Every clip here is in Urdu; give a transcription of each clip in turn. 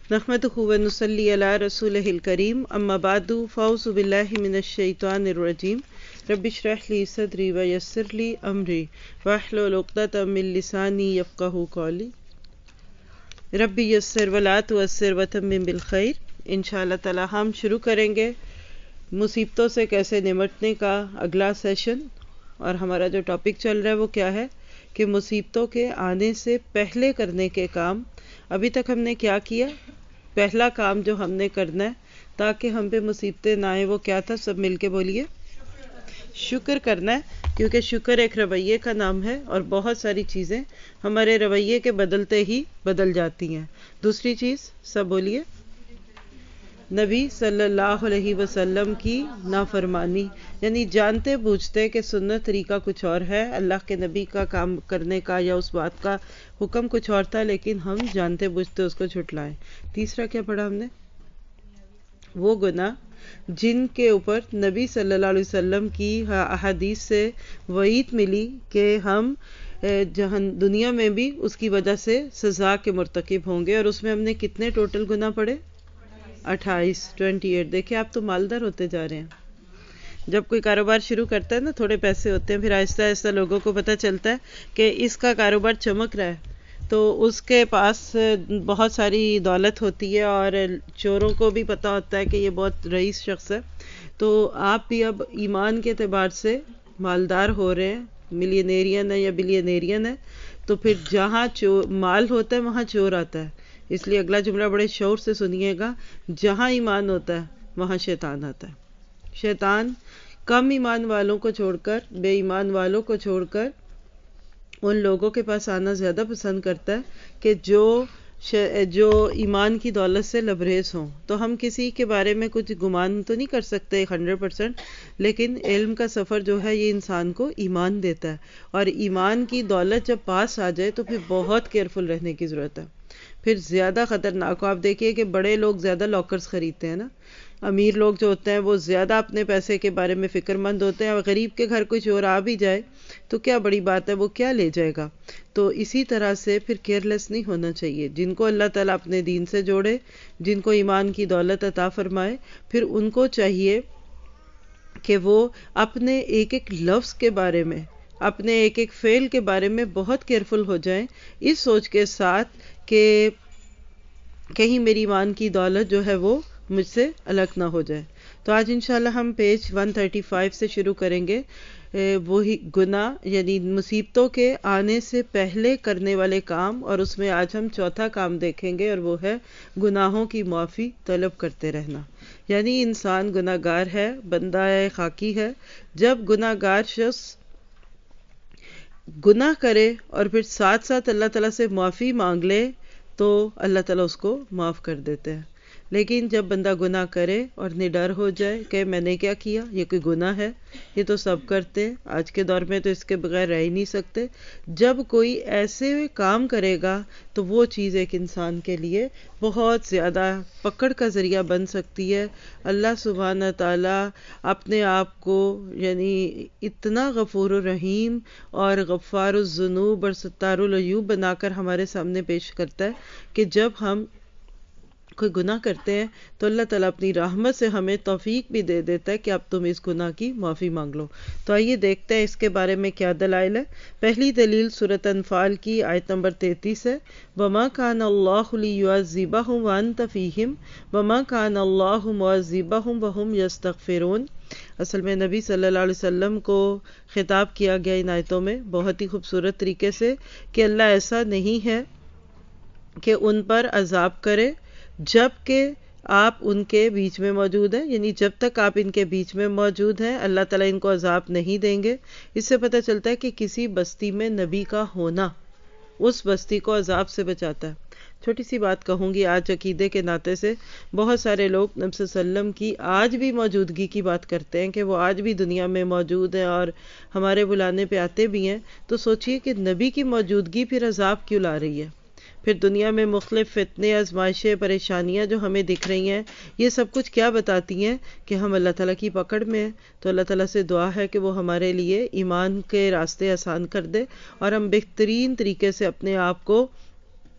نحمدہ ونصلی علی رسولہ الکریم اما بعد فاعوذ باللہ من الشیطان الرجیم رب اشرح لی صدری ویسر لی امری واحلل عقدۃ من لسانی یفقہوا قولی رب یسر ولا تعسر وتمم بالخیر۔ انشاءاللہ تعالی ہم شروع کریں گے مصیبتوں سے کیسے نمٹنے کا اگلا سیشن، اور ہمارا جو ٹاپک چل رہا ہے وہ کیا ہے کہ مصیبتوں کے آنے سے پہلے کرنے کے کام۔ ابھی تک ہم نے کیا کیا؟ پہلا کام جو ہم نے کرنا ہے تاکہ ہم پہ مصیبتیں نہ آئیں وہ کیا تھا؟ سب مل کے بولیے۔ شکر کرنا ہے، کیونکہ شکر ایک رویے کا نام ہے اور بہت ساری چیزیں ہمارے رویے کے بدلتے ہی بدل جاتی ہیں۔ دوسری چیز سب بولیے، نبی صلی اللہ علیہ وسلم کی نافرمانی، یعنی جانتے بوجھتے کہ سنت طریقہ کچھ اور ہے، اللہ کے نبی کا کام کرنے کا یا اس بات کا حکم کچھ اور تھا، لیکن ہم جانتے بوجھتے اس کو جھٹلائیں۔ تیسرا کیا پڑھا ہم نے؟ وہ گناہ جن کے اوپر نبی صلی اللہ علیہ وسلم کی احادیث سے وعید ملی کہ ہم جہاں دنیا میں بھی اس کی وجہ سے سزا کے مرتکب ہوں گے، اور اس میں ہم نے کتنے ٹوٹل گناہ پڑھے؟ 28۔ دیکھیں آپ تو مالدار ہوتے جا رہے ہیں۔ جب کوئی کاروبار شروع کرتا ہے نا، تھوڑے پیسے ہوتے ہیں، پھر آہستہ آہستہ لوگوں کو پتہ چلتا ہے کہ اس کا کاروبار چمک رہا ہے، تو اس کے پاس بہت ساری دولت ہوتی ہے اور چوروں کو بھی پتہ ہوتا ہے کہ یہ بہت رئیس شخص ہے۔ تو آپ بھی اب ایمان کے اعتبار سے مالدار ہو رہے ہیں، ملینیرین ہے یا بلینیرین ہے، تو پھر جہاں مال ہوتا ہے وہاں چور آتا ہے۔ اس لیے اگلا جملہ بڑے شعور سے سنیے گا، جہاں ایمان ہوتا ہے وہاں شیطان آتا ہے۔ شیطان کم ایمان والوں کو چھوڑ کر، بے ایمان والوں کو چھوڑ کر ان لوگوں کے پاس آنا زیادہ پسند کرتا ہے کہ جو ایمان کی دولت سے لبریز ہوں۔ تو ہم کسی کے بارے میں کچھ گمان تو نہیں کر سکتے 100%، لیکن علم کا سفر جو ہے یہ انسان کو ایمان دیتا ہے، اور ایمان کی دولت جب پاس آ جائے تو پھر بہت کیئرفل رہنے کی ضرورت ہے، پھر زیادہ خطرناک ہو۔ آپ دیکھیے کہ بڑے لوگ زیادہ لاکرز خریدتے ہیں نا، امیر لوگ جو ہوتے ہیں وہ زیادہ اپنے پیسے کے بارے میں فکر مند ہوتے ہیں، اور غریب کے گھر کوئی چور آ بھی جائے تو کیا بڑی بات ہے، وہ کیا لے جائے گا۔ تو اسی طرح سے پھر کیئرلیس نہیں ہونا چاہیے۔ جن کو اللہ تعالیٰ اپنے دین سے جوڑے، جن کو ایمان کی دولت عطا فرمائے، پھر ان کو چاہیے کہ وہ اپنے ایک ایک لفظ کے بارے میں، اپنے ایک ایک فعل کے بارے میں بہت کیئرفل ہو جائیں، اس سوچ کے ساتھ کہ کہیں میری ایمان کی دولت جو ہے وہ مجھ سے الگ نہ ہو جائے۔ تو آج انشاءاللہ ہم پیج 135 سے شروع کریں گے، وہی گناہ یعنی مصیبتوں کے آنے سے پہلے کرنے والے کام، اور اس میں آج ہم چوتھا کام دیکھیں گے، اور وہ ہے گناہوں کی معافی طلب کرتے رہنا۔ یعنی انسان گناہ گار ہے، بندہ خاکی ہے۔ جب گناہ گار شخص گناہ کرے اور پھر ساتھ ساتھ اللہ تعالیٰ سے معافی مانگ لے تو اللہ تعالیٰ اس کو معاف کر دیتے ہیں۔ لیکن جب بندہ گناہ کرے اور نڈر ہو جائے کہ میں نے کیا کیا، یہ کوئی گناہ ہے، یہ تو سب کرتے ہیں، آج کے دور میں تو اس کے بغیر رہ ہی نہیں سکتے، جب کوئی ایسے کام کرے گا تو وہ چیز ایک انسان کے لیے بہت زیادہ پکڑ کا ذریعہ بن سکتی ہے۔ اللہ سبحانہ تعالیٰ اپنے آپ کو یعنی اتنا غفور الرحیم اور غفار الذنوب اور ستار العیوب بنا کر ہمارے سامنے پیش کرتا ہے کہ جب ہم کوئی گناہ کرتے ہیں تو اللہ تعالیٰ اپنی رحمت سے ہمیں توفیق بھی دے دیتا ہے کہ اب تم اس گناہ کی معافی مانگ لو۔ تو آئیے دیکھتے ہیں اس کے بارے میں کیا دلائل ہے۔ پہلی دلیل سورۃ انفال کی آیت نمبر 33 ہے، وَمَا كَانَ اللَّهُ لِيُعَذِّبَهُمْ وَأَنْتَ فِيهِمْ وَمَا كَانَ اللَّهُ مُعَذِّبَهُمْ وَهُمْ يَسْتَغْفِرُونَ۔ اصل میں نبی صلی اللہ علیہ وسلم کو خطاب کیا گیا ان آیتوں میں بہت ہی خوبصورت طریقے سے کہ اللہ ایسا نہیں ہے کہ ان پر عذاب کرے جب کہ آپ ان کے بیچ میں موجود ہیں، یعنی جب تک آپ ان کے بیچ میں موجود ہیں اللہ تعالیٰ ان کو عذاب نہیں دیں گے۔ اس سے پتہ چلتا ہے کہ کسی بستی میں نبی کا ہونا اس بستی کو عذاب سے بچاتا ہے۔ چھوٹی سی بات کہوں گی آج عقیدے کے ناطے سے، بہت سارے لوگ نبی صلی اللہ علیہ وسلم کی آج بھی موجودگی کی بات کرتے ہیں کہ وہ آج بھی دنیا میں موجود ہیں اور ہمارے بلانے پہ آتے بھی ہیں، تو سوچئے کہ نبی کی موجودگی پھر عذاب کیوں لا رہی ہے؟ پھر دنیا میں مختلف فتنے، آزمائشیں، پریشانیاں جو ہمیں دکھ رہی ہیں، یہ سب کچھ کیا بتاتی ہیں کہ ہم اللہ تعالیٰ کی پکڑ میں ہیں۔ تو اللہ تعالیٰ سے دعا ہے کہ وہ ہمارے لیے ایمان کے راستے آسان کر دے اور ہم بہترین طریقے سے اپنے آپ کو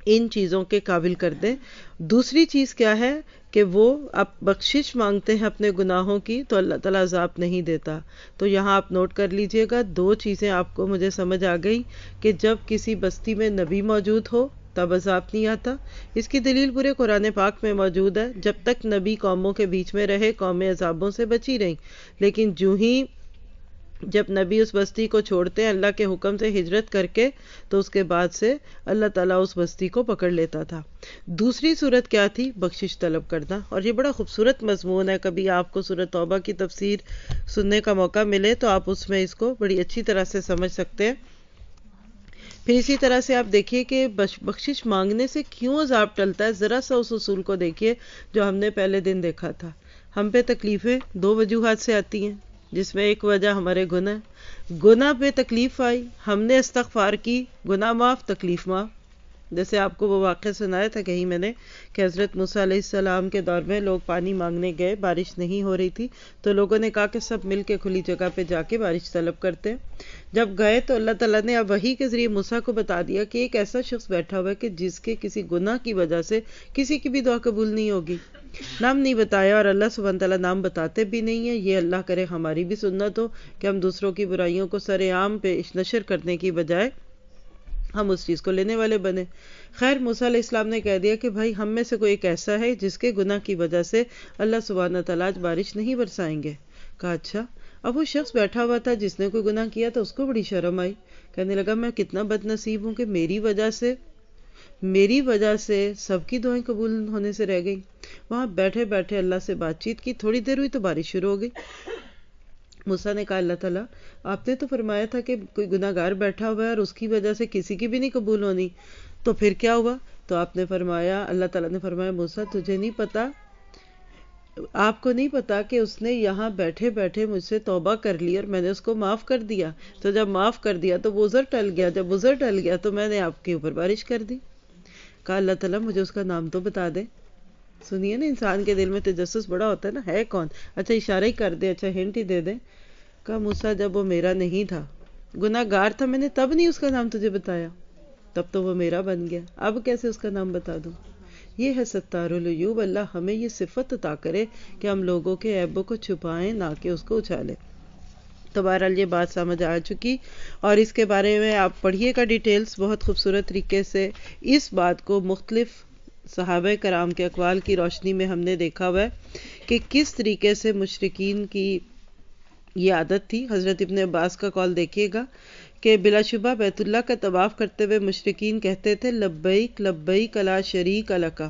ان چیزوں کے قابل کر دیں۔ دوسری چیز کیا ہے کہ وہ آپ بخشش مانگتے ہیں اپنے گناہوں کی تو اللہ تعالیٰ عذاب نہیں دیتا۔ تو یہاں آپ نوٹ کر لیجئے گا، دو چیزیں آپ کو مجھے سمجھ آ گئی کہ جب کسی بستی میں نبی موجود ہو تب عذاب نہیں آتا۔ اس کی دلیل پورے قرآن پاک میں موجود ہے، جب تک نبی قوموں کے بیچ میں رہے قومیں عذابوں سے بچی رہیں، لیکن جب نبی اس بستی کو چھوڑتے ہیں اللہ کے حکم سے ہجرت کر کے تو اس کے بعد سے اللہ تعالیٰ اس بستی کو پکڑ لیتا تھا۔ دوسری صورت کیا تھی؟ بخشش طلب کرنا، اور یہ بڑا خوبصورت مضمون ہے۔ کبھی آپ کو سورۃ توبہ کی تفسیر سننے کا موقع ملے تو آپ اس میں اس کو بڑی اچھی طرح سے سمجھ سکتے ہیں۔ پھر اسی طرح سے آپ دیکھیے کہ بخشش مانگنے سے کیوں عذاب ٹلتا ہے۔ ذرا سا اس اصول کو دیکھیے جو ہم نے پہلے دن دیکھا تھا۔ ہم پہ تکلیفیں دو وجوہات سے آتی ہیں، جس میں ایک وجہ ہمارے گناہ پہ تکلیف آئی، ہم نے استغفار کی، گناہ معاف، تکلیف معاف۔ جیسے آپ کو وہ واقعہ سنایا تھا کہیں میں نے کہ حضرت موسیٰ علیہ السلام کے دور میں لوگ پانی مانگنے گئے، بارش نہیں ہو رہی تھی، تو لوگوں نے کہا کہ سب مل کے کھلی جگہ پہ جا کے بارش طلب کرتے ہیں۔ جب گئے تو اللہ تعالیٰ نے اب وحی کے ذریعے موسیٰ کو بتا دیا کہ ایک ایسا شخص بیٹھا ہوا ہے کہ جس کے کسی گناہ کی وجہ سے کسی کی بھی دعا قبول نہیں ہوگی۔ نام نہیں بتایا، اور اللہ سبحانہ تعالیٰ نام بتاتے بھی نہیں ہیں۔ یہ اللہ کرے ہماری بھی سنت ہو کہ ہم دوسروں کی برائیوں کو سر عام پہ نشر کرنے کی بجائے ہم اس چیز کو لینے والے بنے۔ خیر، موسیٰ علیہ السلام نے کہہ دیا کہ بھائی ہم میں سے کوئی ایک ایسا ہے جس کے گناہ کی وجہ سے اللہ سبحانہ تعالیٰ آج بارش نہیں برسائیں گے۔ کہا اچھا۔ اب وہ شخص بیٹھا ہوا تھا جس نے کوئی گناہ کیا تھا، اس کو بڑی شرم آئی، کہنے لگا میں کتنا بد نصیب ہوں کہ میری وجہ سے سب کی دعائیں قبول ہونے سے رہ گئی۔ وہاں بیٹھے بیٹھے اللہ سے بات چیت کی، تھوڑی دیر ہوئی تو بارش شروع ہو گئی۔ موسیٰ نے کہا اللہ تعالیٰ آپ نے تو فرمایا تھا کہ کوئی گناہ گار بیٹھا ہوا ہے اور اس کی وجہ سے کسی کی بھی نہیں قبول ہونی، تو پھر کیا ہوا؟ تو آپ نے فرمایا، اللہ تعالیٰ نے فرمایا موسیٰ تجھے نہیں پتا، آپ کو نہیں پتا کہ اس نے یہاں بیٹھے بیٹھے مجھ سے توبہ کر لی اور میں نے اس کو معاف کر دیا، تو جب معاف کر دیا تو وہ عذر ٹل گیا، جب عذر ٹل گیا تو میں نے آپ کے اوپر بارش کر دی۔ کہا اللہ تعالیٰ مجھے اس کا نام تو بتا دے۔ سنیے نا، انسان کے دل میں تجسس بڑا ہوتا ہے نا، ہے کون؟ اچھا اشارہ ہی کر دے، اچھا ہنٹ ہی دے دے۔ کہا موسیٰ جب وہ میرا نہیں تھا، گناہ گار تھا، میں نے تب نہیں اس کا نام تجھے بتایا، تب تو وہ میرا بن گیا، اب کیسے اس کا نام بتا دوں؟ یہ ہے ستار العیوب۔ اللہ ہمیں یہ صفت عطا کرے کہ ہم لوگوں کے عیبوں کو چھپائیں، نہ کہ اس کو اچھالیں۔ تو بہرحال یہ بات سمجھ آ چکی، اور اس کے بارے میں آپ پڑھیے گا ڈیٹیلز بہت خوبصورت طریقے سے۔ اس بات کو مختلف صحابہ کرام کے اقوال کی روشنی میں ہم نے دیکھا ہوا ہے کہ کس طریقے سے مشرکین کی یہ عادت تھی۔ حضرت ابن عباس کا قول دیکھیے گا کہ بلا شبہ بیت اللہ کا طواف کرتے ہوئے مشرکین کہتے تھے لبیک لبیک لا شریک لک،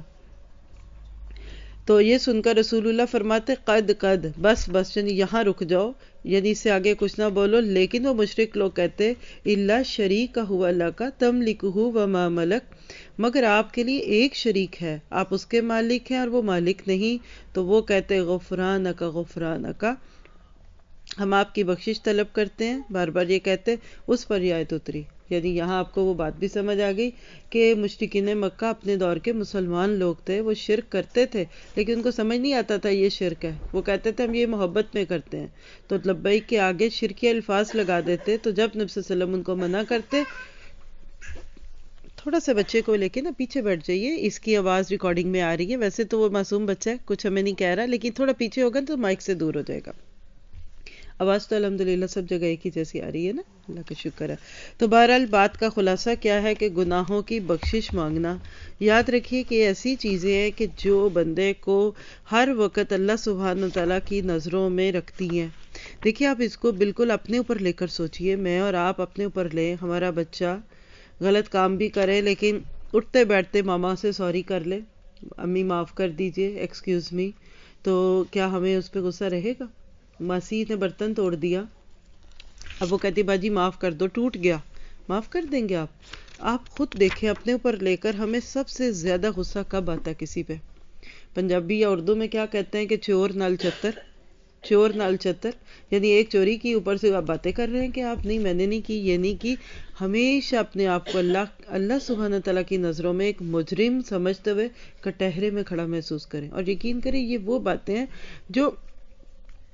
تو یہ سن کر رسول اللہ فرماتے قد قد، بس بس، یعنی یہاں رک جاؤ، یعنی اس سے آگے کچھ نہ بولو۔ لیکن وہ مشرک لوگ کہتے الا شریک هو لک تملکہ وما ملک، مگر آپ کے لیے ایک شریک ہے، آپ اس کے مالک ہیں اور وہ مالک نہیں، تو وہ کہتے غفرانک غفرانک، ہم آپ کی بخشش طلب کرتے ہیں۔ بار بار یہ کہتے، اس پر یہ آیت اتری۔ یعنی یہاں آپ کو وہ بات بھی سمجھ آ گئی کہ مشرکین مکہ اپنے دور کے مسلمان لوگ تھے، وہ شرک کرتے تھے لیکن ان کو سمجھ نہیں آتا تھا یہ شرک ہے، وہ کہتے تھے ہم یہ محبت میں کرتے ہیں، تو لبیک کے آگے شرکی الفاظ لگا دیتے۔ تو جب نبی صلی اللہ علیہ وسلم ان کو منع کرتے، تھوڑا سا بچے کو لے کے نا پیچھے بیٹھ جائیے، اس کی آواز ریکارڈنگ میں آ رہی ہے، ویسے تو وہ معصوم بچہ ہے، کچھ ہمیں نہیں کہہ رہا، لیکن تھوڑا پیچھے ہوگا تو مائک سے دور ہو جائے گا۔ آواز تو الحمدللہ سب جگہ ایک ہی جیسی آ رہی ہے نا، اللہ کا شکر ہے۔ تو بہرحال بات کا خلاصہ کیا ہے کہ گناہوں کی بخشش مانگنا، یاد رکھیے کہ ایسی چیزیں ہیں کہ جو بندے کو ہر وقت اللہ سبحانہ تعالیٰ کی نظروں میں رکھتی ہیں۔ دیکھیے آپ اس کو بالکل اپنے اوپر لے کر سوچئے، میں اور آپ اپنے اوپر لیں، ہمارا بچہ غلط کام بھی کرے لیکن اٹھتے بیٹھتے ماما سے سوری کر لے، امی معاف کر دیجئے، ایکسکیوز می، تو کیا ہمیں اس پہ غصہ رہے گا؟ ماسی نے برتن توڑ دیا، اب وہ کہتی باجی معاف کر دو، ٹوٹ گیا، معاف کر دیں گے آپ خود دیکھیں اپنے اوپر لے کر، ہمیں سب سے زیادہ غصہ کب آتا ہے کسی پہ؟ پنجابی یا اردو میں کیا کہتے ہیں کہ چور نال چتر، چور نال چتر، یعنی ایک چوری کی اوپر سے آپ باتیں کر رہے ہیں کہ آپ نہیں، میں نے نہیں کی، یہ نہیں کی۔ ہمیشہ اپنے آپ کو اللہ سبحانہ تعالیٰ کی نظروں میں ایک مجرم سمجھتے ہوئے کٹہرے میں کھڑا محسوس کریں، اور یقین کریں یہ وہ باتیں ہیں جو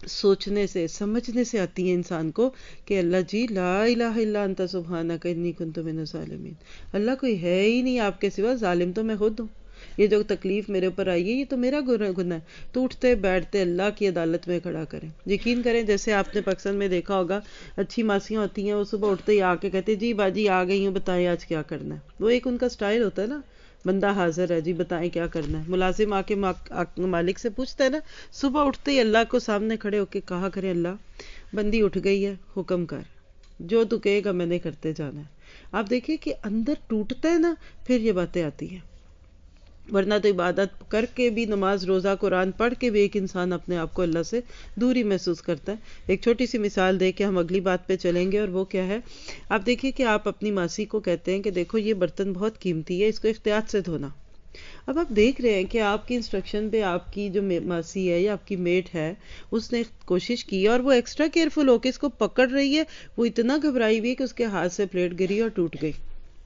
سوچنے سے سمجھنے سے آتی ہے انسان کو کہ اللہ جی لا الہ الا انت سبحانک انی کنت من الظالمین، اللہ کوئی ہے ہی نہیں آپ کے سوا، ظالم تو میں خود ہوں، یہ جو تکلیف میرے اوپر آئی ہے یہ تو میرا گناہ ہے، تو اٹھتے بیٹھتے اللہ کی عدالت میں کھڑا کریں۔ یقین کریں جیسے آپ نے پاکستان میں دیکھا ہوگا اچھی ماسیاں ہوتی ہیں، وہ صبح اٹھتے ہی آ کے کہتے جی باجی آ گئی ہوں، بتائیں آج کیا کرنا ہے، وہ ایک ان کا سٹائل ہوتا ہے نا، بندہ حاضر ہے جی بتائیں کیا کرنا ہے۔ ملازم آ کے مالک سے پوچھتا ہے نا، صبح اٹھتے ہی اللہ کو سامنے کھڑے ہو کے کہا کریں اللہ بندی اٹھ گئی ہے، حکم کر، جو تو کہے گا میں نے کرتے جانا ہے۔ آپ دیکھیں کہ اندر ٹوٹتا ہے نا پھر یہ باتیں آتی ہیں، ورنہ تو عبادت کر کے بھی، نماز روزہ قرآن پڑھ کے بھی ایک انسان اپنے آپ کو اللہ سے دوری محسوس کرتا ہے۔ ایک چھوٹی سی مثال دے کے ہم اگلی بات پہ چلیں گے، اور وہ کیا ہے، آپ دیکھیے کہ آپ اپنی ماسی کو کہتے ہیں کہ دیکھو یہ برتن بہت قیمتی ہے، اس کو احتیاط سے دھونا۔ اب آپ دیکھ رہے ہیں کہ آپ کی انسٹرکشن پہ آپ کی جو ماسی ہے یا آپ کی میٹ ہے اس نے کوشش کی اور وہ ایکسٹرا کیئرفل ہو کے اس کو پکڑ رہی ہے، وہ اتنا گھبرائی ہوئی ہے کہ اس کے ہاتھ سے پلیٹ گری اور ٹوٹ گئی۔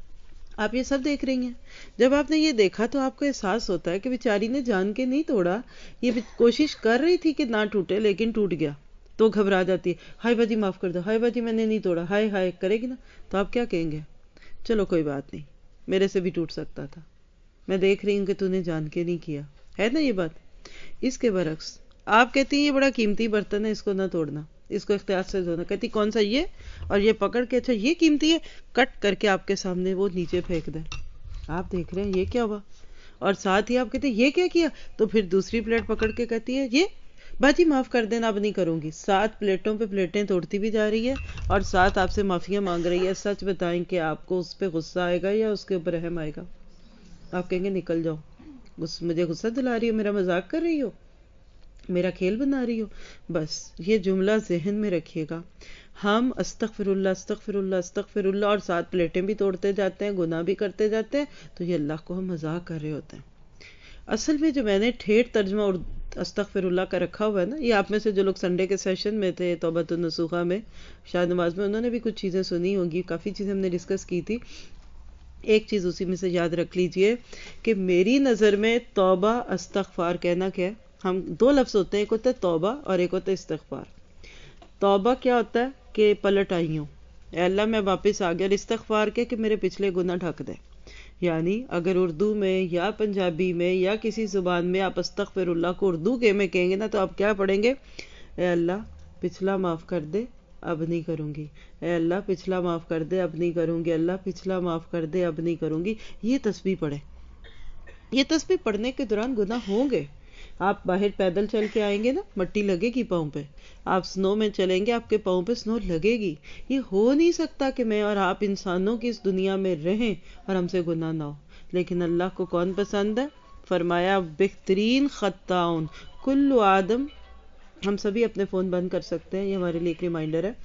آپ یہ سب دیکھ رہی ہیں، جب آپ نے یہ دیکھا تو آپ کو احساس ہوتا ہے کہ بیچاری نے جان کے نہیں توڑا، یہ کوشش کر رہی تھی کہ نہ ٹوٹے لیکن ٹوٹ گیا، تو گھبرا جاتی ہے، ہائے باجی معاف کر دو، ہائے باجی میں نے نہیں توڑا، ہائے ہائے کرے گی نا، تو آپ کیا کہیں گے، چلو کوئی بات نہیں، میرے سے بھی ٹوٹ سکتا تھا، میں دیکھ رہی ہوں کہ تو نے جان کے نہیں کیا، ہے نا یہ بات۔ اس کے برعکس آپ کہتی ہیں یہ بڑا قیمتی برتن ہے، اس کو نہ توڑنا، اس کو احتیاط سے دھونا، کہتی کون سا یہ، اور یہ پکڑ کے اچھا یہ قیمتی ہے، کٹ کر کے آپ کے سامنے وہ نیچے پھینک دیں۔ آپ دیکھ رہے ہیں یہ کیا ہوا، اور ساتھ ہی آپ کہتے ہیں یہ کیا کیا، تو پھر دوسری پلیٹ پکڑ کے کہتی ہے یہ باجی معاف کر دینا اب نہیں کروں گی، 7 پلیٹوں پہ پلیٹیں توڑتی بھی جا رہی ہے اور ساتھ آپ سے معافیاں مانگ رہی ہے۔ سچ بتائیں کہ آپ کو اس پہ غصہ آئے گا یا اس کے اوپر رحم آئے گا؟ آپ کہیں گے نکل جاؤ، مجھے غصہ دلا رہی ہو، میرا مذاق کر رہی ہو، میرا کھیل بنا رہی ہو۔ بس یہ جملہ ذہن میں رکھیے گا، ہم استغفر اللہ استغفر اللہ استغفر اللہ اور 7 پلیٹیں بھی توڑتے جاتے ہیں، گناہ بھی کرتے جاتے ہیں، تو یہ اللہ کو ہم مذاق کر رہے ہوتے ہیں۔ اصل میں جو میں نے ٹھیٹھ ترجمہ استغفر اللہ کا رکھا ہوا ہے نا، یہ آپ میں سے جو لوگ سنڈے کے سیشن میں تھے توبۃ النصوحہ میں شاید نماز میں، انہوں نے بھی کچھ چیزیں سنی ہوں گی، کافی چیزیں ہم نے ڈسکس کی تھی۔ ایک چیز اسی میں سے یاد رکھ لیجئے کہ میری نظر میں توبہ استغفار کہنا کیا ہے، ہم 2 لفظ ہوتے ہیں، ایک ہوتا ہے توبہ اور ایک ہوتا ہے استغفار۔ توبہ کیا ہوتا ہے کہ پلٹ آئی ہوں، اے اللہ میں واپس آ گیا، اور استغفار کیا کہ میرے پچھلے گناہ ڈھک دے۔ یعنی اگر اردو میں یا پنجابی میں یا کسی زبان میں آپ استغفر اللہ کو اردو کے میں کہیں گے نا تو آپ کیا پڑھیں گے، اے اللہ پچھلا معاف کر دے اب نہیں کروں گی، اے اللہ پچھلا معاف کر دے اب نہیں کروں گی، اللہ پچھلا معاف کر دے اب نہیں کروں گی۔ یہ تسبیح پڑھیں، یہ تسبیح پڑھنے کے دوران گناہ ہوں گے، آپ باہر پیدل چل کے آئیں گے نا مٹی لگے گی پاؤں پہ، آپ سنو میں چلیں گے آپ کے پاؤں پہ سنو لگے گی۔ یہ ہو نہیں سکتا کہ میں اور آپ انسانوں کی اس دنیا میں رہیں اور ہم سے گناہ نہ ہو، لیکن اللہ کو کون پسند ہے؟ فرمایا بہترین خطاؤن کل آدم، ہم سبھی اپنے فون بند کر سکتے ہیں، یہ ہمارے لیے ایک ریمائنڈر ہے۔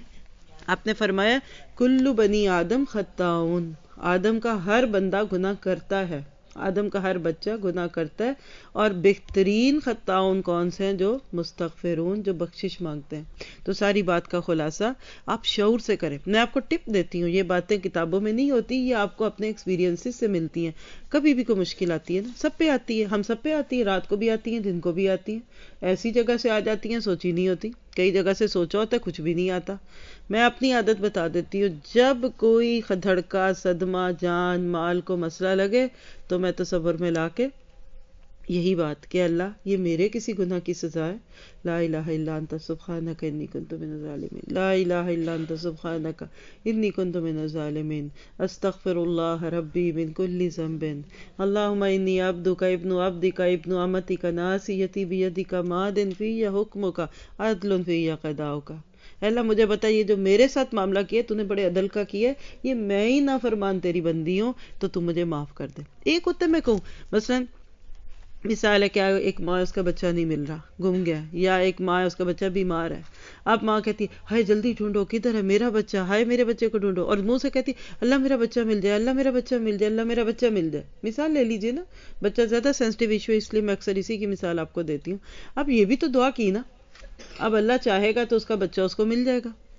آپ نے فرمایا کل بنی آدم خطاؤن، آدم کا ہر بندہ گناہ کرتا ہے، آدم کا ہر بچہ گناہ کرتا ہے، اور بہترین خطاؤن کون سے ہیں؟ جو مستغفرون، جو بخشش مانگتے ہیں۔ تو ساری بات کا خلاصہ آپ شعور سے کریں۔ میں آپ کو ٹپ دیتی ہوں، یہ باتیں کتابوں میں نہیں ہوتی، یہ آپ کو اپنے ایکسپیرینسز سے ملتی ہیں۔ کبھی بھی کوئی مشکل آتی ہے نا، سب پہ آتی ہے، ہم سب پہ آتی ہے، رات کو بھی آتی ہیں دن کو بھی آتی ہیں، ایسی جگہ سے آ جاتی ہیں سوچی نہیں ہوتی، کئی جگہ سے سوچا ہوتا ہے کچھ بھی نہیں آتا۔ میں اپنی عادت بتا دیتی ہوں، جب کوئی دھڑکا صدمہ جان مال کو مسئلہ لگے تو میں تصور میں لا کے یہی بات کہ اللہ یہ میرے کسی گناہ کی سزا ہے، لا الہ الا انت سبحانک انی کنت من الظالمین، لا الہ الا انت سبحانک انی کنت من الظالمین، استغفر اللہ ربی من کل ذنب، اللہم انی عبدک ابن عبدک ابن امتک ناصیتی بیدک ماض فی حکمک عدل فی قضاؤک۔ اے اللہ مجھے بتا یہ جو میرے ساتھ معاملہ کیا تو نے بڑے عدل کا کیا ہے، یہ میں ہی نافرمان تیری بندی ہوں تو تم مجھے معاف کر دے۔ ایک ہوتا ہے میں کہوں مثلا مثال ہے کہ ایک ماں اس کا بچہ نہیں مل رہا، گم گیا، یا ایک ماں اس کا بچہ بیمار ہے، اب ماں کہتی ہے ہائے جلدی ڈھونڈو کدھر ہے میرا بچہ، ہائے میرے بچے کو ڈھونڈو، اور منہ سے کہتی اللہ میرا بچہ مل جائے، اللہ میرا بچہ مل جائے، اللہ میرا بچہ مل جائے۔ مثال لے لیجیے نا، بچہ زیادہ سینسٹیو ایشو ہے اس لیے میں اکثر اسی کی مثال آپ کو دیتی ہوں۔ اب یہ بھی تو دعا کی نا، اب اللہ چاہے گا تو اس کا بچہ اس کو مل جائے گا،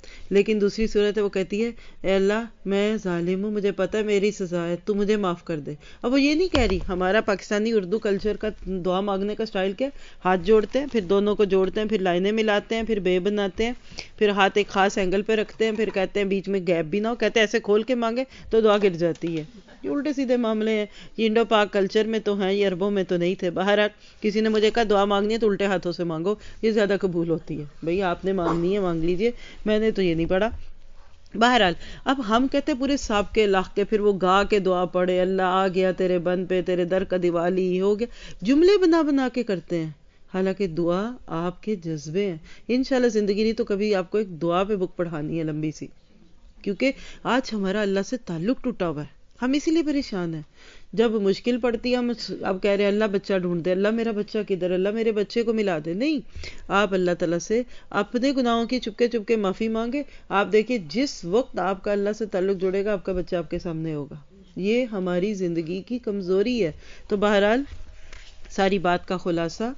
لیکن دوسری صورت ہے وہ کہتی ہے اے اللہ میں ظالم ہوں، مجھے پتہ ہے میری سزا ہے، تو مجھے معاف کر دے. اب وہ یہ نہیں کہہ رہی. ہمارا پاکستانی اردو کلچر کا دعا مانگنے کا سٹائل کیا ہے؟ ہاتھ جوڑتے ہیں، پھر دونوں کو جوڑتے ہیں، پھر لائنیں ملاتے ہیں، پھر بے بناتے ہیں، پھر ہاتھ ایک خاص اینگل پہ رکھتے ہیں، پھر کہتے ہیں بیچ میں گیپ بھی نہ ہو، کہتے ہیں ایسے کھول کے مانگے تو دعا گر جاتی ہے. یہ الٹے سیدھے معاملے ہیں. یہ انڈو پاک کلچر میں تو ہیں، یہ عربوں میں تو نہیں تھے. بہرحال کسی نے مجھے کہا دعا مانگنی ہے تو الٹے ہاتھوں سے مانگو، یہ زیادہ قبول ہوتی ہے. بھئی آپ نے مانگنی ہے مانگ لیجئے، میں نے تو یہ نہیں پڑھا. بہرحال اب ہم کہتے پورے سابقے لاخ کے، پھر وہ گا کے دعا پڑھے، اللہ آ گیا تیرے بن پہ، تیرے در کا دیوالی ہو گیا، جملے بنا بنا کے کرتے ہیں. حالانکہ دعا آپ کے جذبے ہیں. انشاءاللہ زندگی نہیں تو کبھی آپ کو ایک دعا پہ بک پڑھانی ہے لمبی سی، کیونکہ آج ہمارا اللہ سے تعلق ٹوٹا ہوا ہے. ہم اسی لیے پریشان ہیں. جب مشکل پڑتی ہے ہم اب کہہ رہے ہیں اللہ بچہ ڈھونڈ دے، اللہ میرا بچہ کدھر، اللہ میرے بچے کو ملا دے. نہیں، آپ اللہ تعالیٰ سے اپنے گناہوں کی چپکے چپکے معافی مانگے. آپ دیکھیے جس وقت آپ کا اللہ سے تعلق جڑے گا آپ کا بچہ آپ کے سامنے ہوگا. یہ ہماری زندگی کی کمزوری ہے. تو بہرحال ساری بات کا خلاصہ،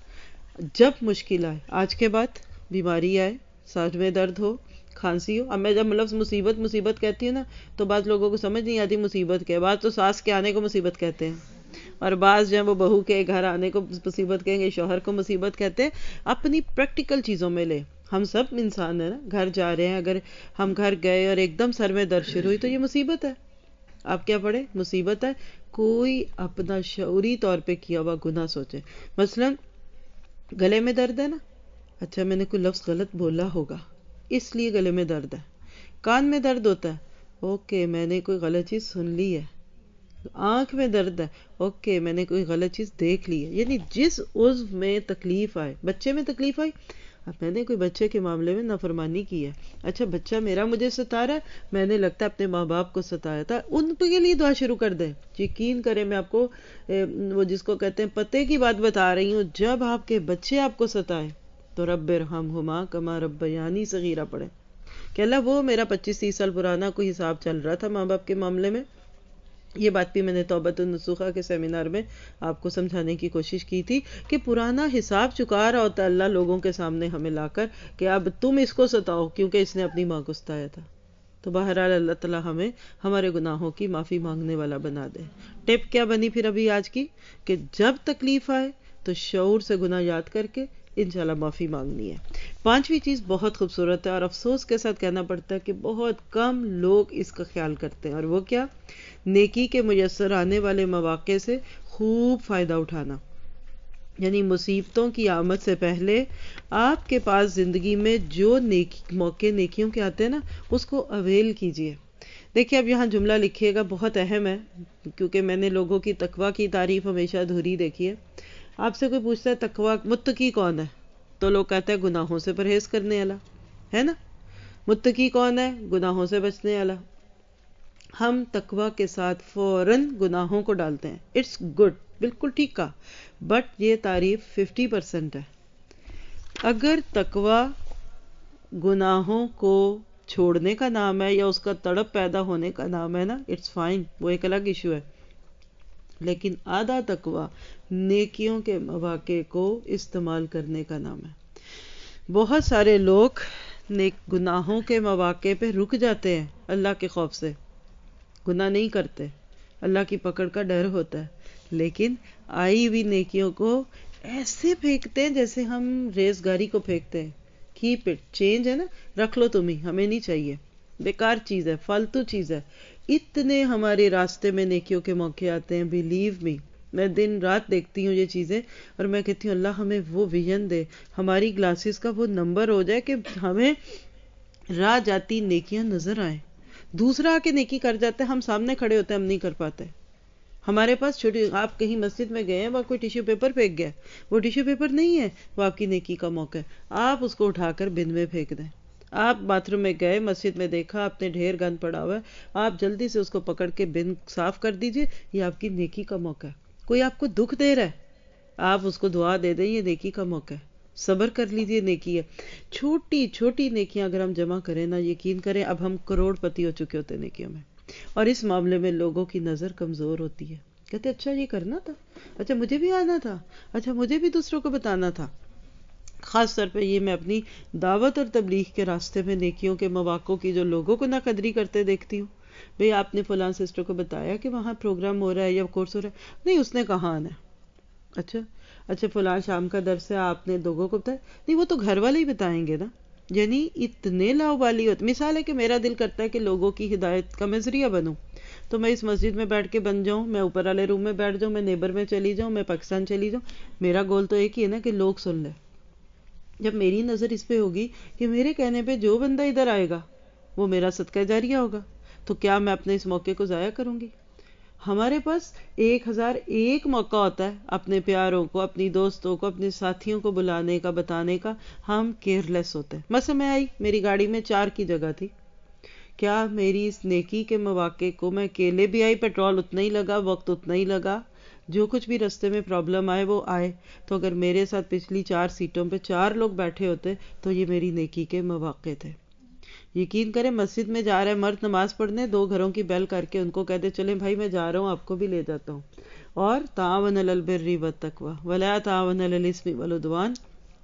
جب مشکل آئے، آج کے بعد بیماری آئے، سانس میں درد ہو، کھانسی ہو. اب میں جب لفظ مصیبت مصیبت کہتی ہوں نا تو بعض لوگوں کو سمجھ نہیں آتی مصیبت کیا ہے. بعض تو ساس کے آنے کو مصیبت کہتے ہیں، اور بعض جو ہے وہ بہو کے گھر آنے کو مصیبت کہیں گے، شوہر کو مصیبت کہتے ہیں. اپنی پریکٹیکل چیزوں میں لے. ہم سب انسان ہیں نا، گھر جا رہے ہیں، اگر ہم گھر گئے اور ایک دم سر میں درد شروع ہوئی تو یہ مصیبت ہے. آپ کیا پڑھیں؟ مصیبت ہے. کوئی اپنا شعوری طور پہ کیا ہوا گناہ سوچے. مثلاً گلے میں درد ہے نا، اچھا میں نے کوئی لفظ غلط بولا ہوگا اس لیے گلے میں درد ہے. کان میں درد ہوتا ہے، اوکے میں نے کوئی غلط چیز سن لی ہے. آنکھ میں درد ہے، اوکے میں نے کوئی غلط چیز دیکھ لی ہے. یعنی جس عضو میں تکلیف آئے. بچے میں تکلیف آئی، اب میں نے کوئی بچے کے معاملے میں نافرمانی کی ہے، اچھا بچہ میرا مجھے ستا رہا ہے، میں نے لگتا ہے اپنے ماں باپ کو ستایا تھا، ان کے لیے دعا شروع کر دیں. یقین کریں میں آپ کو وہ جس کو کہتے ہیں پتے کی بات بتا رہی ہوں. جب آپ کے بچے آپ کو ستائیں تو رب ارحمہما کما ربیانی صغیرہ پڑھیں کہ اللہ وہ میرا 25-30 سال پرانا کوئی حساب چل رہا تھا ماں باپ کے معاملے میں. یہ بات بھی میں نے توبۃ النصوحہ کے سیمینار میں آپ کو سمجھانے کی کوشش کی تھی کہ پرانا حساب چکا رہا ہوتا ہے اللہ لوگوں کے سامنے ہمیں لا کر کہ اب تم اس کو ستاؤ کیونکہ اس نے اپنی ماں کو ستایا تھا. تو بہرحال اللہ تعالیٰ ہمیں ہمارے گناہوں کی معافی مانگنے والا بنا دے. ٹپ کیا بنی پھر ابھی آج کی کہ جب تکلیف آئے تو شعور سے گناہ یاد کر کے انشاءاللہ معافی مانگنی ہے. پانچویں چیز بہت خوبصورت ہے اور افسوس کے ساتھ کہنا پڑتا ہے کہ بہت کم لوگ اس کا خیال کرتے ہیں، اور وہ کیا؟ نیکی کے میسر آنے والے مواقع سے خوب فائدہ اٹھانا. یعنی مصیبتوں کی آمد سے پہلے آپ کے پاس زندگی میں جو موقع نیکیوں کے آتے ہیں نا اس کو اویل کیجئے. دیکھیے اب یہاں جملہ لکھیے گا، بہت اہم ہے کیونکہ میں نے لوگوں کی تقویٰ کی تعریف ہمیشہ ادھوری دیکھی ہے. آپ سے کوئی پوچھتا ہے تقویٰ متقی کون ہے تو لوگ کہتے ہیں گناہوں سے پرہیز کرنے والا، ہے نا؟ متقی کون ہے؟ گناہوں سے بچنے والا. ہم تقویٰ کے ساتھ فوراً گناہوں کو ڈالتے ہیں. اٹس گڈ، بالکل ٹھیک کہا، بٹ یہ تعریف 50% ہے. اگر تقویٰ گناہوں کو چھوڑنے کا نام ہے یا اس کا تڑپ پیدا ہونے کا نام ہے نا، اٹس فائن، وہ ایک الگ ایشو ہے. لیکن آدھا تقویٰ نیکیوں کے مواقع کو استعمال کرنے کا نام ہے. بہت سارے لوگ گناہوں کے مواقع پہ رک جاتے ہیں اللہ کے خوف سے، گناہ نہیں کرتے، اللہ کی پکڑ کا ڈر ہوتا ہے، لیکن آئی ہوئی نیکیوں کو ایسے پھینکتے ہیں جیسے ہم ریس گاری کو پھینکتے ہیں. کیپ اٹ، چینج ہے نا، رکھ لو تم ہی، ہمیں نہیں چاہیے، بیکار چیز ہے، فالتو چیز ہے. اتنے ہمارے راستے میں نیکیوں کے موقع آتے ہیں، بیلیو می. میں دن رات دیکھتی ہوں یہ چیزیں اور میں کہتی ہوں اللہ ہمیں وہ ویژن دے، ہماری گلاسز کا وہ نمبر ہو جائے کہ ہمیں راہ جاتی نیکیاں نظر آئیں. دوسرا آ کے نیکی کر جاتا ہے، ہم سامنے کھڑے ہوتے ہیں، ہم نہیں کر پاتے. ہمارے پاس چھوٹی، آپ کہیں مسجد میں گئے ہیں وہاں کوئی ٹیشو پیپر پھینک گیا، وہ ٹیشو پیپر نہیں ہے، وہ آپ کی نیکی کا موقع ہے. آپ اس کو اٹھا کر بن میں پھینک دیں. آپ باتھ روم میں گئے، مسجد میں دیکھا آپ نے ڈھیر گند پڑا ہوا ہے، آپ جلدی سے اس کو پکڑ کے بن صاف کر دیجئے، یہ آپ کی نیکی کا موقع ہے. کوئی آپ کو دکھ دے رہا ہے، آپ اس کو دعا دے دیں، یہ نیکی کا موقع ہے، صبر کر لیجئے، نیکی ہے. چھوٹی چھوٹی نیکیاں اگر ہم جمع کریں نا، یقین کریں اب ہم کروڑ پتی ہو چکے ہوتے ہیں نیکیوں میں. اور اس معاملے میں لوگوں کی نظر کمزور ہوتی ہے، کہتے اچھا یہ کرنا تھا، اچھا مجھے بھی آنا تھا، اچھا مجھے بھی دوسروں کو بتانا تھا. خاص طور پہ یہ میں اپنی دعوت اور تبلیغ کے راستے میں نیکیوں کے مواقع کی جو لوگوں کو ناقدری کرتے دیکھتی ہوں. بھئی آپ نے فلاں سسٹر کو بتایا کہ وہاں پروگرام ہو رہا ہے یا کورس ہو رہا ہے؟ نہیں، اس نے کہاں آنا ہے. اچھا فلاں شام کا درس ہے، آپ نے لوگوں کو بتایا؟ نہیں، وہ تو گھر والے ہی بتائیں گے نا. یعنی اتنے لاؤبالی ہوتے. مثال ہے کہ میرا دل کرتا ہے کہ لوگوں کی ہدایت کا میں ذریعہ بنوں، تو میں اس مسجد میں بیٹھ کے بن جاؤں، میں اوپر والے روم میں بیٹھ جاؤں، میں نیبر میں چلی جاؤں، میں پاکستان چلی جاؤں. میرا گول تو ایک ہی ہے نا کہ لوگ سن لیں. جب میری نظر اس پہ ہوگی کہ میرے کہنے پہ جو بندہ ادھر آئے گا وہ میرا صدقہ جاریہ ہوگا، تو کیا میں اپنے اس موقع کو ضائع کروں گی؟ ہمارے پاس 1001 موقع ہوتا ہے اپنے پیاروں کو، اپنی دوستوں کو، اپنے ساتھیوں کو بلانے کا، بتانے کا. ہم کیئر لیس ہوتے ہیں. مثلا میں آئی، میری گاڑی میں 4 کی جگہ تھی. کیا میری اس نیکی کے مواقع کو میں اکیلے بھی آئی، پیٹرول اتنا ہی لگا، وقت اتنا ہی لگا، جو کچھ بھی رستے میں پرابلم آئے وہ آئے، تو اگر میرے ساتھ پچھلی 4 سیٹوں پہ 4 لوگ بیٹھے ہوتے تو یہ میری نیکی کے مواقع تھے. یقین کریں، مسجد میں جا رہا ہے مرد نماز پڑھنے، 2 گھروں کی بیل کر کے ان کو کہہ دے چلیں بھائی میں جا رہا ہوں، آپ کو بھی لے جاتا ہوں. اور تعاون علی البر والتقوی ولا تعاون علی الاثم والعدوان.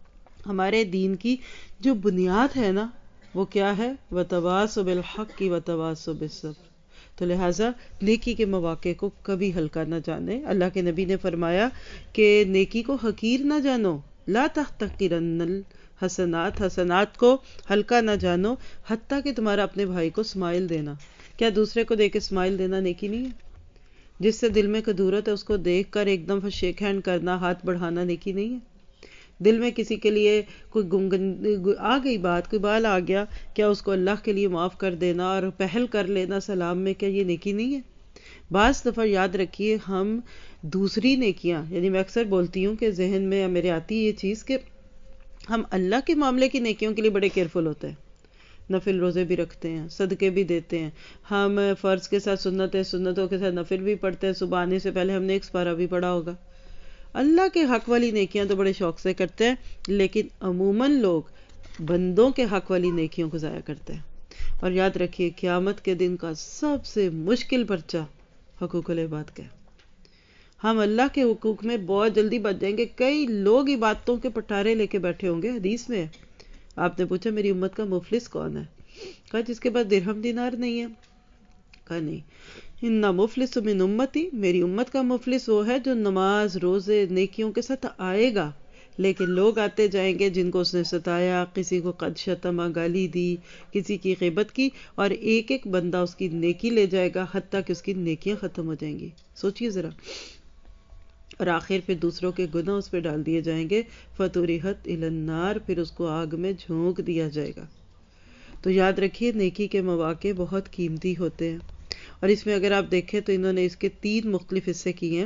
ہمارے دین کی جو بنیاد ہے نا وہ کیا ہے؟ وتواصوا بالحق وتواصوا بالصبر. تو لہٰذا نیکی کے مواقع کو کبھی ہلکا نہ جانے. اللہ کے نبی نے فرمایا کہ نیکی کو حقیر نہ جانو، لا تحتقرن الحسنات، حسنات کو ہلکا نہ جانو، حتیٰ کہ تمہارا اپنے بھائی کو اسمائل دینا. کیا دوسرے کو دیکھ کے اسمائل دینا نیکی نہیں ہے؟ جس سے دل میں کدورت ہے اس کو دیکھ کر ایک دم شیک ہینڈ کرنا، ہاتھ بڑھانا نیکی نہیں ہے؟ دل میں کسی کے لیے کوئی آ گئی بات، کوئی بال آ گیا، کیا اس کو اللہ کے لیے معاف کر دینا اور پہل کر لینا سلام میں، کیا یہ نیکی نہیں ہے؟ بعض دفعہ یاد رکھیے ہم دوسری نیکیاں، یعنی میں اکثر بولتی ہوں کہ ذہن میں میرے آتی ہے یہ چیز کہ ہم اللہ کے معاملے کی نیکیوں کے لیے بڑے کیئرفل ہوتے ہیں. نفل روزے بھی رکھتے ہیں، صدقے بھی دیتے ہیں، ہم فرض کے ساتھ سنتوں کے ساتھ نفل بھی پڑھتے ہیں. صبح آنے سے پہلے ہم نے ایک سپارہ بھی پڑھا ہوگا. اللہ کے حق والی نیکیاں تو بڑے شوق سے کرتے ہیں، لیکن عموماً لوگ بندوں کے حق والی نیکیوں کو ضائع کرتے ہیں. اور یاد رکھیے قیامت کے دن کا سب سے مشکل پرچہ حقوق العباد کا ہے. ہم اللہ کے حقوق میں بہت جلدی بچ جائیں گے. کئی لوگ عبادتوں کے پٹارے لے کے بیٹھے ہوں گے. حدیث میں آپ نے پوچھا میری امت کا مفلس کون ہے؟ کہا جس کے پاس درہم دینار نہیں ہے. کہا نہیں، ان مفلس من امتی، میری امت کا مفلس وہ ہے جو نماز روزے نیکیوں کے ساتھ آئے گا، لیکن لوگ آتے جائیں گے جن کو اس نے ستایا، کسی کو قد شتم، گالی دی، کسی کی غیبت کی، اور ایک ایک بندہ اس کی نیکی لے جائے گا حتیٰ کہ اس کی نیکیاں ختم ہو جائیں گی. سوچیے ذرا. اور آخر پھر دوسروں کے گناہ اس پہ ڈال دیے جائیں گے. فطرحت الی النار، پھر اس کو آگ میں جھونک دیا جائے گا. تو یاد رکھیے نیکی کے مواقع بہت قیمتی ہوتے ہیں. اور اس میں اگر آپ دیکھیں تو انہوں نے اس کے 3 مختلف حصے کیے ہیں.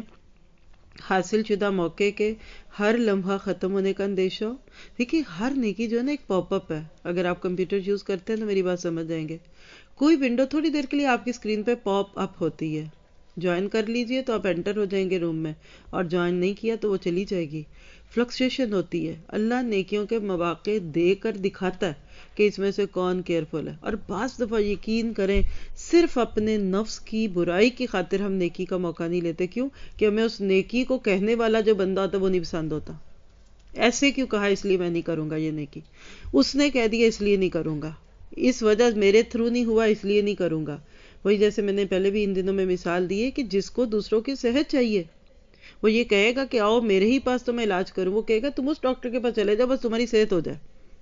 حاصل شدہ موقع کے ہر لمحہ ختم ہونے کا اندیشہ. دیکھیے ہر نیکی جو ہے نا ایک پاپ اپ ہے. اگر آپ کمپیوٹر یوز کرتے ہیں تو میری بات سمجھ جائیں گے. کوئی ونڈو تھوڑی دیر کے لیے آپ کی اسکرین پہ پاپ اپ ہوتی ہے. جوائن کر لیجئے تو آپ انٹر ہو جائیں گے روم میں، اور جوائن نہیں کیا تو وہ چلی جائے گی. فلکچویشن ہوتی ہے. اللہ نیکیوں کے مواقع دے کر دکھاتا ہے کہ اس میں سے کون کیئرفل ہے. اور بعض دفعہ یقین کریں صرف اپنے نفس کی برائی کی خاطر ہم نیکی کا موقع نہیں لیتے. کیوں؟ کہ ہمیں اس نیکی کو کہنے والا جو بندہ ہوتا ہے وہ نہیں پسند ہوتا. ایسے کیوں کہا اس لیے میں نہیں کروں گا یہ نیکی، اس نے کہہ دیا اس لیے نہیں کروں گا، اس وجہ میرے تھرو نہیں ہوا اس لیے نہیں کروں گا. وہی جیسے میں نے پہلے بھی ان دنوں میں مثال دی ہے کہ جس کو دوسروں کی صحت چاہیے وہ یہ کہے گا کہ آؤ میرے ہی پاس تو میں علاج کروں، وہ کہے گا تم اس ڈاکٹر کے پاس چلے جاؤ بس تمہاری صحت ہو جائے.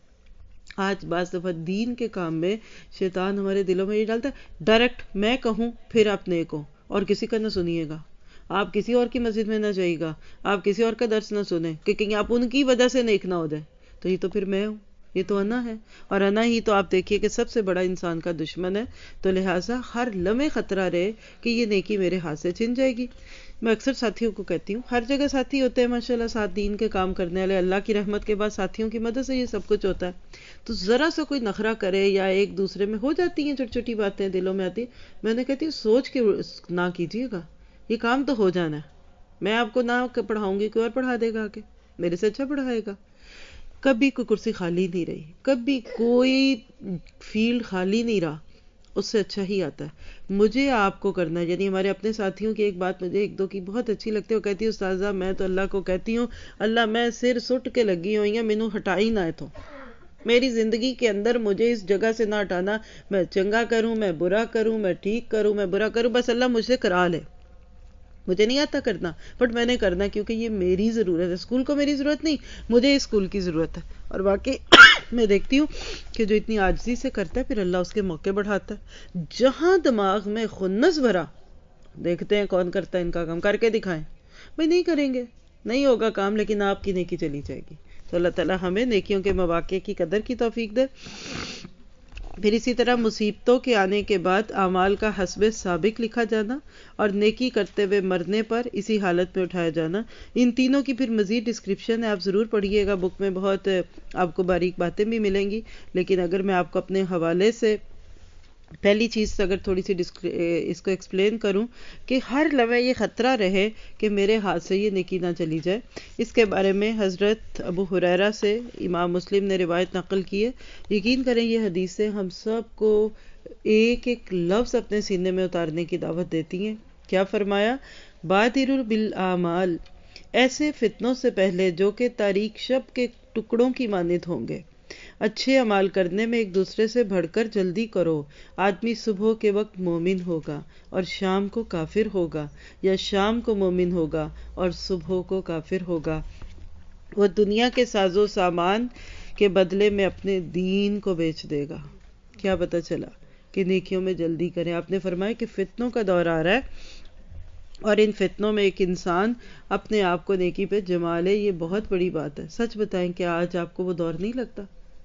آج بعض دفعہ دین کے کام میں شیطان ہمارے دلوں میں یہ ڈالتا ہے ڈائریکٹ میں کہوں پھر آپ نیک ہو، اور کسی کا نہ سنیے گا. آپ کسی اور کی مسجد میں نہ جائیے گا، آپ کسی اور کا درس نہ سنیں کہ کہیں آپ ان کی وجہ سے نیک نہ ہو جائے. تو یہ تو پھر میں ہوں، یہ تو انا ہے. اور انا ہی تو آپ دیکھیے کہ سب سے بڑا انسان کا دشمن ہے. تو لہٰذا ہر لمحے خطرہ رہے کہ یہ نیکی میرے ہاتھ سے چھن جائے گی. میں اکثر ساتھیوں کو کہتی ہوں، ہر جگہ ساتھی ہوتے ہیں ماشاءاللہ، ساتھ دین کے کام کرنے والے. اللہ کی رحمت کے بعد ساتھیوں کی مدد سے یہ سب کچھ ہوتا ہے. تو ذرا سا کوئی نخرہ کرے یا ایک دوسرے میں ہو جاتی ہیں چھوٹی چھوٹی باتیں دلوں میں آتی، میں نے کہتی ہوں سوچ کے نہ کیجیے گا، یہ کام تو ہو جانا ہے. میں آپ کو نہ پڑھاؤں گی، کوئی اور پڑھا دے گا آگے، میرے سے اچھا پڑھائے گا. کبھی کوئی کرسی خالی نہیں رہی، کبھی کوئی فیلڈ خالی نہیں رہا. اس سے اچھا ہی آتا ہے. مجھے آپ کو کرنا ہے. یعنی ہمارے اپنے ساتھیوں کی ایک بات مجھے ایک دو کی بہت اچھی لگتی ہے. وہ کہتی ہے استاذہ میں تو اللہ کو کہتی ہوں اللہ میں سر سٹ کے لگی ہوئی ہیں مینوں ہٹائی نہ تو میری زندگی کے اندر مجھے اس جگہ سے نہ ہٹانا. میں چنگا کروں میں برا کروں میں ٹھیک کروں میں برا کروں بس اللہ مجھ سے کرا لے. مجھے نہیں آتا کرنا بٹ میں نے کرنا کیونکہ یہ میری ضرورت ہے. اسکول کو میری ضرورت نہیں مجھے اسکول کی ضرورت ہے. اور واقعی میں دیکھتی ہوں کہ جو اتنی عاجزی سے کرتا ہے پھر اللہ اس کے موقع بڑھاتا ہے. جہاں دماغ میں خنس بھرا دیکھتے ہیں کون کرتا ہے ان کا کام کر کے دکھائیں. بھئی نہیں کریں گے نہیں ہوگا کام لیکن آپ کی نیکی چلی جائے گی. تو اللہ تعالیٰ ہمیں نیکیوں کے مواقع کی قدر کی توفیق دے. پھر اسی طرح مصیبتوں کے آنے کے بعد اعمال کا حسب سابق لکھا جانا اور نیکی کرتے ہوئے مرنے پر اسی حالت میں اٹھایا جانا. ان تینوں کی پھر مزید ڈسکرپشن ہے آپ ضرور پڑھیے گا. بک میں بہت آپ کو باریک باتیں بھی ملیں گی لیکن اگر میں آپ کو اپنے حوالے سے پہلی چیز اگر تھوڑی سی اس کو ایکسپلین کروں کہ ہر لمحہ یہ خطرہ رہے کہ میرے ہاتھ سے یہ نیکی نہ چلی جائے. اس کے بارے میں حضرت ابو ہریرہ سے امام مسلم نے روایت نقل کی ہے. یقین کریں یہ حدیثیں ہم سب کو ایک ایک لفظ اپنے سینے میں اتارنے کی دعوت دیتی ہیں. کیا فرمایا بادروا بالاعمال ایسے فتنوں سے پہلے جو کہ تاریک شب کے ٹکڑوں کی مانند ہوں گے. اچھے عمال کرنے میں ایک دوسرے سے بڑھ کر جلدی کرو. آدمی صبح کے وقت مومن ہوگا اور شام کو کافر ہوگا یا شام کو مومن ہوگا اور صبح کو کافر ہوگا. وہ دنیا کے ساز و سامان کے بدلے میں اپنے دین کو بیچ دے گا. کیا پتہ چلا کہ نیکیوں میں جلدی کریں. آپ نے فرمایا کہ فتنوں کا دور آ رہا ہے اور ان فتنوں میں ایک انسان اپنے آپ کو نیکی پہ جما لے یہ بہت بڑی بات ہے. سچ بتائیں کہ آج آپ کو وہ دور نہیں لگتا؟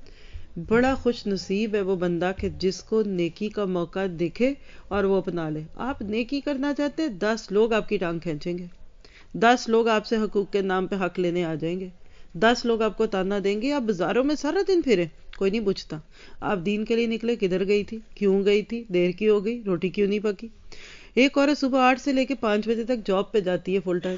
بڑا خوش نصیب ہے وہ بندہ کہ جس کو نیکی کا موقع دکھے اور وہ اپنا لے. آپ نیکی کرنا چاہتے ہیں 10 لوگ آپ کی ٹانگ کھینچیں گے. 10 لوگ آپ سے حقوق کے نام پہ حق لینے آ جائیں گے. 10 لوگ آپ کو تانا دیں گے. آپ بازاروں میں سارا دن پھریں کوئی نہیں پوچھتا آپ دین کے لیے نکلے کدھر گئی تھی کیوں گئی تھی دیر کی ہو گئی روٹی کیوں نہیں پکی. ایک عورت صبح 8 سے لے کے 5 بجے تک جاب پہ جاتی ہے فل ٹائم.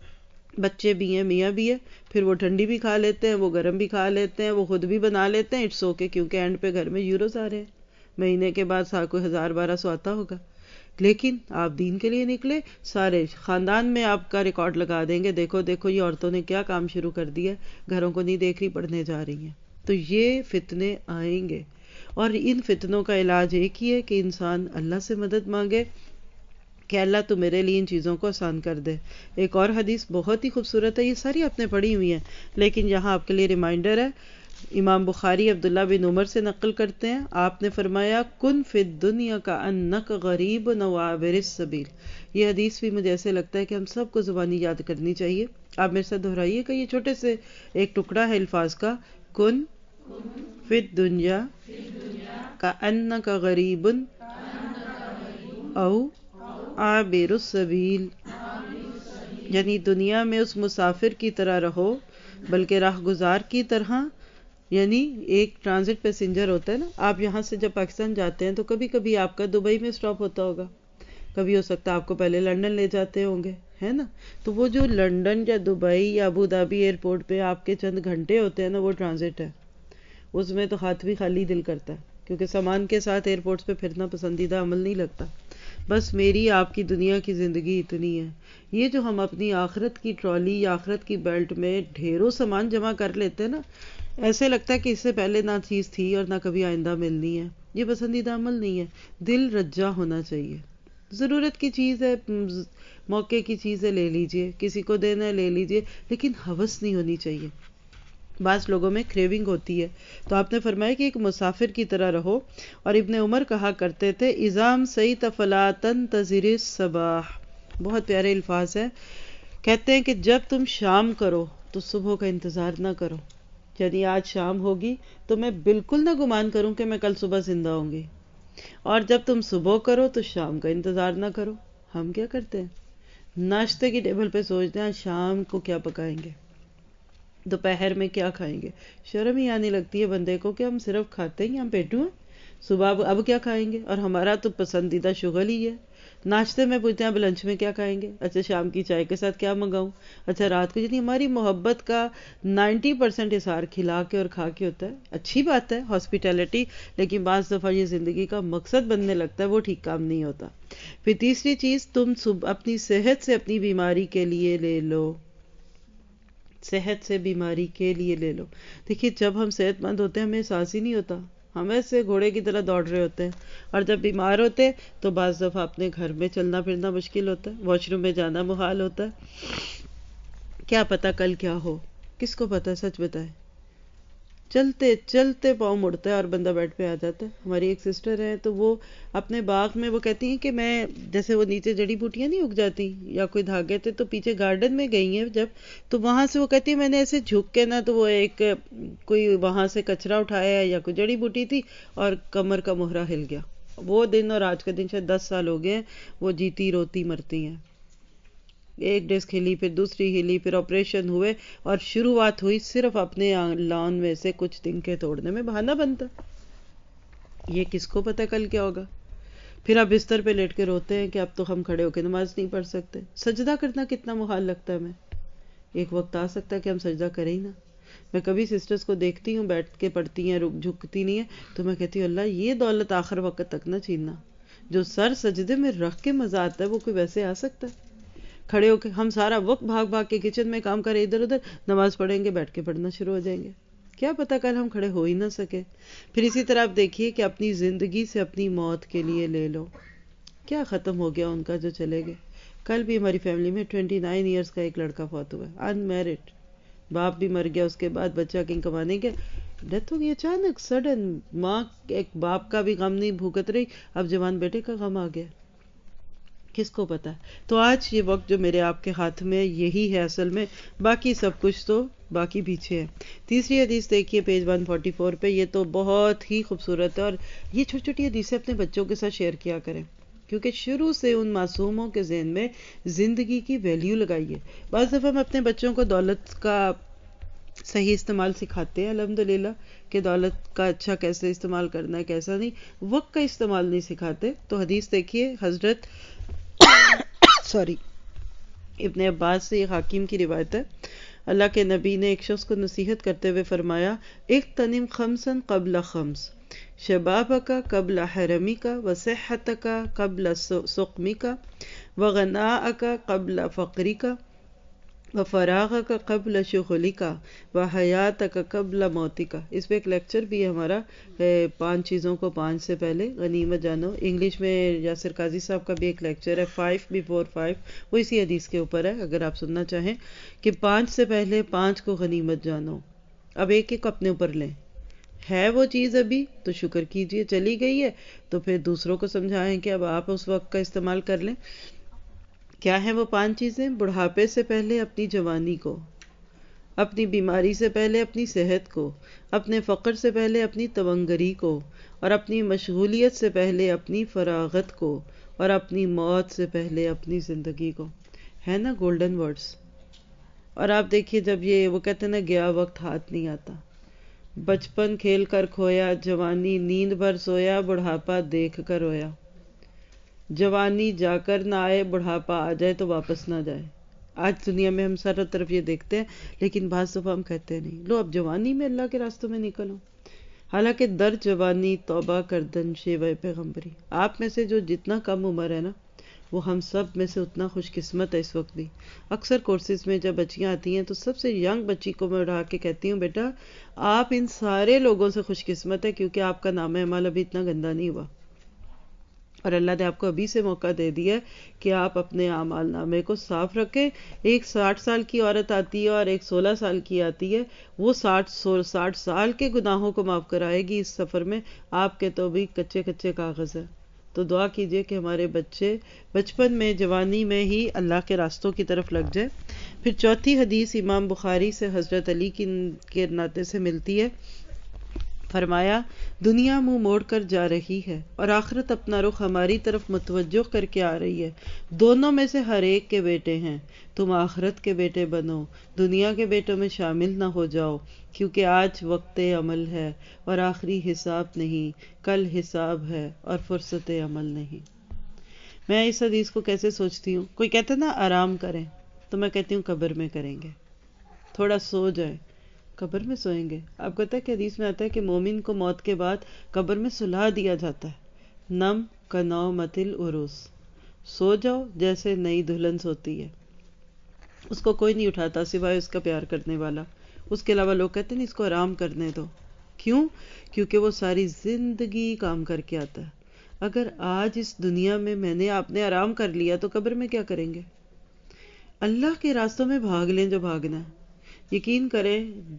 بچے بھی ہیں میاں بھی ہے پھر وہ ٹھنڈی بھی کھا لیتے ہیں وہ گرم بھی کھا لیتے ہیں وہ خود بھی بنا لیتے ہیں. اٹس اوکے کیونکہ اینڈ پہ گھر میں یوروز آ رہے ہیں. مہینے کے بعد کوئی 1000-1200 آتا ہوگا. لیکن آپ دین کے لیے نکلے سارے خاندان میں آپ کا ریکارڈ لگا دیں گے دیکھو دیکھو یہ عورتوں نے کیا کام شروع کر دیا ہے گھروں کو نہیں دیکھ رہی پڑھنے جا رہی ہیں. تو یہ فتنے آئیں گے اور ان فتنوں کا علاج ایک ہی ہے کہ انسان اللہ سے مدد مانگے کہ اللہ تو میرے لیے ان چیزوں کو آسان کر دے. ایک اور حدیث بہت ہی خوبصورت ہے. یہ ساری آپ نے پڑھی ہوئی ہیں لیکن یہاں آپ کے لیے ریمائنڈر ہے. امام بخاری عبداللہ بن عمر سے نقل کرتے ہیں آپ نے فرمایا کن فی الدنیا کأنک غریب و عابر السبیل. یہ حدیث بھی مجھے ایسے لگتا ہے کہ ہم سب کو زبانی یاد کرنی چاہیے. آپ میرے ساتھ دہرائیے کہ یہ چھوٹے سے ایک ٹکڑا ہے الفاظ کا. کن فی الدنیا کأنک غریب او عابر السبیل یعنی دنیا میں اس مسافر کی طرح رہو بلکہ راہ گزار کی طرح. یعنی ایک ٹرانزٹ پیسنجر ہوتا ہے نا. آپ یہاں سے جب پاکستان جاتے ہیں تو کبھی کبھی آپ کا دبئی میں سٹاپ ہوتا ہوگا کبھی ہو سکتا ہے آپ کو پہلے لنڈن لے جاتے ہوں گے ہے نا. تو وہ جو لنڈن یا دبئی یا ابو دھابی ایئرپورٹ پہ آپ کے چند گھنٹے ہوتے ہیں نا وہ ٹرانزٹ ہے. اس میں تو ہاتھ بھی خالی دل کرتا ہے کیونکہ سامان کے ساتھ ایئرپورٹس پہ پھرنا پسندیدہ عمل نہیں لگتا. بس میری آپ کی دنیا کی زندگی اتنی ہے. یہ جو ہم اپنی آخرت کی ٹرالی یا آخرت کی بیلٹ میں ڈھیروں سامان جمع کر لیتے ہیں نا ایسے لگتا ہے کہ اس سے پہلے نہ چیز تھی اور نہ کبھی آئندہ ملنی ہے. یہ پسندیدہ عمل نہیں ہے. دل رجا ہونا چاہیے. ضرورت کی چیز ہے موقع کی چیز ہے لے لیجئے کسی کو دینا ہے لے لیجئے لیکن ہوس نہیں ہونی چاہیے. بعض لوگوں میں کریونگ ہوتی ہے. تو آپ نے فرمایا کہ ایک مسافر کی طرح رہو. اور ابن عمر کہا کرتے تھے اذام سیت فلا تنتظر الصباح. بہت پیارے الفاظ ہیں. کہتے ہیں کہ جب تم شام کرو تو صبح کا انتظار نہ کرو. یعنی آج شام ہوگی تو میں بالکل نہ گمان کروں کہ میں کل صبح زندہ ہوں گی. اور جب تم صبح کرو تو شام کا انتظار نہ کرو. ہم کیا کرتے ہیں ناشتے کی ٹیبل پہ سوچتے ہیں شام کو کیا پکائیں گے دوپہر میں کیا کھائیں گے. شرم ہی آنے لگتی ہے بندے کو کہ ہم صرف کھاتے ہیں ہم پیٹو ہیں. صبح اب کیا کھائیں گے، اور ہمارا تو پسندیدہ شغل ہی ہے، ناشتے میں پوچھتے ہیں اب لنچ میں کیا کھائیں گے، اچھا شام کی چائے کے ساتھ کیا منگاؤں، اچھا رات کو، یعنی ہماری محبت کا 90% اظہار کھلا کے اور کھا کے ہوتا ہے. اچھی بات ہے ہاسپیٹیلٹی، لیکن بعض دفعہ یہ زندگی کا مقصد بننے لگتا ہے، وہ ٹھیک کام نہیں ہوتا. پھر تیسری چیز، تم اپنی صحت سے اپنی بیماری کے لیے لے لو، صحت سے بیماری کے لیے لے لو. دیکھیے جب ہم صحت مند ہوتے ہیں ہمیں احساس ہی نہیں ہوتا، ہم ایسے گھوڑے کی طرح دوڑ رہے ہوتے ہیں، اور جب بیمار ہوتے ہیں تو بعض دفعہ اپنے گھر میں چلنا پھرنا مشکل ہوتا ہے، واش روم میں جانا محال ہوتا ہے. کیا پتا کل کیا ہو، کس کو پتا، سچ بتائے. چلتے چلتے پاؤں مڑتا ہے اور بندہ بیڈ پہ آ جاتا ہے. ہماری ایک سسٹر ہے تو وہ اپنے باغ میں وہ کہتی ہیں کہ میں، جیسے وہ نیچے جڑی بوٹیاں نہیں اگ جاتی یا کوئی دھاگے تھے، تو پیچھے گارڈن میں گئی ہیں جب، تو وہاں سے وہ کہتی ہے میں نے ایسے جھک کے نا، تو وہ ایک کوئی وہاں سے کچرا اٹھایا یا کوئی جڑی بوٹی تھی اور کمر کا مہرا ہل گیا. وہ دن اور آج کا دن شاید 10 سال ہو گئے ہیں، وہ جیتی روتی مرتی ہیں. ایک ڈسک ہلی، پھر دوسری ہلی، پھر آپریشن ہوئے، اور شروعات ہوئی صرف اپنے لان میں سے کچھ تنکے توڑنے میں. بہانہ بنتا، یہ کس کو پتا کل کیا ہوگا. پھر آپ بستر پہ لیٹ کے روتے ہیں کہ اب تو ہم کھڑے ہو کے نماز نہیں پڑھ سکتے. سجدہ کرنا کتنا محال لگتا ہے ہمیں. ایک وقت آ سکتا ہے کہ ہم سجدہ کریں ہی نہ. میں کبھی سسٹرز کو دیکھتی ہوں بیٹھ کے پڑھتی ہیں، جھکتی نہیں ہیں، تو میں کہتی ہوں اللہ یہ دولت آخر وقت تک نہ چھیننا. جو سر سجدے میں رکھ کے مزہ آتا ہے وہ کوئی ویسے آ سکتا ہے. کھڑے ہو کے ہم سارا وقت بھاگ بھاگ کے کچن میں کام کریں، ادھر ادھر نماز پڑھیں گے، بیٹھ کے پڑھنا شروع ہو جائیں گے. کیا پتا کل ہم کھڑے ہو ہی نہ سکے. پھر اسی طرح آپ دیکھیے کہ اپنی زندگی سے اپنی موت کے لیے لے لو. کیا ختم ہو گیا ان کا جو چلے گئے. کل بھی ہماری فیملی میں 29 ایئرس کا ایک لڑکا فوت ہوا ہے، انمیرڈ. باپ بھی مر گیا، اس کے بعد بچہ کہیں کمانے گیا، ڈیتھ ہو گئی اچانک سڈن. ماں ایک باپ کا بھی غم نہیں بھوگت رہی، اب جوان بیٹے کا غم آ گیا. کس کو پتا. تو آج یہ وقت جو میرے آپ کے ہاتھ میں یہی ہے اصل میں، باقی سب کچھ تو باقی پیچھے ہے. تیسری حدیث دیکھیے پیج 144 پہ، یہ تو بہت ہی خوبصورت ہے، اور یہ چھوٹی چھوٹی حدیثیں اپنے بچوں کے ساتھ شیئر کیا کریں، کیونکہ شروع سے ان معصوموں کے ذہن میں زندگی کی ویلیو لگائیے. بعض دفعہ ہم اپنے بچوں کو دولت کا صحیح استعمال سکھاتے ہیں الحمدللہ، کہ دولت کا اچھا کیسے استعمال کرنا ہے کیسا نہیں، وقت کا استعمال نہیں سکھاتے. تو حدیث دیکھیے، حضرت ابن عباس سے، یہ حاکم کی روایت ہے، اللہ کے نبی نے ایک شخص کو نصیحت کرتے ہوئے فرمایا، اغتنم خمسا قبل خمس، شبابک قبل حرمک، وصحتک قبل سقمک، وغناءک قبل فقرک، وفراغک قبل شغلک، وحیاتک قبل موتک. اس پہ ایک لیکچر بھی ہے ہمارا، 5 چیزوں کو 5 سے پہلے غنیمت جانو. انگلش میں یاسر قاضی صاحب کا بھی ایک لیکچر ہے، 5 before 5، وہ اسی حدیث کے اوپر ہے، اگر آپ سننا چاہیں، کہ 5 سے پہلے 5 کو غنیمت جانو. اب ایک ایک اپنے اوپر لیں، ہے وہ چیز ابھی تو شکر کیجئے، چلی گئی ہے تو پھر دوسروں کو سمجھائیں کہ اب آپ اس وقت کا استعمال کر لیں. کیا ہیں وہ 5 چیزیں؟ بڑھاپے سے پہلے اپنی جوانی کو، اپنی بیماری سے پہلے اپنی صحت کو، اپنے فقر سے پہلے اپنی تونگری کو، اور اپنی مشغولیت سے پہلے اپنی فراغت کو، اور اپنی موت سے پہلے اپنی زندگی کو. ہے نا گولڈن ورڈز. اور آپ دیکھیے جب یہ وہ کہتے ہیں نا گیا وقت ہاتھ نہیں آتا، بچپن کھیل کر کھویا، جوانی نیند بھر سویا، بڑھاپا دیکھ کر رویا. جوانی جا کر نہ آئے، بڑھاپا آ جائے تو واپس نہ جائے. آج دنیا میں ہم سارا طرف یہ دیکھتے ہیں، لیکن بعض دفعہ ہم کہتے نہیں لو اب جوانی میں اللہ کے راستوں میں نکلو. حالانکہ در جوانی توبہ کردن شیوہ پیغمبری. آپ میں سے جو جتنا کم عمر ہے نا، وہ ہم سب میں سے اتنا خوش قسمت ہے اس وقت بھی. اکثر کورسز میں جب بچیاں آتی ہیں تو سب سے ینگ بچی کو میں اٹھا کے کہتی ہوں بیٹا آپ ان سارے لوگوں سے خوش قسمت ہے، کیونکہ آپ کا نام اعمال ابھی اتنا گندا نہیں ہوا، اور اللہ نے آپ کو ابھی سے موقع دے دیا ہے کہ آپ اپنے اعمال نامے کو صاف رکھیں. ایک 60 سال کی عورت آتی ہے اور ایک 16 سال کی آتی ہے، وہ 60 سال کے گناہوں کو معاف کرائے گی اس سفر میں، آپ کے تو بھی کچے کچے کاغذ ہیں. تو دعا کیجئے کہ ہمارے بچے بچپن میں، جوانی میں ہی اللہ کے راستوں کی طرف لگ جائے. پھر چوتھی حدیث امام بخاری سے حضرت علی کے ناطے سے ملتی ہے فرمایا دنیا منہ موڑ کر جا رہی ہے اور آخرت اپنا رخ ہماری طرف متوجہ کر کے آ رہی ہے. دونوں میں سے ہر ایک کے بیٹے ہیں. تم آخرت کے بیٹے بنو، دنیا کے بیٹوں میں شامل نہ ہو جاؤ، کیونکہ آج وقت عمل ہے اور آخری حساب نہیں، کل حساب ہے اور فرصت عمل نہیں. میں اس حدیث کو کیسے سوچتی ہوں، کوئی کہتا ہے نا آرام کریں، تو میں کہتی ہوں قبر میں کریں گے، تھوڑا سو جائیں، قبر میں سوئیں گے. آپ کو پتہ ہے کہ حدیث میں آتا ہے کہ مومن کو موت کے بعد قبر میں سلا دیا جاتا ہے. نم کنومۃ العروس، سو جاؤ جیسے نئی دلہن سوتی ہے. اس کو کوئی نہیں اٹھاتا سوائے اس کا پیار کرنے والا. اس کے علاوہ لوگ کہتے ہیں اس کو آرام کرنے دو. کیوں؟ کیونکہ وہ ساری زندگی کام کر کے آتا ہے. اگر آج اس دنیا میں آپ نے آرام کر لیا تو قبر میں کیا کریں گے؟ اللہ کے راستوں میں بھاگ لیں جو بھاگنا ہے. یقین کریں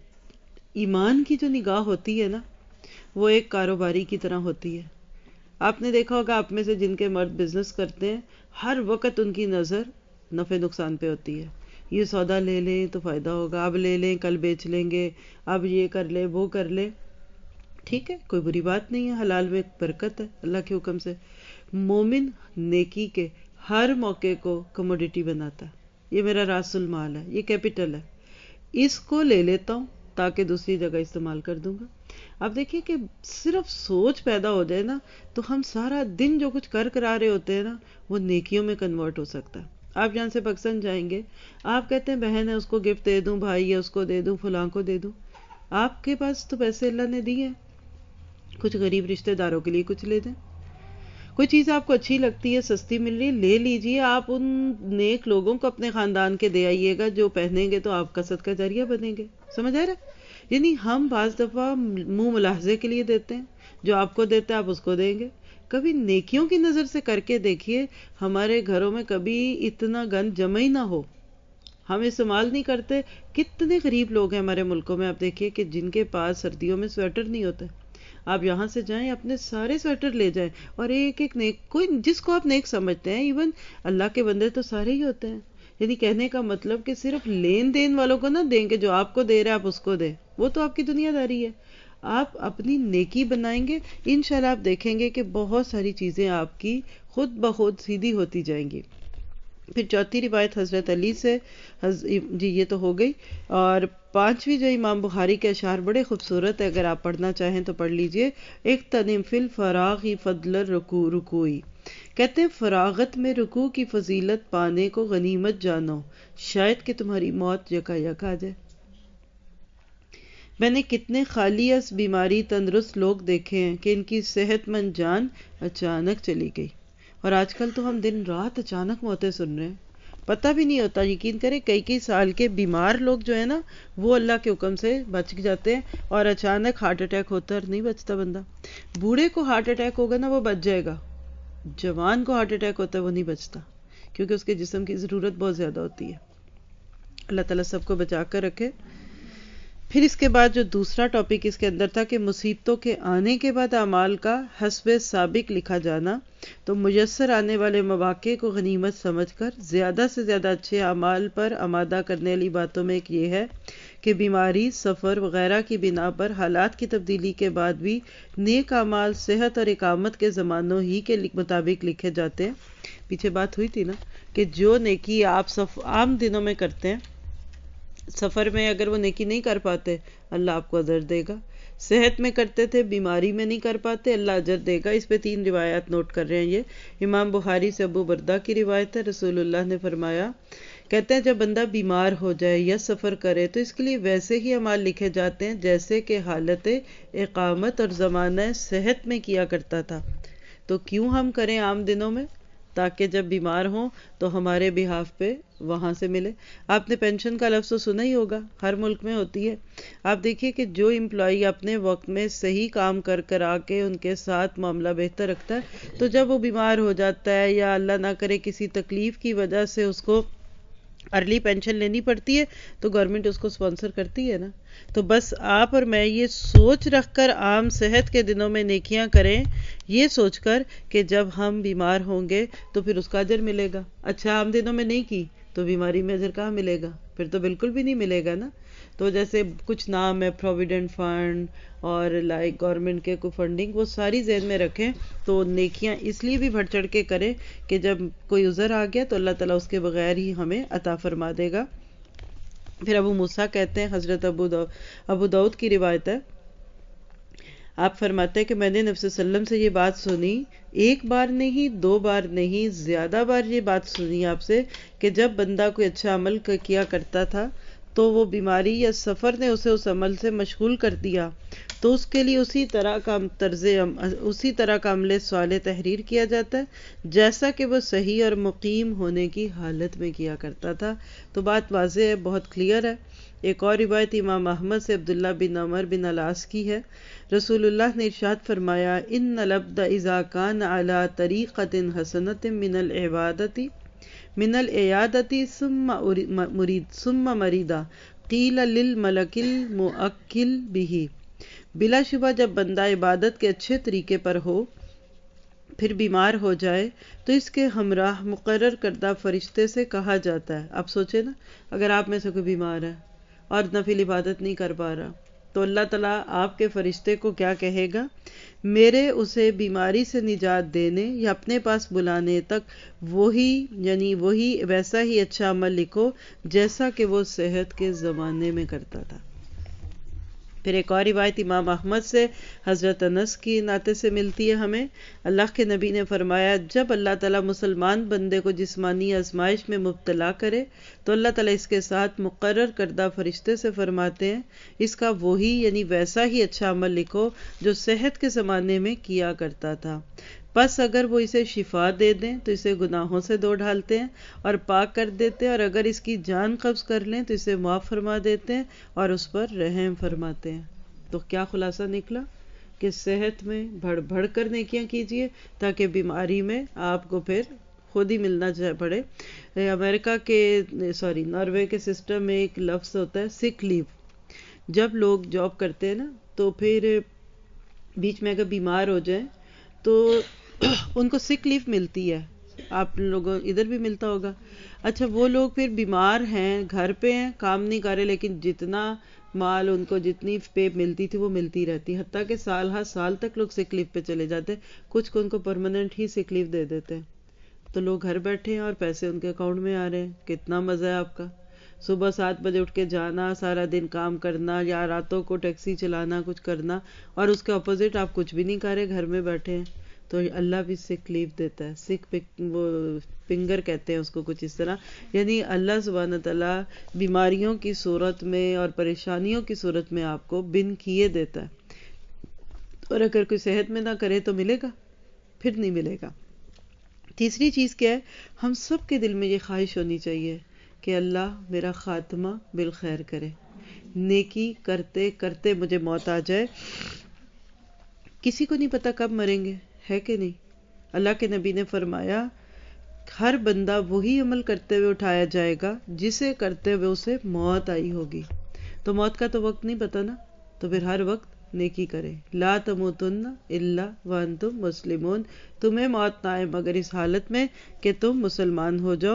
ایمان کی جو نگاہ ہوتی ہے نا، وہ ایک کاروباری کی طرح ہوتی ہے. آپ نے دیکھا ہوگا آپ میں سے جن کے مرد بزنس کرتے ہیں، ہر وقت ان کی نظر نفع نقصان پہ ہوتی ہے. یہ سودا لے لیں تو فائدہ ہوگا، اب لے لیں کل بیچ لیں گے، اب یہ کر لیں وہ کر لیں. ٹھیک ہے، کوئی بری بات نہیں ہے، حلال میں برکت ہے اللہ کے حکم سے. مومن نیکی کے ہر موقع کو کموڈیٹی بناتا ہے. یہ میرا راس المال ہے، یہ کیپٹل ہے، اس کو لے لیتا ہوں تاکہ دوسری جگہ استعمال کر دوں گا. آپ دیکھیے کہ صرف سوچ پیدا ہو جائے نا تو ہم سارا دن جو کچھ کر آ رہے ہوتے ہیں نا وہ نیکیوں میں کنورٹ ہو سکتا ہے. آپ یہاں سے پاکستان جائیں گے، آپ کہتے ہیں بہن ہے اس کو گفٹ دے دوں، بھائی ہے اس کو دے دوں، فلاں کو دے دوں. آپ کے پاس تو پیسے اللہ نے دیے ہیں، کچھ غریب رشتہ داروں کے لیے کچھ لے دیں. کوئی چیز آپ کو اچھی لگتی ہے، سستی مل رہی ہے، لے لیجئے. آپ ان نیک لوگوں کو اپنے خاندان کے دے آئیے گا جو پہنیں گے تو آپ کا صدقہ جاریہ بنیں گے. سمجھ آ رہا ہے؟ یعنی ہم بعض دفعہ منہ ملاحظے کے لیے دیتے ہیں، جو آپ کو دیتا ہے آپ اس کو دیں گے. کبھی نیکیوں کی نظر سے کر کے دیکھیے، ہمارے گھروں میں کبھی اتنا گند جمع ہی نہ ہو. ہم استعمال نہیں کرتے. کتنے غریب لوگ ہیں ہمارے ملکوں میں، آپ دیکھیے کہ جن کے پاس سردیوں میں سویٹر نہیں ہوتے. آپ یہاں سے جائیں اپنے سارے سویٹر لے جائیں اور ایک ایک نیک، کوئی جس کو آپ نیک سمجھتے ہیں، ایون اللہ کے بندے تو سارے ہی ہوتے ہیں. یعنی کہنے کا مطلب کہ صرف لین دین والوں کو نہ دیں گے، جو آپ کو دے رہے آپ اس کو دیں، وہ تو آپ کی دنیا داری ہے. آپ اپنی نیکی بنائیں گے، انشاءاللہ آپ دیکھیں گے کہ بہت ساری چیزیں آپ کی خود بخود سیدھی ہوتی جائیں گی. پھر چوتھی روایت حضرت علی سے جی یہ تو ہو گئی. اور پانچویں جو امام بخاری کے اشعار بڑے خوبصورت ہے، اگر آپ پڑھنا چاہیں تو پڑھ لیجئے. اغتنم فی الفراغ فضل رکوعی، کہتے ہیں فراغت میں رکوع کی فضیلت پانے کو غنیمت جانو، شاید کہ تمہاری موت یکا یک آ جائے. میں نے کتنے خالی از بیماری تندرست لوگ دیکھے ہیں کہ ان کی صحت مند جان اچانک چلی گئی. اور آج کل تو ہم دن رات اچانک موتیں سن رہے ہیں، پتہ بھی نہیں ہوتا. یقین کریں کئی سال کے بیمار لوگ جو ہیں نا وہ اللہ کے حکم سے بچ جاتے ہیں، اور اچانک ہارٹ اٹیک ہوتا ہے اور نہیں بچتا بندہ. بوڑھے کو ہارٹ اٹیک ہوگا نا وہ بچ جائے گا، جوان کو ہارٹ اٹیک ہوتا ہے وہ نہیں بچتا، کیونکہ اس کے جسم کی ضرورت بہت زیادہ ہوتی ہے. اللہ تعالیٰ سب کو بچا کر رکھے. پھر اس کے بعد جو دوسرا ٹاپک اس کے اندر تھا کہ مصیبتوں کے آنے کے بعد اعمال کا حسب سابق لکھا جانا، تو میسر آنے والے مواقع کو غنیمت سمجھ کر زیادہ سے زیادہ اچھے اعمال پر آمادہ کرنے والی باتوں میں ایک یہ ہے کہ بیماری، سفر وغیرہ کی بنا پر حالات کی تبدیلی کے بعد بھی نیک اعمال صحت اور اقامت کے زمانوں ہی کے مطابق لکھے جاتے ہیں. پیچھے بات ہوئی تھی نا کہ جو نیکی آپ عام دنوں میں کرتے ہیں، سفر میں اگر وہ نیکی نہیں کر پاتے اللہ آپ کو اجر دے گا. صحت میں کرتے تھے، بیماری میں نہیں کر پاتے، اللہ اجر دے گا. اس پہ 3 روایات نوٹ کر رہے ہیں. یہ امام بخاری سے ابو بردہ کی روایت ہے. رسول اللہ نے فرمایا، کہتے ہیں جب بندہ بیمار ہو جائے یا سفر کرے تو اس کے لیے ویسے ہی اعمال لکھے جاتے ہیں جیسے کہ حالت اقامت اور زمانہ صحت میں کیا کرتا تھا. تو کیوں ہم کریں عام دنوں میں؟ تاکہ جب بیمار ہوں تو ہمارے بہاف پہ وہاں سے ملے. آپ نے پینشن کا لفظ تو سنا ہی ہوگا، ہر ملک میں ہوتی ہے. آپ دیکھیے کہ جو امپلائی اپنے وقت میں صحیح کام کر آ کے ان کے ساتھ معاملہ بہتر رکھتا ہے، تو جب وہ بیمار ہو جاتا ہے یا اللہ نہ کرے کسی تکلیف کی وجہ سے اس کو ارلی پینشن لینی پڑتی ہے تو گورنمنٹ اس کو سپانسر کرتی ہے نا. تو بس آپ اور میں یہ سوچ رکھ کر عام صحت کے دنوں میں نیکیاں کریں، یہ سوچ کر کہ جب ہم بیمار ہوں گے تو پھر اس کا اجر ملے گا. اچھا عام دنوں میں نہیں کی تو بیماری میں اجر کہاں ملے گا؟ پھر تو بالکل بھی نہیں ملے گا نا. تو جیسے کچھ نام ہے پروویڈنٹ فنڈ اور لائک گورنمنٹ کے کوئی فنڈنگ، وہ ساری ذہن میں رکھیں تو نیکیاں اس لیے بھی بڑھ چڑھ کے کریں کہ جب کوئی عذر آ گیا تو اللہ تعالیٰ اس کے بغیر ہی ہمیں عطا فرما دے گا۔ پھر ابو موسیٰ کہتے ہیں، حضرت ابو داؤد کی روایت ہے، آپ فرماتے ہیں کہ میں نے نبی صلی اللہ علیہ وسلم سے یہ بات سنی، ایک بار نہیں، دو بار نہیں، زیادہ بار یہ بات سنی آپ سے، کہ جب بندہ کوئی اچھا عمل کیا کرتا تھا تو وہ بیماری یا سفر نے اسے اس عمل سے مشغول کر دیا تو اس کے لیے اسی طرح کا عمل صالح تحریر کیا جاتا ہے جیسا کہ وہ صحیح اور مقیم ہونے کی حالت میں کیا کرتا تھا۔ تو بات واضح ہے، بہت کلیئر ہے۔ ایک اور روایت امام احمد سے عبداللہ بن عمر بن العاص کی ہے، رسول اللہ نے ارشاد فرمایا، ان العبد اذا کان علی طریقۃ حسنۃ من العیادۃ ثم مریدا قیل للملک الموکل بہ، بلا شبہ جب بندہ عبادت کے اچھے طریقے پر ہو پھر بیمار ہو جائے تو اس کے ہمراہ مقرر کردہ فرشتے سے کہا جاتا ہے، آپ سوچیں نا، اگر آپ میں سے کوئی بیمار ہے اور نفل عبادت نہیں کر پا رہا تو اللہ تعالیٰ آپ کے فرشتے کو کیا کہے گا؟ میرے اسے بیماری سے نجات دینے یا اپنے پاس بلانے تک وہی ویسا ہی اچھا عمل لکھو جیسا کہ وہ صحت کے زمانے میں کرتا تھا۔ پھر ایک اور روایت امام احمد سے حضرت انس کی ناطے سے ملتی ہے ہمیں، اللہ کے نبی نے فرمایا، جب اللہ تعالیٰ مسلمان بندے کو جسمانی آزمائش میں مبتلا کرے تو اللہ تعالیٰ اس کے ساتھ مقرر کردہ فرشتے سے فرماتے ہیں، اس کا وہی ویسا ہی اچھا عمل لکھو جو صحت کے زمانے میں کیا کرتا تھا۔ پس اگر وہ اسے شفا دے دیں تو اسے گناہوں سے دھو ڈالتے ہیں اور پاک کر دیتے ہیں، اور اگر اس کی جان قبض کر لیں تو اسے معاف فرما دیتے ہیں اور اس پر رحم فرماتے ہیں۔ تو کیا خلاصہ نکلا کہ صحت میں بڑھ بڑھ کر نیکیاں کیجیے تاکہ بیماری میں آپ کو پھر خود ہی ملنا پڑے۔ امریکہ کے ناروے کے سسٹم میں ایک لفظ ہوتا ہے سک لیو۔ جب لوگ جاب کرتے ہیں نا تو پھر بیچ میں اگر بیمار ہو جائیں تو ان کو سک لیو ملتی ہے، آپ لوگوں ادھر بھی ملتا ہوگا۔ اچھا، وہ لوگ پھر بیمار ہیں، گھر پہ ہیں، کام نہیں کر رہے، لیکن جتنا مال ان کو جتنی پے ملتی تھی وہ ملتی رہتی، حتیٰ کہ سال ہر سال تک لوگ سک لیو پہ چلے جاتے، کچھ کو ان کو پرماننٹ ہی سک لیو دے دیتے ہیں۔ تو لوگ گھر بیٹھے ہیں اور پیسے ان کے اکاؤنٹ میں آ رہے ہیں، کتنا مزہ ہے آپ کا۔ صبح 7 بجے اٹھ کے جانا، سارا دن کام کرنا یا راتوں کو ٹیکسی چلانا، کچھ کرنا، اور اس کے اپوزٹ آپ کچھ بھی نہیں کر رہے، گھر میں بیٹھے ہیں۔ تو اللہ بھی سک لیو دیتا ہے، سک وہ فنگر کہتے ہیں اس کو، کچھ اس طرح، یعنی اللہ سبحانہ تعالیٰ بیماریوں کی صورت میں اور پریشانیوں کی صورت میں آپ کو بن کیے دیتا ہے، اور اگر کوئی صحت میں نہ کرے تو ملے گا؟ پھر نہیں ملے گا۔ تیسری چیز کیا ہے؟ ہم سب کے دل میں یہ خواہش ہونی چاہیے کہ اللہ میرا خاتمہ بالخیر کرے، نیکی کرتے کرتے مجھے موت آ جائے۔ کسی کو نہیں پتا کب مریں گے، ہے کہ نہیں؟ اللہ کے نبی نے فرمایا، ہر بندہ وہی عمل کرتے ہوئے اٹھایا جائے گا جسے کرتے ہوئے اسے موت آئی ہوگی۔ تو موت کا تو وقت نہیں پتا نا، تو پھر ہر وقت نیکی کرے۔ لا تموتن الا وانتم مسلمون، تمہیں موت نہ آئے مگر اس حالت میں کہ تم مسلمان ہو جاؤ۔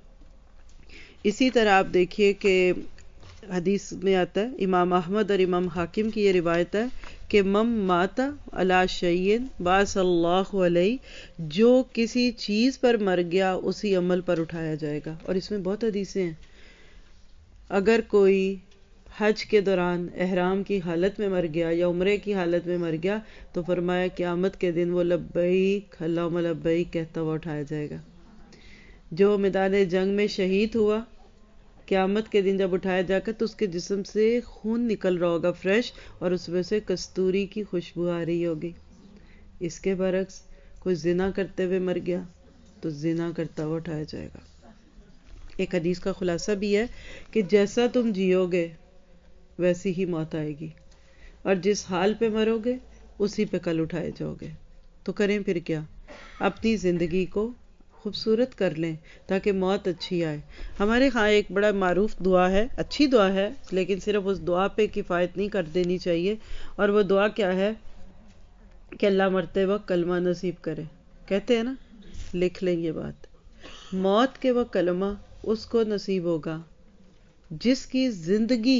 اسی طرح آپ دیکھیے کہ حدیث میں آتا ہے، امام احمد اور امام حاکم کی یہ روایت ہے کہ من مات علی شیء بعث اللہ علیہ، جو کسی چیز پر مر گیا اسی عمل پر اٹھایا جائے گا۔ اور اس میں بہت حدیثیں ہیں، اگر کوئی حج کے دوران احرام کی حالت میں مر گیا یا عمرے کی حالت میں مر گیا تو فرمایا قیامت کے دن وہ لبیک اللہم لبیک کہتا ہوا اٹھایا جائے گا۔ جو میدان جنگ میں شہید ہوا، قیامت کے دن جب اٹھایا جائے گا تو اس کے جسم سے خون نکل رہا ہوگا فریش، اور اس میں سے کستوری کی خوشبو آ رہی ہوگی۔ اس کے برعکس کوئی زنا کرتے ہوئے مر گیا تو زنا کرتا ہوا اٹھایا جائے گا۔ ایک حدیث کا خلاصہ بھی ہے کہ جیسا تم جیو گے ویسی ہی موت آئے گی، اور جس حال پہ مرو گے اسی پہ کل اٹھائے جاؤ گے۔ تو کریں پھر کیا؟ اپنی زندگی کو خوبصورت کر لیں تاکہ موت اچھی آئے۔ ہمارے ہاں ایک بڑا معروف دعا ہے، اچھی دعا ہے، لیکن صرف اس دعا پہ کفایت نہیں کر دینی چاہیے، اور وہ دعا کیا ہے کہ اللہ مرتے وقت کلمہ نصیب کرے۔ کہتے ہیں نا، لکھ لیں یہ بات، موت کے وقت کلمہ اس کو نصیب ہوگا جس کی زندگی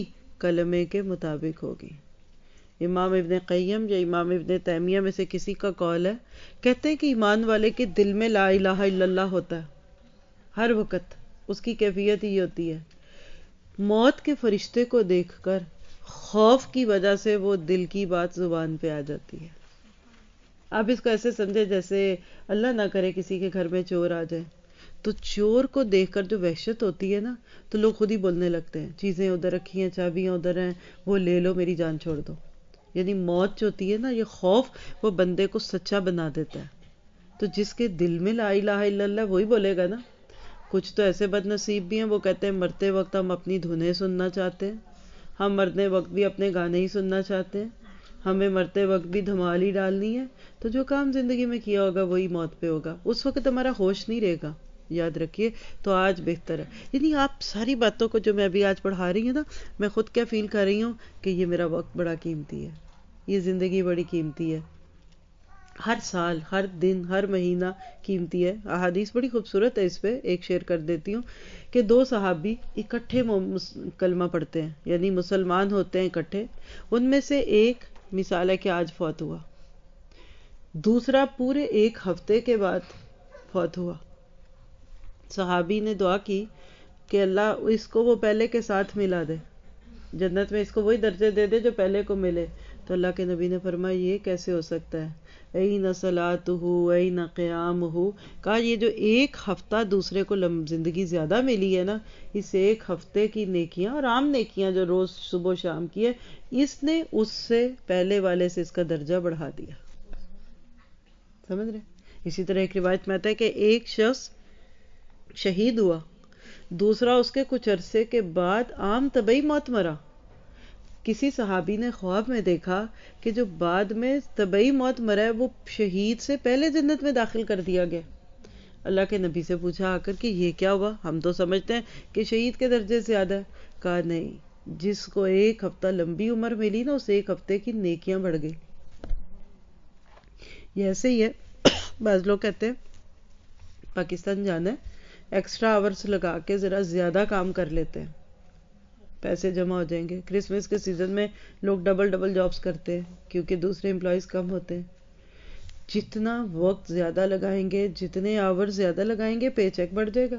کلمے کے مطابق ہوگی. امام ابن قیم یا امام ابن تیمیہ میں سے کسی کا قول ہے، کہتے ہیں کہ ایمان والے کے دل میں لا الہ الا اللہ ہوتا ہے ہر وقت. اس کی کیفیت ہی ہوتی ہے موت کے فرشتے کو دیکھ کر خوف کی وجہ سے وہ دل کی بات زبان پہ آ جاتی ہے. آپ اس کو ایسے سمجھے جیسے اللہ نہ کرے کسی کے گھر میں چور آ جائے، تو چور کو دیکھ کر جو وحشت ہوتی ہے نا، تو لوگ خود ہی بولنے لگتے ہیں چیزیں ادھر رکھی ہیں، چابیاں ادھر ہیں، وہ لے لو، میری جان چھوڑ دو. یعنی موت جو ہوتی ہے نا، یہ خوف وہ بندے کو سچا بنا دیتا ہے. تو جس کے دل میں لا الہ الا اللہ وہی بولے گا نا. کچھ تو ایسے بد نصیب بھی ہیں، وہ کہتے ہیں مرتے وقت ہم اپنی دھنیں سننا چاہتے ہیں، ہم مرنے وقت بھی اپنے گانے ہی سننا چاہتے ہیں، ہمیں مرتے وقت بھی دھمال ہی ڈالنی ہے. تو جو کام زندگی میں کیا ہوگا وہی موت پہ ہوگا. اس وقت ہمارا ہوش نہیں رہے گا، یاد رکھیے. تو آج بہتر ہے. یعنی آپ ساری باتوں کو جو میں ابھی آج پڑھا رہی ہوں نا، میں خود کیا فیل کر رہی ہوں کہ یہ میرا وقت بڑا قیمتی ہے، یہ زندگی بڑی قیمتی ہے. ہر سال، ہر دن، ہر مہینہ قیمتی ہے. احادیث بڑی خوبصورت ہے، اس پہ ایک شیئر کر دیتی ہوں کہ دو صحابی اکٹھے کلمہ پڑھتے ہیں، یعنی مسلمان ہوتے ہیں اکٹھے. ان میں سے ایک مثال ہے کہ آج فوت ہوا، دوسرا پورے ایک ہفتے کے بعد فوت ہوا. صحابی نے دعا کی کہ اللہ اس کو وہ پہلے کے ساتھ ملا دے، جنت میں اس کو وہی درجے دے دے جو پہلے کو ملے. تو اللہ کے نبی نے فرمایا یہ کیسے ہو سکتا ہے؟ این صلاتہ این قیامہ. کہا یہ جو ایک ہفتہ دوسرے کو زندگی زیادہ ملی ہے نا، اس ایک ہفتے کی نیکیاں اور عام نیکیاں جو روز صبح و شام کی ہے، اس نے اس سے پہلے والے سے اس کا درجہ بڑھا دیا. سمجھ رہے؟ اسی طرح ایک روایت میں آتا ہے کہ ایک شخص شہید ہوا، دوسرا اس کے کچھ عرصے کے بعد عام طبعی موت مرا. کسی صحابی نے خواب میں دیکھا کہ جو بعد میں طبعی موت مرا ہے وہ شہید سے پہلے جنت میں داخل کر دیا گیا. اللہ کے نبی سے پوچھا آ کر کہ یہ کیا ہوا؟ ہم تو سمجھتے ہیں کہ شہید کے درجے زیادہ ہے. کہا نہیں، جس کو ایک ہفتہ لمبی عمر ملی نا، اس ایک ہفتے کی نیکیاں بڑھ گئی. یہ ایسے ہی ہے. بعض لوگ کہتے ہیں پاکستان جانا ہے، ایکسٹرا آورز لگا کے ذرا زیادہ کام کر لیتے ہیں، پیسے جمع ہو جائیں گے. کرسمس کے سیزن میں لوگ ڈبل جابز کرتے ہیں کیونکہ دوسرے امپلائیز کم ہوتے ہیں. جتنا وقت زیادہ لگائیں گے، جتنے آور زیادہ لگائیں گے، پے چیک بڑھ جائے گا.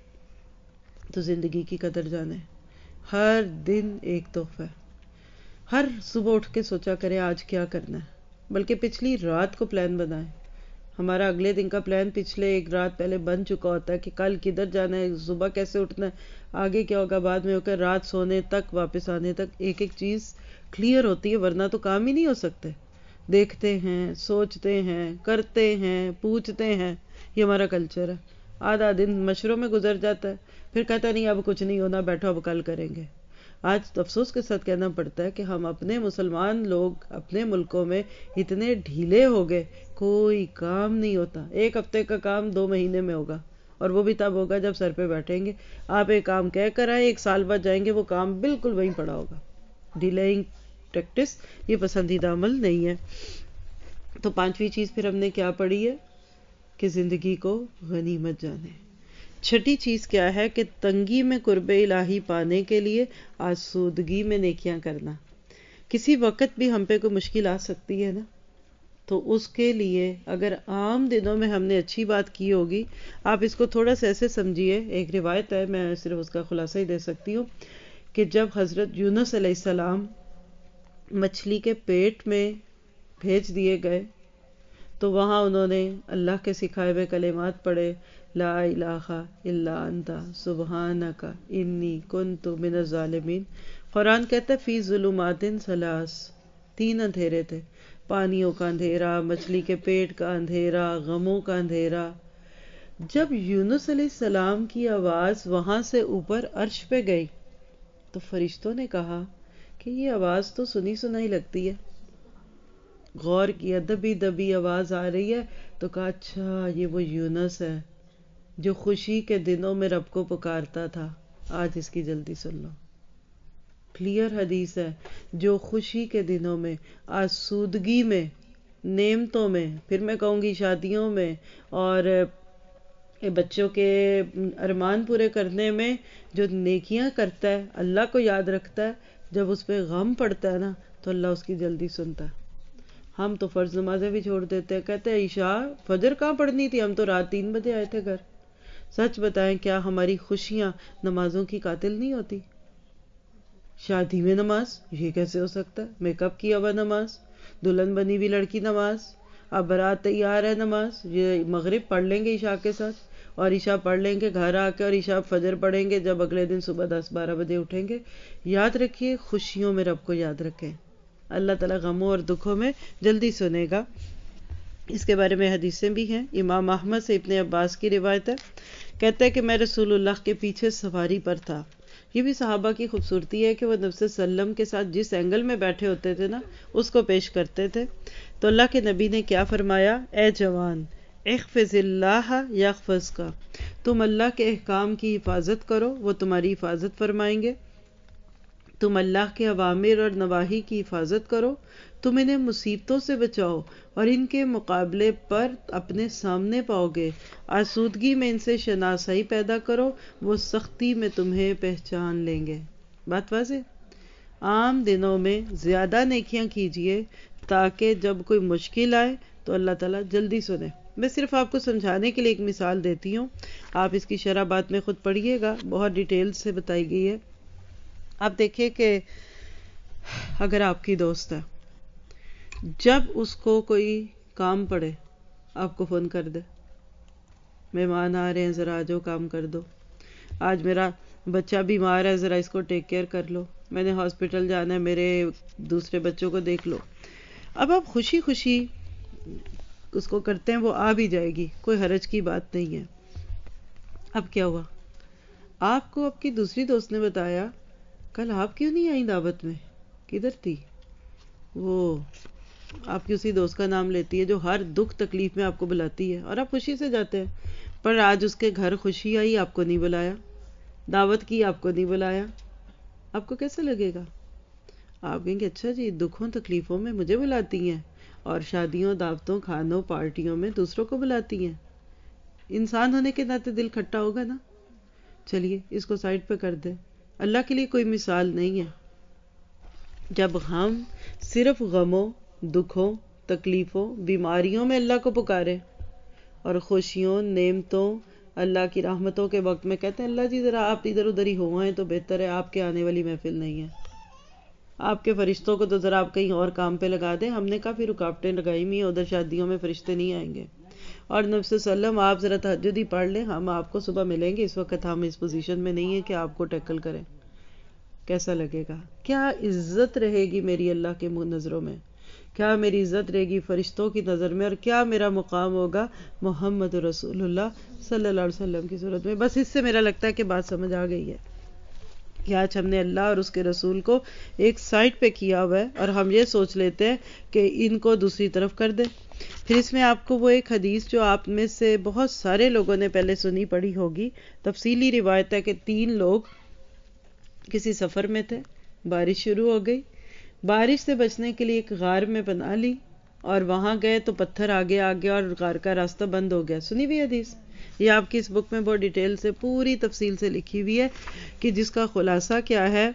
تو زندگی کی قدر جانیں. ہر دن ایک تحفہ ہے. ہر صبح اٹھ کے سوچا کریں آج کیا کرنا ہے، بلکہ پچھلی رات کو پلان بنائیں. ہمارا اگلے دن کا پلان پچھلے ایک رات پہلے بن چکا ہوتا ہے کہ کل کدھر جانا ہے، صبح کیسے اٹھنا ہے، آگے کیا ہوگا، بعد میں ہوگا. رات سونے تک، واپس آنے تک ایک ایک چیز کلیئر ہوتی ہے، ورنہ تو کام ہی نہیں ہو سکتے. دیکھتے ہیں، سوچتے ہیں، کرتے ہیں، پوچھتے ہیں. یہ ہمارا کلچر ہے. آدھا دن مشوروں میں گزر جاتا ہے، پھر کہتا نہیں اب کچھ نہیں ہونا، بیٹھو اب کل کریں گے. آج افسوس کے ساتھ کہنا پڑتا ہے کہ ہم اپنے مسلمان لوگ اپنے ملکوں میں اتنے ڈھیلے ہو گئے، کوئی کام نہیں ہوتا. ایک ہفتے کا کام 2 مہینے میں ہوگا، اور وہ بھی تب ہوگا جب سر پہ بیٹھیں گے. آپ ایک کام کہہ کر آئے، 1 سال بعد جائیں گے وہ کام بالکل وہیں پڑا ہوگا. ڈیلیئنگ پریکٹس یہ پسندیدہ عمل نہیں ہے. تو 5ویں چیز پھر ہم نے کیا پڑھی ہے کہ زندگی کو غنیمت جانے. 6ٹھی چیز کیا ہے کہ تنگی میں قرب الہی پانے کے لیے آسودگی میں نیکیاں کرنا. کسی وقت بھی ہم پہ کوئی مشکل آ سکتی ہے نا، تو اس کے لیے اگر عام دنوں میں ہم نے اچھی بات کی ہوگی، آپ اس کو تھوڑا سا ایسے سمجھیے. ایک روایت ہے، میں صرف اس کا خلاصہ ہی دے سکتی ہوں کہ جب حضرت یونس علیہ السلام مچھلی کے پیٹ میں بھیج دیے گئے تو وہاں انہوں نے اللہ کے سکھائے ہوئے کلمات پڑھے، لا الہ الا انت سبحانک انی کنت من الظالمین. قرآن کہتا ہے فی ظلمات 3، 3 اندھیرے تھے، پانیوں کا اندھیرا، مچھلی کے پیٹ کا اندھیرا، غموں کا اندھیرا. جب یونس علیہ السلام کی آواز وہاں سے اوپر عرش پہ گئی تو فرشتوں نے کہا کہ یہ آواز تو سنی سنائی لگتی ہے. غور کیا، دبی دبی آواز آ رہی ہے، تو کہا اچھا یہ وہ یونس ہے جو خوشی کے دنوں میں رب کو پکارتا تھا، آج اس کی جلدی سن لو. کلیئر حدیث ہے، جو خوشی کے دنوں میں، آسودگی میں، نعمتوں میں، پھر میں کہوں گی شادیوں میں اور بچوں کے ارمان پورے کرنے میں جو نیکیاں کرتا ہے، اللہ کو یاد رکھتا ہے، جب اس پہ غم پڑتا ہے نا تو اللہ اس کی جلدی سنتا ہے. ہم تو فرض نمازیں بھی چھوڑ دیتے ہیں، کہتے ہیں عشاء فجر کہاں پڑھنی تھی، ہم تو رات 3 بجے آئے تھے گھر. سچ بتائیں، کیا ہماری خوشیاں نمازوں کی قاتل نہیں ہوتی؟ شادی میں نماز، یہ کیسے ہو سکتا ہے؟ میک اپ کیا ہوا نماز، دلہن بنی ہوئی لڑکی نماز، اب برات تیار ہے نماز، یہ مغرب پڑھ لیں گے عشاء کے ساتھ، اور عشاء پڑھ لیں گے گھر آ کے، اور عشاء فجر پڑھیں گے جب اگلے دن صبح 10-12 بجے اٹھیں گے. یاد رکھیے، خوشیوں میں رب کو یاد رکھیں، اللہ تعالیٰ غموں اور دکھوں میں جلدی سنے گا. اس کے بارے میں حدیثیں بھی ہیں. امام احمد سے ابن عباس کی روایت ہے، کہتے ہیں کہ میں رسول اللہ کے پیچھے سواری پر تھا. یہ بھی صحابہ کی خوبصورتی ہے کہ وہ نبی صلی اللہ علیہ وسلم کے ساتھ جس اینگل میں بیٹھے ہوتے تھے نا، اس کو پیش کرتے تھے. تو اللہ کے نبی نے کیا فرمایا؟ اے جوان، احفظ اللہ یحفظ کا، تم اللہ کے احکام کی حفاظت کرو، وہ تمہاری حفاظت فرمائیں گے. تم اللہ کے اوامر اور نواہی کی حفاظت کرو، تم انہیں مصیبتوں سے بچاؤ اور ان کے مقابلے پر اپنے سامنے پاؤ گے. آسودگی میں ان سے شناسائی پیدا کرو، وہ سختی میں تمہیں پہچان لیں گے. بات واضح؟ عام دنوں میں زیادہ نیکیاں کیجئے تاکہ جب کوئی مشکل آئے تو اللہ تعالیٰ جلدی سنے. میں صرف آپ کو سمجھانے کے لیے ایک مثال دیتی ہوں، آپ اس کی شرح بعد میں خود پڑھیے گا، بہت ڈیٹیل سے بتائی گئی ہے. آپ دیکھیے کہ اگر آپ کی دوست ہے، جب اس کو کوئی کام پڑے آپ کو فون کر دے، مہمان آ رہے ہیں ذرا جو کام کر دو، آج میرا بچہ بیمار ہے ذرا اس کو ٹیک کیئر کر لو، میں نے ہاسپٹل جانا ہے میرے دوسرے بچوں کو دیکھ لو. اب آپ خوشی خوشی اس کو کرتے ہیں، وہ آ بھی جائے گی، کوئی حرج کی بات نہیں ہے. اب کیا ہوا؟ آپ کو آپ کی دوسری دوست نے بتایا کل آپ کیوں نہیں آئی دعوت میں، کدھر تھی؟ وہ آپ کی اسی دوست کا نام لیتی ہے جو ہر دکھ تکلیف میں آپ کو بلاتی ہے اور آپ خوشی سے جاتے ہیں، پر آج اس کے گھر خوشی آئی، آپ کو نہیں بلایا، دعوت کی آپ کو نہیں بلایا. آپ کو کیسا لگے گا؟ آپ کہیں گے اچھا جی، دکھوں تکلیفوں میں مجھے بلاتی ہیں اور شادیوں دعوتوں کھانوں پارٹیوں میں دوسروں کو بلاتی ہیں. انسان ہونے کے ناطے دل کھٹا ہوگا نا. چلیے اس کو سائڈ پہ کر دیں، اللہ کے لیے کوئی مثال نہیں ہے. جب ہم صرف غموں، دکھوں، تکلیفوں، بیماریوں میں اللہ کو پکارے اور خوشیوں، نعمتوں، اللہ کی رحمتوں کے وقت میں کہتے ہیں اللہ جی ذرا آپ ادھر ادھر ہی ہو آئیں تو بہتر ہے، آپ کے آنے والی محفل نہیں ہے، آپ کے فرشتوں کو تو ذرا آپ کہیں اور کام پہ لگا دیں، ہم نے کافی رکاوٹیں لگائی ہوئی ہیں، ادھر شادیوں میں فرشتے نہیں آئیں گے. اور نبی صلی اللہ علیہ وسلم آپ ذرا تہجد ہی پڑھ لیں، ہم آپ کو صبح ملیں گے، اس وقت ہم اس پوزیشن میں نہیں ہیں کہ آپ کو ٹیکل کریں. کیسا لگے گا؟ کیا عزت رہے گی میری اللہ کے نظروں میں، کیا میری عزت رہے گی فرشتوں کی نظر میں، اور کیا میرا مقام ہوگا محمد رسول اللہ صلی اللہ علیہ وسلم کی صورت میں. بس اس سے میرا لگتا ہے کہ بات سمجھ آ گئی ہے کہ آج ہم نے اللہ اور اس کے رسول کو ایک سائٹ پہ کیا ہوا ہے اور ہم یہ سوچ لیتے ہیں کہ ان کو دوسری طرف کر دیں. پھر اس میں آپ کو وہ ایک حدیث جو آپ میں سے بہت سارے لوگوں نے پہلے سنی پڑھی ہوگی، تفصیلی روایت ہے کہ 3 لوگ کسی سفر میں تھے، بارش شروع ہو گئی، بارش سے بچنے کے لیے ایک غار میں پناہ لی اور وہاں گئے تو پتھر آگے آگے اور غار کا راستہ بند ہو گیا. سنی بھی حدیث، یہ آپ کی اس بک میں بہت ڈیٹیل سے پوری تفصیل سے لکھی ہوئی ہے کہ جس کا خلاصہ کیا ہے،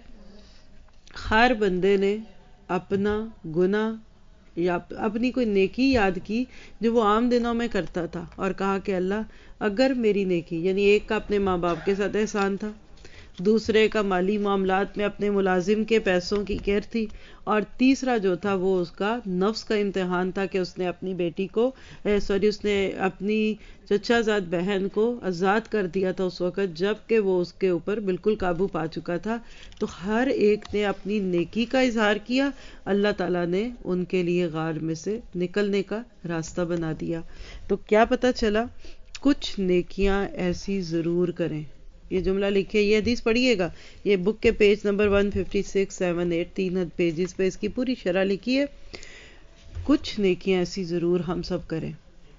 ہر بندے نے اپنا گناہ یا اپنی کوئی نیکی یاد کی جو وہ عام دنوں میں کرتا تھا اور کہا کہ اللہ اگر میری نیکی، یعنی ایک کا اپنے ماں باپ کے ساتھ احسان تھا، دوسرے کا مالی معاملات میں اپنے ملازم کے پیسوں کی کیئر تھی، اور تیسرا جو تھا وہ اس کا نفس کا امتحان تھا کہ اس نے اپنی بیٹی کو اس نے اپنی چچا زاد بہن کو آزاد کر دیا تھا اس وقت جب کہ وہ اس کے اوپر بالکل قابو پا چکا تھا. تو ہر ایک نے اپنی نیکی کا اظہار کیا، اللہ تعالیٰ نے ان کے لیے غار میں سے نکلنے کا راستہ بنا دیا. تو کیا پتہ چلا؟ کچھ نیکیاں ایسی ضرور کریں. یہ جملہ لکھے، یہ حدیث پڑھیے گا، یہ بک کے پیج نمبر 156-78 3 پیجز پہ اس کی پوری شرح لکھی ہے. کچھ نیکیاں ایسی ضرور ہم سب کریں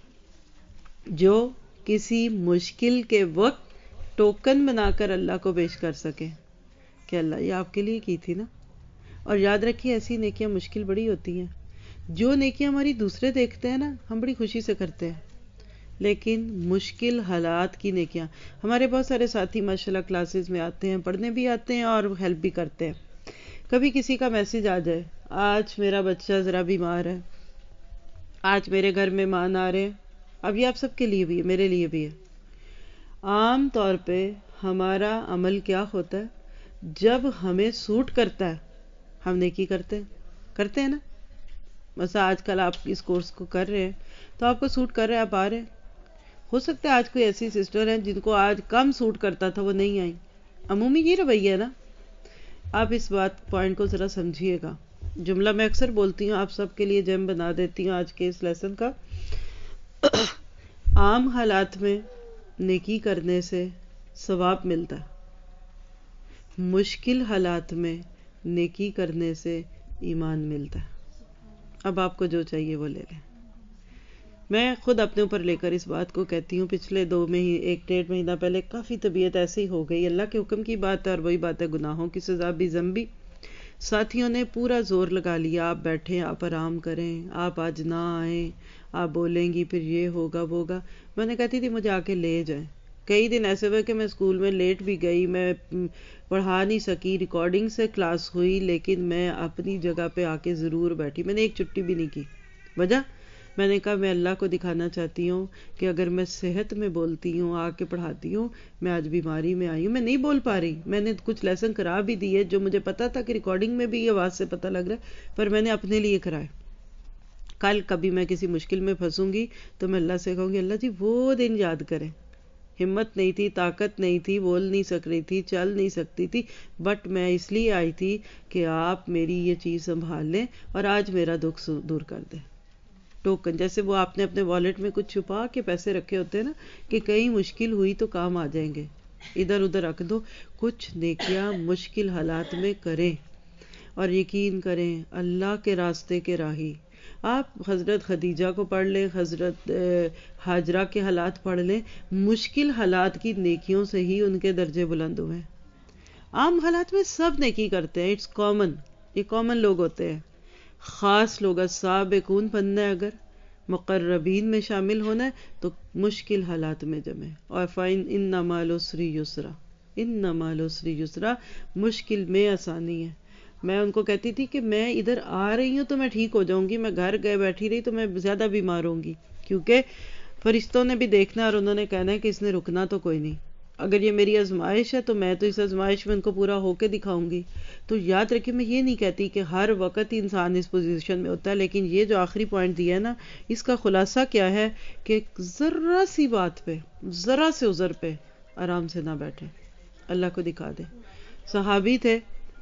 جو کسی مشکل کے وقت ٹوکن بنا کر اللہ کو پیش کر سکیں کہ اللہ یہ آپ کے لیے کی تھی نا. اور یاد رکھیے ایسی نیکیاں مشکل بڑی ہوتی ہیں. جو نیکیاں ہماری دوسرے دیکھتے ہیں نا ہم بڑی خوشی سے کرتے ہیں، لیکن مشکل حالات کی نیکیاں، ہمارے بہت سارے ساتھی ماشاءاللہ کلاسز میں آتے ہیں، پڑھنے بھی آتے ہیں اور ہیلپ بھی کرتے ہیں. کبھی کسی کا میسج آ جائے، آج میرا بچہ ذرا بیمار ہے، آج میرے گھر مہمان آ رہے ہیں. اب یہ آپ سب کے لیے بھی ہے، میرے لیے بھی ہے. عام طور پہ ہمارا عمل کیا ہوتا ہے؟ جب ہمیں سوٹ کرتا ہے ہم نیکی کرتے ہیں نا. مثلا آج کل آپ اس کورس کو کر رہے ہیں تو آپ کو سوٹ کر رہے ہیں، آپ آ رہے ہیں. ہو سکتا ہے آج کوئی ایسی سسٹر ہیں جن کو آج کم سوٹ کرتا تھا، وہ نہیں آئی. عمومی یہ رویہ ہے نا. آپ اس پوائنٹ کو ذرا سمجھیے گا. جملہ میں اکثر بولتی ہوں، آپ سب کے لیے جم بنا دیتی ہوں آج کے اس لیسن کا. عام حالات میں نیکی کرنے سے ثواب ملتا ہے، مشکل حالات میں نیکی کرنے سے ایمان ملتا ہے. اب آپ کو جو چاہیے وہ لے لیں. میں خود اپنے اوپر لے کر اس بات کو کہتی ہوں. پچھلے 1-1.5 مہینہ پہلے کافی طبیعت ایسی ہو گئی، اللہ کے حکم کی بات ہے، اور وہی بات ہے گناہوں کی سزا بھی ذنبی. ساتھیوں نے پورا زور لگا لیا، آپ بیٹھیں، آپ آرام کریں، آپ آج نہ آئیں، آپ بولیں گی پھر یہ ہوگا وہ ہوگا. میں نے کہتی تھی مجھے آ کے لے جائیں. کئی دن ایسے ہوئے کہ میں اسکول میں لیٹ بھی گئی، میں پڑھا نہیں سکی، ریکارڈنگ سے کلاس ہوئی، لیکن میں اپنی جگہ پہ آ کے ضرور بیٹھی. میں نے ایک چھٹی بھی نہیں کی. وجہ میں نے کہا میں اللہ کو دکھانا چاہتی ہوں کہ اگر میں صحت میں بولتی ہوں، آ کے پڑھاتی ہوں، میں آج بیماری میں آئی ہوں، میں نہیں بول پا رہی. میں نے کچھ لیسن کرا بھی دیے جو مجھے پتا تھا کہ ریکارڈنگ میں بھی یہ آواز سے پتہ لگ رہا ہے، پر میں نے اپنے لیے کرائے. کل کبھی میں کسی مشکل میں پھنسوں گی تو میں اللہ سے کہوں گی اللہ جی وہ دن یاد کریں. ہمت نہیں تھی، طاقت نہیں تھی، بول نہیں سک رہی تھی، چل نہیں سکتی تھی، بٹ میں اس لیے آئی تھی کہ آپ میری یہ چیز سنبھال لیں اور آج میرا دکھ دور کر دیں. ٹوکن جیسے وہ آپ نے اپنے والیٹ میں کچھ چھپا کے پیسے رکھے ہوتے ہیں نا کہ کہیں مشکل ہوئی تو کام آ جائیں گے، ادھر ادھر رکھ دو. کچھ نیکیاں مشکل حالات میں کریں اور یقین کریں اللہ کے راستے کے راہی. آپ حضرت خدیجہ کو پڑھ لیں، حضرت ہاجرہ کے حالات پڑھ لیں، مشکل حالات کی نیکیوں سے ہی ان کے درجے بلند ہوئے ہیں. عام حالات میں سب نیکی کرتے ہیں، اٹس کامن، یہ کامن لوگ ہوتے ہیں. خاص لوگ سابقون بننا ہے، اگر مقربین میں شامل ہونا ہے تو مشکل حالات میں جمیں. اور فَإِنَّ إِنَّ مَعَ الْعُسْرِ يُسْرًا، إِنَّ مَعَ الْعُسْرِ يُسْرًا، مشکل میں آسانی ہے. میں ان کو کہتی تھی کہ میں ادھر آ رہی ہوں تو میں ٹھیک ہو جاؤں گی، میں گھر گئے بیٹھی رہی تو میں زیادہ بیمار ہوں گی، کیونکہ فرشتوں نے بھی دیکھنا اور انہوں نے کہنا ہے کہ اس نے رکنا تو کوئی نہیں. اگر یہ میری آزمائش ہے تو میں تو اس آزمائش میں ان کو پورا ہو کے دکھاؤں گی. تو یاد رکھیں میں یہ نہیں کہتی کہ ہر وقت انسان اس پوزیشن میں ہوتا ہے، لیکن یہ جو آخری پوائنٹ دیا ہے نا، اس کا خلاصہ کیا ہے کہ ذرا سی بات پہ، ذرا سے عذر پہ آرام سے نہ بیٹھیں، اللہ کو دکھا دیں. صحابی تھے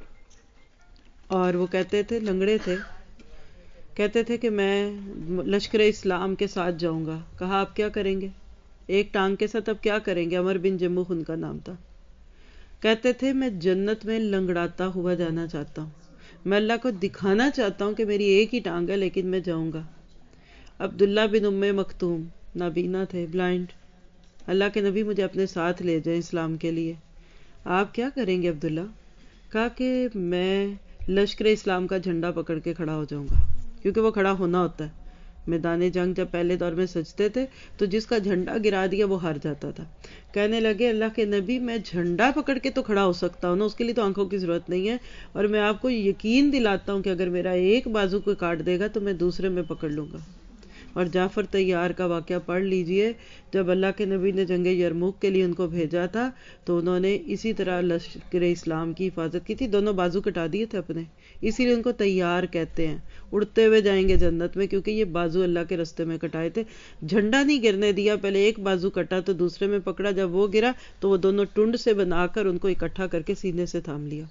اور وہ کہتے تھے، لنگڑے تھے، کہتے تھے کہ میں لشکر اسلام کے ساتھ جاؤں گا. کہا آپ کیا کریں گے؟ ایک ٹانگ کے ساتھ اب کیا کریں گے؟ عمر بن جموح ان کا نام تھا. کہتے تھے میں جنت میں لنگڑاتا ہوا جانا چاہتا ہوں، میں اللہ کو دکھانا چاہتا ہوں کہ میری ایک ہی ٹانگ ہے لیکن میں جاؤں گا. عبداللہ بن ام مکتوم نابینا تھے، بلائنڈ. اللہ کے نبی مجھے اپنے ساتھ لے جائیں اسلام کے لیے. آپ کیا کریں گے عبداللہ؟ کہا کہ میں لشکر اسلام کا جھنڈا پکڑ کے کھڑا ہو جاؤں گا، کیونکہ وہ کھڑا ہونا ہوتا ہے. میدان جنگ جب پہلے دور میں سجتے تھے تو جس کا جھنڈا گرا دیا وہ ہار جاتا تھا. کہنے لگے اللہ کے نبی میں جھنڈا پکڑ کے تو کھڑا ہو سکتا ہوں نا، اس کے لیے تو آنکھوں کی ضرورت نہیں ہے، اور میں آپ کو یقین دلاتا ہوں کہ اگر میرا ایک بازو کو کاٹ دے گا تو میں دوسرے میں پکڑ لوں گا. اور جعفر طیار کا واقعہ پڑھ لیجئے. جب اللہ کے نبی نے جنگ یرموک کے لیے ان کو بھیجا تھا تو انہوں نے اسی طرح لشکر اسلام کی حفاظت کی تھی، دونوں بازو کٹا دیے تھے اپنے، اسی لیے ان کو طیار کہتے ہیں. اڑتے ہوئے جائیں گے جنت میں، کیونکہ یہ بازو اللہ کے رستے میں کٹائے تھے. جھنڈا نہیں گرنے دیا، پہلے ایک بازو کٹا تو دوسرے میں پکڑا، جب وہ گرا تو وہ دونوں ٹنڈ سے بنا کر ان کو اکٹھا کر کے سینے سے تھام لیا.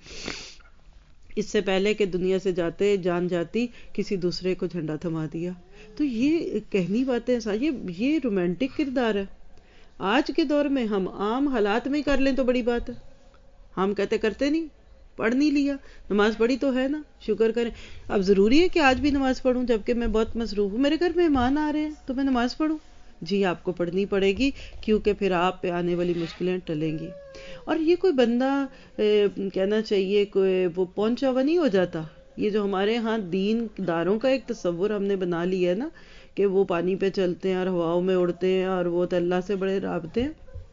اس سے پہلے کہ دنیا سے جان جاتی کسی دوسرے کو جھنڈا تھما دیا. تو یہ کہنی باتیں یہ رومانٹک کردار ہے. آج کے دور میں ہم عام حالات میں کر لیں تو بڑی بات ہے. ہم کرتے نہیں، پڑھ نہیں لیا، نماز پڑھی تو ہے نا، شکر کریں. اب ضروری ہے کہ آج بھی نماز پڑھوں جبکہ میں بہت مصروف ہوں، میرے گھر مہمان آ رہے ہیں تو میں نماز پڑھوں؟ جی آپ کو پڑھنی پڑے گی، کیونکہ پھر آپ پہ آنے والی مشکلیں ٹلیں گی. اور یہ کوئی بندہ کہنا چاہیے کوئی وہ پہنچا ہوا نہیں ہو جاتا. یہ جو ہمارے ہاں دین داروں کا ایک تصور ہم نے بنا لیا ہے نا کہ وہ پانی پہ چلتے ہیں اور ہواؤں میں اڑتے ہیں اور وہ تو اللہ سے بڑے رابطے ہیں.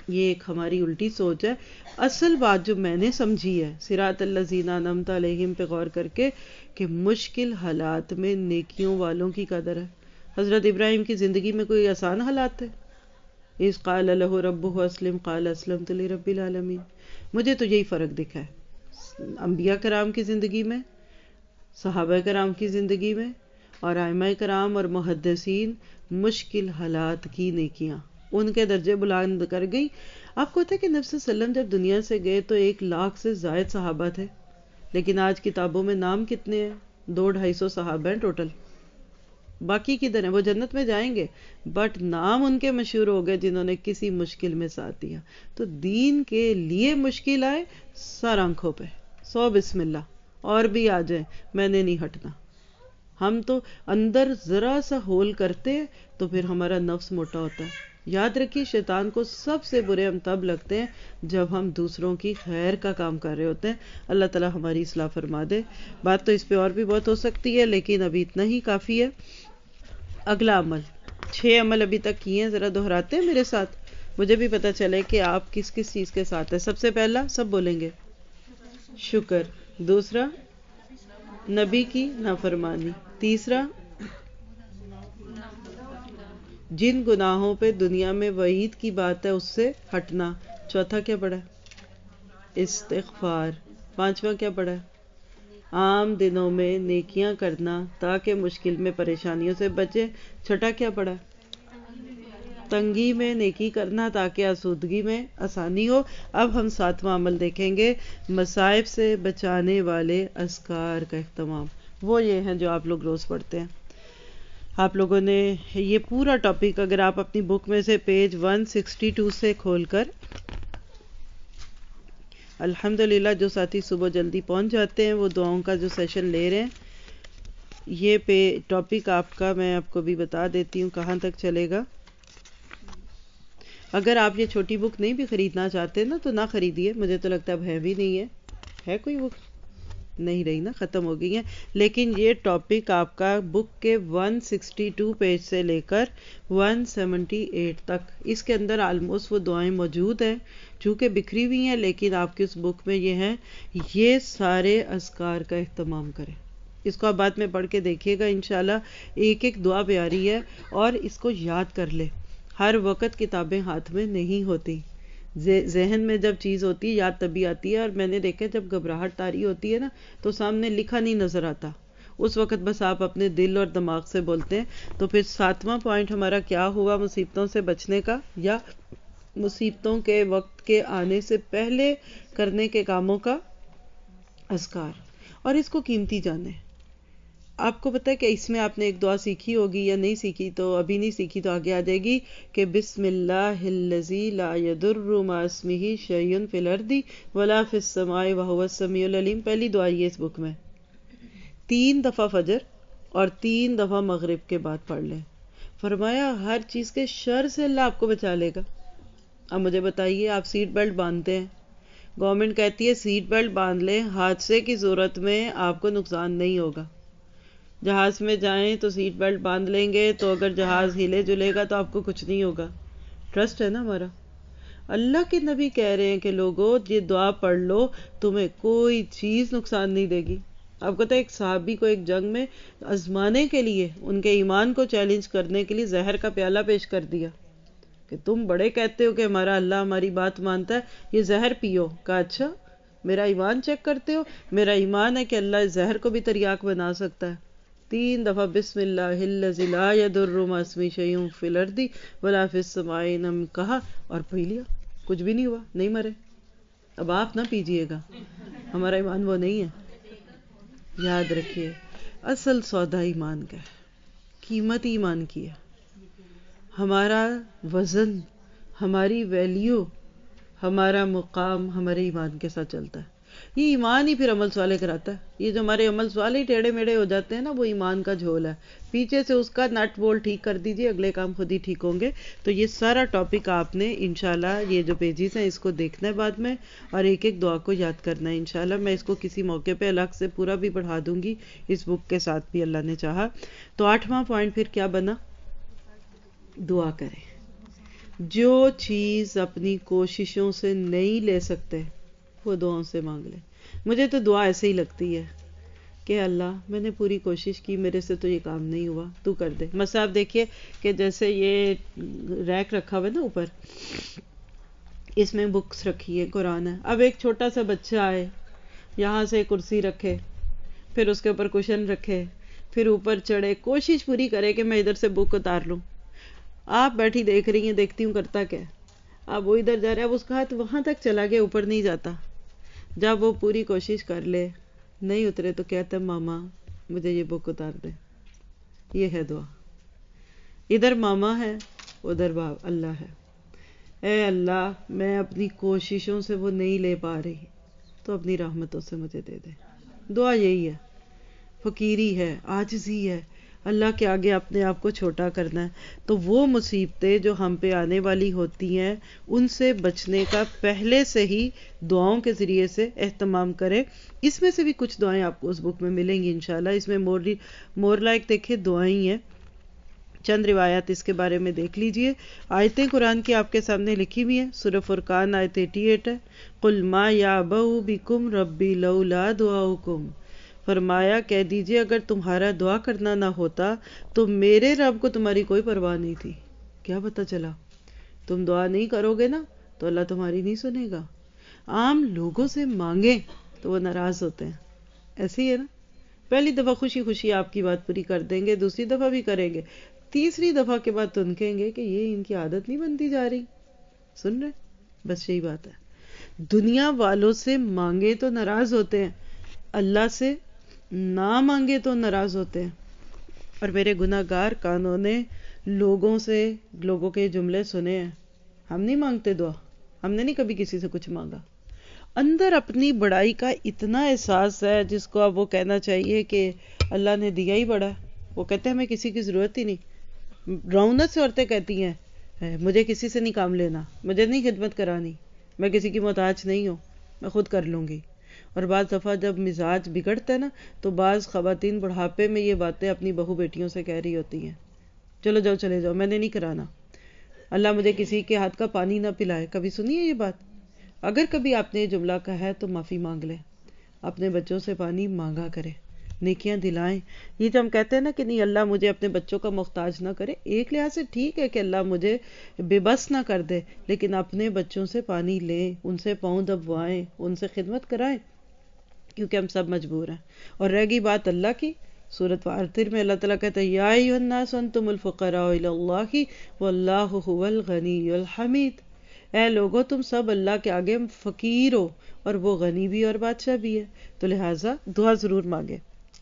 یہ ایک ہماری الٹی سوچ ہے. اصل بات جو میں نے سمجھی ہے صراط الذین انعمت علیہم پہ غور کر کے کہ مشکل حالات میں نیکیوں والوں کی قدر ہے. حضرت ابراہیم کی زندگی میں کوئی آسان حالات تھے؟ اذ قال له ربه اسلم قال اسلمت لرب العالمین. مجھے تو یہی فرق دکھا ہے انبیاء کرام کی زندگی میں، صحابہ کرام کی زندگی میں، اور ائمہ کرام اور محدثین. مشکل حالات کی نیکیاں ان کے درجے بلند کر گئی. آپ کو پتہ ہے کہ نبی صلی اللہ علیہ وسلم جب دنیا سے گئے تو 1,00,000 سے زائد صحابہ تھے، لیکن آج کتابوں میں نام کتنے ہیں؟ 200-250 صحابہ ہیں ٹوٹل. باقی کدھر ہیں؟ وہ جنت میں جائیں گے، بٹ نام ان کے مشہور ہو گئے جنہوں نے کسی مشکل میں ساتھ دیا. تو دین کے لیے مشکل آئے سر آنکھوں پہ 100 بسم اللہ اور بھی آ جائیں، میں نے نہیں ہٹنا. ہم تو اندر ذرا سا ہول کرتے ہیں تو پھر ہمارا نفس موٹا ہوتا ہے. یاد رکھیے شیطان کو سب سے برے ہم تب لگتے ہیں جب ہم دوسروں کی خیر کا کام کر رہے ہوتے ہیں. اللہ تعالیٰ ہماری اصلاح فرما دے. بات تو اس پہ اور بھی بہت ہو سکتی ہے لیکن ابھی اتنا ہی کافی ہے. اگلا عمل، 6 عمل ابھی تک کیے ہیں، ذرا دہراتے ہیں میرے ساتھ، مجھے بھی پتا چلے کہ آپ کس کس چیز کے ساتھ ہیں. سب سے پہلا سب بولیں گے شکر. دوسرا نبی کی نافرمانی. تیسرا جن گناہوں پہ دنیا میں وعید کی بات ہے اس سے ہٹنا. چوتھا کیا پڑھا ہے؟ استغفار. پانچواں کیا پڑھا ہے؟ عام دنوں میں نیکیاں کرنا تاکہ مشکل میں پریشانیوں سے بچے. چھٹا کیا پڑھا ہے؟ تنگی میں نیکی کرنا تاکہ آسودگی میں آسانی ہو. اب ہم 7واں عمل دیکھیں گے، مصائب سے بچانے والے اذکار کا اہتمام. وہ یہ ہیں جو آپ لوگ روز پڑھتے ہیں. آپ لوگوں نے یہ پورا ٹاپک اگر آپ اپنی بک میں سے پیج 162 سے کھول کر، الحمدللہ جو ساتھی صبح جلدی پہنچ جاتے ہیں وہ دعاؤں کا جو سیشن لے رہے ہیں، یہ ٹاپک آپ کا میں آپ کو بھی بتا دیتی ہوں کہاں تک چلے گا. اگر آپ یہ چھوٹی بک نہیں بھی خریدنا چاہتے نا تو نہ خریدیے، مجھے تو لگتا ہے اب ہے بھی نہیں ہے کوئی بک نہیں رہی نا، ختم ہو گئی ہیں. لیکن یہ ٹاپک آپ کا بک کے 162 پیج سے لے کر 178 تک، اس کے اندر آلموسٹ وہ دعائیں موجود ہیں، چونکہ بکھری ہوئی ہیں لیکن آپ کی اس بک میں یہ ہیں. یہ سارے اذکار کا اہتمام کریں. اس کو آپ بعد میں پڑھ کے دیکھیے گا انشاءاللہ. ایک ایک دعا پیاری ہے اور اس کو یاد کر لے. ہر وقت کتابیں ہاتھ میں نہیں ہوتی، ذہن میں جب چیز ہوتی ہے یاد تبھی آتی ہے. اور میں نے دیکھا جب گھبراہٹ طاری ہوتی ہے نا تو سامنے لکھا نہیں نظر آتا، اس وقت بس آپ اپنے دل اور دماغ سے بولتے ہیں. تو پھر 7واں پوائنٹ ہمارا کیا ہوا؟ مصیبتوں سے بچنے کا یا مصیبتوں کے وقت کے آنے سے پہلے کرنے کے کاموں کا اذکار. اور اس کو قیمتی جانے. آپ کو پتہ ہے کہ اس میں آپ نے ایک دعا سیکھی ہوگی یا نہیں سیکھی، تو ابھی نہیں سیکھی تو آگے آ جائے گی کہ بسم اللہ الذی لا یضر مع اسمہ شیء فی الارض ولا فی السماء وہو السمیع العلیم. پہلی دعا یہ اس بک میں 3 دفعہ فجر اور 3 دفعہ مغرب کے بعد پڑھ لیں. فرمایا ہر چیز کے شر سے اللہ آپ کو بچا لے گا. اب مجھے بتائیے، آپ سیٹ بیلٹ باندھتے ہیں، گورنمنٹ کہتی ہے سیٹ بیلٹ باندھ لیں، حادثے کی صورت میں آپ کو نقصان نہیں ہوگا. جہاز میں جائیں تو سیٹ بیلٹ باندھ لیں گے تو اگر جہاز ہلے جلے گا تو آپ کو کچھ نہیں ہوگا. ٹرسٹ ہے نا ہمارا. اللہ کے نبی کہہ رہے ہیں کہ لوگوں یہ دعا پڑھ لو، تمہیں کوئی چیز نقصان نہیں دے گی. آپ کو پتہ ہے ایک صحابی کو ایک جنگ میں آزمانے کے لیے، ان کے ایمان کو چیلنج کرنے کے لیے زہر کا پیالہ پیش کر دیا کہ تم بڑے کہتے ہو کہ ہمارا اللہ ہماری بات مانتا ہے، یہ زہر پیو. کہا اچھا میرا ایمان چیک کرتے ہو؟ میرا ایمان ہے کہ اللہ اس زہر کو بھی تریاک بنا سکتا ہے. 3 دفعہ بسم اللہ الذی لا یضر مع اسمہ شیء فی الارض ولا فی السماء نم کہا اور پی لیا، کچھ بھی نہیں ہوا، نہیں مرے. اب آپ نہ پیجئے گا، ہمارا ایمان وہ نہیں ہے. یاد رکھیے اصل سودا ایمان کا ہے، قیمت ایمان کی ہے. ہمارا وزن، ہماری ویلیو، ہمارا مقام ہمارے ایمان کے ساتھ چلتا ہے. یہ ایمان ہی پھر عمل صالح کراتا ہے. یہ جو ہمارے عمل صالح ٹیڑھے میڑھے ہو جاتے ہیں نا، وہ ایمان کا جھول ہے. پیچھے سے اس کا نٹ بولٹ ٹھیک کر دیجئے، اگلے کام خود ہی ٹھیک ہوں گے. تو یہ سارا ٹاپک آپ نے انشاءاللہ یہ جو پیجز ہیں اس کو دیکھنا ہے بعد میں، اور ایک ایک دعا کو یاد کرنا ہے انشاءاللہ. میں اس کو کسی موقع پہ الگ سے پورا بھی پڑھا دوں گی اس بک کے ساتھ بھی اللہ نے چاہا. تو 8واں پوائنٹ پھر کیا بنا؟ دعا کریں. جو چیز اپنی کوششوں سے نہیں لے سکتے وہ دعاؤں سے مانگ لے. مجھے تو دعا ایسے ہی لگتی ہے کہ اللہ میں نے پوری کوشش کی، میرے سے تو یہ کام نہیں ہوا، تو کر دے. مثلا آپ دیکھیے کہ جیسے یہ ریک رکھا ہوا ہے نا اوپر، اس میں بکس رکھی ہے، قرآن ہے. اب ایک چھوٹا سا بچہ آئے، یہاں سے کرسی رکھے، پھر اس کے اوپر کشن رکھے، پھر اوپر چڑھے، کوشش پوری کرے کہ میں ادھر سے بک اتار لوں. آپ بیٹھی دیکھ رہی ہیں، دیکھتی ہوں کرتا کیا ہے. اب وہ ادھر جا رہا ہے، اب اس کا ہاتھ وہاں تک چلا گیا، اوپر نہیں جاتا. جب وہ پوری کوشش کر لے نہیں اترے تو کہتا ہے ماما مجھے یہ بک اتار دے. یہ ہے دعا. ادھر ماما ہے، ادھر باپ اللہ ہے. اے اللہ میں اپنی کوششوں سے وہ نہیں لے پا رہی تو اپنی رحمتوں سے مجھے دے دے. دعا یہی ہے، فقیری ہے، عاجزی ہے، اللہ کے آگے اپنے آپ کو چھوٹا کرنا ہے. تو وہ مصیبتیں جو ہم پہ آنے والی ہوتی ہیں ان سے بچنے کا پہلے سے ہی دعاؤں کے ذریعے سے اہتمام کریں. اس میں سے بھی کچھ دعائیں آپ کو اس بک میں ملیں گی انشاءاللہ. اس میں مور لائک دیکھیں دعائیں ہیں، چند روایات اس کے بارے میں دیکھ لیجئے. آیتیں قرآن کی آپ کے سامنے لکھی ہوئی ہیں. سورہ فرقان آیت 88 ہے. قُلْ مَا يَعْبَأُ بِكُمْ رَبِّي لَوْلَا دُعَاؤُكُمْ. فرمایا کہہ دیجئے اگر تمہارا دعا کرنا نہ ہوتا تو میرے رب کو تمہاری کوئی پرواہ نہیں تھی. کیا پتہ چلا؟ تم دعا نہیں کرو گے نا تو اللہ تمہاری نہیں سنے گا. عام لوگوں سے مانگیں تو وہ ناراض ہوتے ہیں. ایسے ہی ہے نا، پہلی دفعہ خوشی خوشی آپ کی بات پوری کر دیں گے، دوسری دفعہ بھی کریں گے، تیسری دفعہ کے بعد تنکیں گے کہ یہ ان کی عادت نہیں بنتی جا رہی. سن رہے؟ بس یہی بات ہے. دنیا والوں سے مانگے تو ناراض ہوتے ہیں، اللہ سے نہ مانگے تو ناراض ہوتے ہیں. اور میرے گناہ گار کانوں نے لوگوں کے جملے سنے ہیں. ہم نہیں مانگتے دعا، ہم نے نہیں کبھی کسی سے کچھ مانگا. اندر اپنی بڑائی کا اتنا احساس ہے جس کو اب وہ کہنا چاہیے کہ اللہ نے دیا ہی بڑا ہے. وہ کہتے ہیں ہمیں کسی کی ضرورت ہی نہیں. رونت سے عورتیں کہتی ہیں مجھے کسی سے نہیں کام لینا، مجھے نہیں خدمت کرانی، میں کسی کی محتاج نہیں ہوں، میں خود کر لوں گی. اور بعض دفعہ جب مزاج بگڑتا ہے نا تو بعض خواتین بڑھاپے میں یہ باتیں اپنی بہو بیٹیوں سے کہہ رہی ہوتی ہیں، چلو جاؤ چلے جاؤ میں نے نہیں کرانا، اللہ مجھے کسی کے ہاتھ کا پانی نہ پلائے. کبھی سنی ہے یہ بات؟ اگر کبھی آپ نے یہ جملہ کہا ہے تو معافی مانگ لیں. اپنے بچوں سے پانی مانگا کرے، نیکیاں دلائیں. یہ جو ہم کہتے ہیں نا کہ نہیں اللہ مجھے اپنے بچوں کا محتاج نہ کرے، ایک لحاظ سے ٹھیک ہے کہ اللہ مجھے بے بس نہ کر دے، لیکن اپنے بچوں سے پانی لیں، ان سے پاؤں دبوائیں، ان سے خدمت کرائیں، کیونکہ ہم سب مجبور ہیں. اور رہ گئی بات اللہ کی، سورۃ فاطر میں اللہ تعالیٰ کہتا ہے یا ایھا الناس انتم الفقراء الی اللہ واللہ هو الغنی الحمید. اے لوگو تم سب اللہ کے آگے فقیر ہو اور وہ غنی بھی اور بادشاہ بھی ہے. تو لہٰذا دعا ضرور مانگے.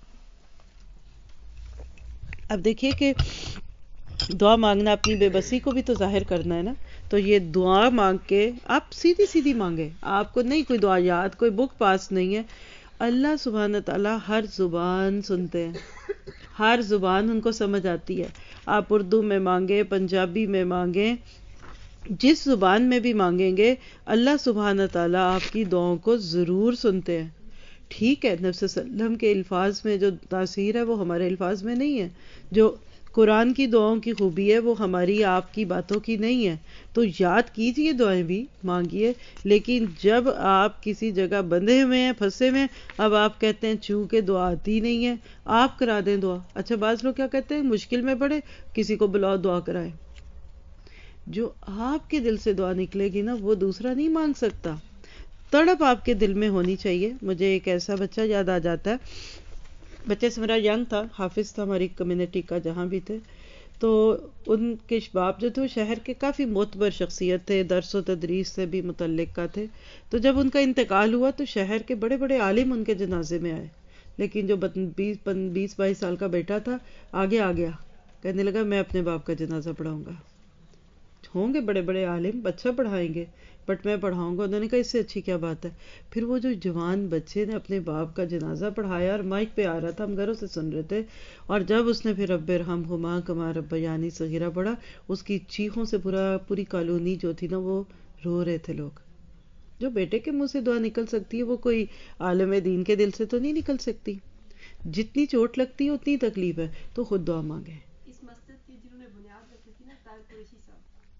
اب دیکھیے کہ دعا مانگنا اپنی بے بسی کو بھی تو ظاہر کرنا ہے نا. تو یہ دعا مانگ کے آپ سیدھی سیدھی مانگے، آپ کو نہیں کوئی دعا یاد، کوئی بک پاس نہیں ہے. اللہ سبحانہ تعالیٰ ہر زبان سنتے ہیں، ہر زبان ان کو سمجھ آتی ہے. آپ اردو میں مانگے، پنجابی میں مانگیں، جس زبان میں بھی مانگیں گے اللہ سبحانہ تعالیٰ آپ کی دعاؤں کو ضرور سنتے ہیں. ٹھیک ہے، نبی صلی اللہ علیہ وسلم کے الفاظ میں جو تاثیر ہے وہ ہمارے الفاظ میں نہیں ہے، جو قرآن کی دعاؤں کی خوبی ہے وہ ہماری آپ کی باتوں کی نہیں ہے. تو یاد کیجئے، دعائیں بھی مانگیے، لیکن جب آپ کسی جگہ بندھے ہوئے ہیں، پھنسے ہوئے ہیں، اب آپ کہتے ہیں چونکہ دعا آتی نہیں ہے آپ کرا دیں دعا. اچھا بعض لوگ کیا کہتے ہیں مشکل میں پڑے کسی کو بلاؤ دعا کرائے. جو آپ کے دل سے دعا نکلے گی نا وہ دوسرا نہیں مانگ سکتا. تڑپ آپ کے دل میں ہونی چاہیے. مجھے ایک ایسا بچہ یاد آ جاتا ہے، بچے سے میرا ینگ تھا، حافظ تھا ہماری کمیونٹی کا جہاں بھی تھے. تو ان کے باپ جو تھے شہر کے کافی معتبر شخصیت تھے، درس و تدریس سے بھی متعلق کا تھے. تو جب ان کا انتقال ہوا تو شہر کے بڑے بڑے عالم ان کے جنازے میں آئے، لیکن جو 20-22 سال کا بیٹا تھا آگے آ گیا، کہنے لگا میں اپنے باپ کا جنازہ پڑھاؤں گا. ہوں گے بڑے بڑے عالم، بچہ پڑھائیں گے بٹ میں پڑھاؤں گا. انہوں نے کہا اس سے اچھی کیا بات ہے. پھر وہ جو جوان بچے نے اپنے باپ کا جنازہ پڑھایا اور مائک پہ آ رہا تھا، ہم گھروں سے سن رہے تھے، اور جب اس نے پھر رب ارحمہما کما ربیانی صغیرہ پڑھا، اس کی چیخوں سے پوری کالونی جو تھی نا وہ رو رہے تھے لوگ. جو بیٹے کے منہ سے دعا نکل سکتی ہے وہ کوئی عالم دین کے دل سے تو نہیں نکل سکتی. جتنی چوٹ لگتی ہے اتنی تکلیف ہے. تو خود دعا مانگے. اس مسجد کی جنہوں نے بنیاد رکھی تھی نا طاہر قریشی صاحب،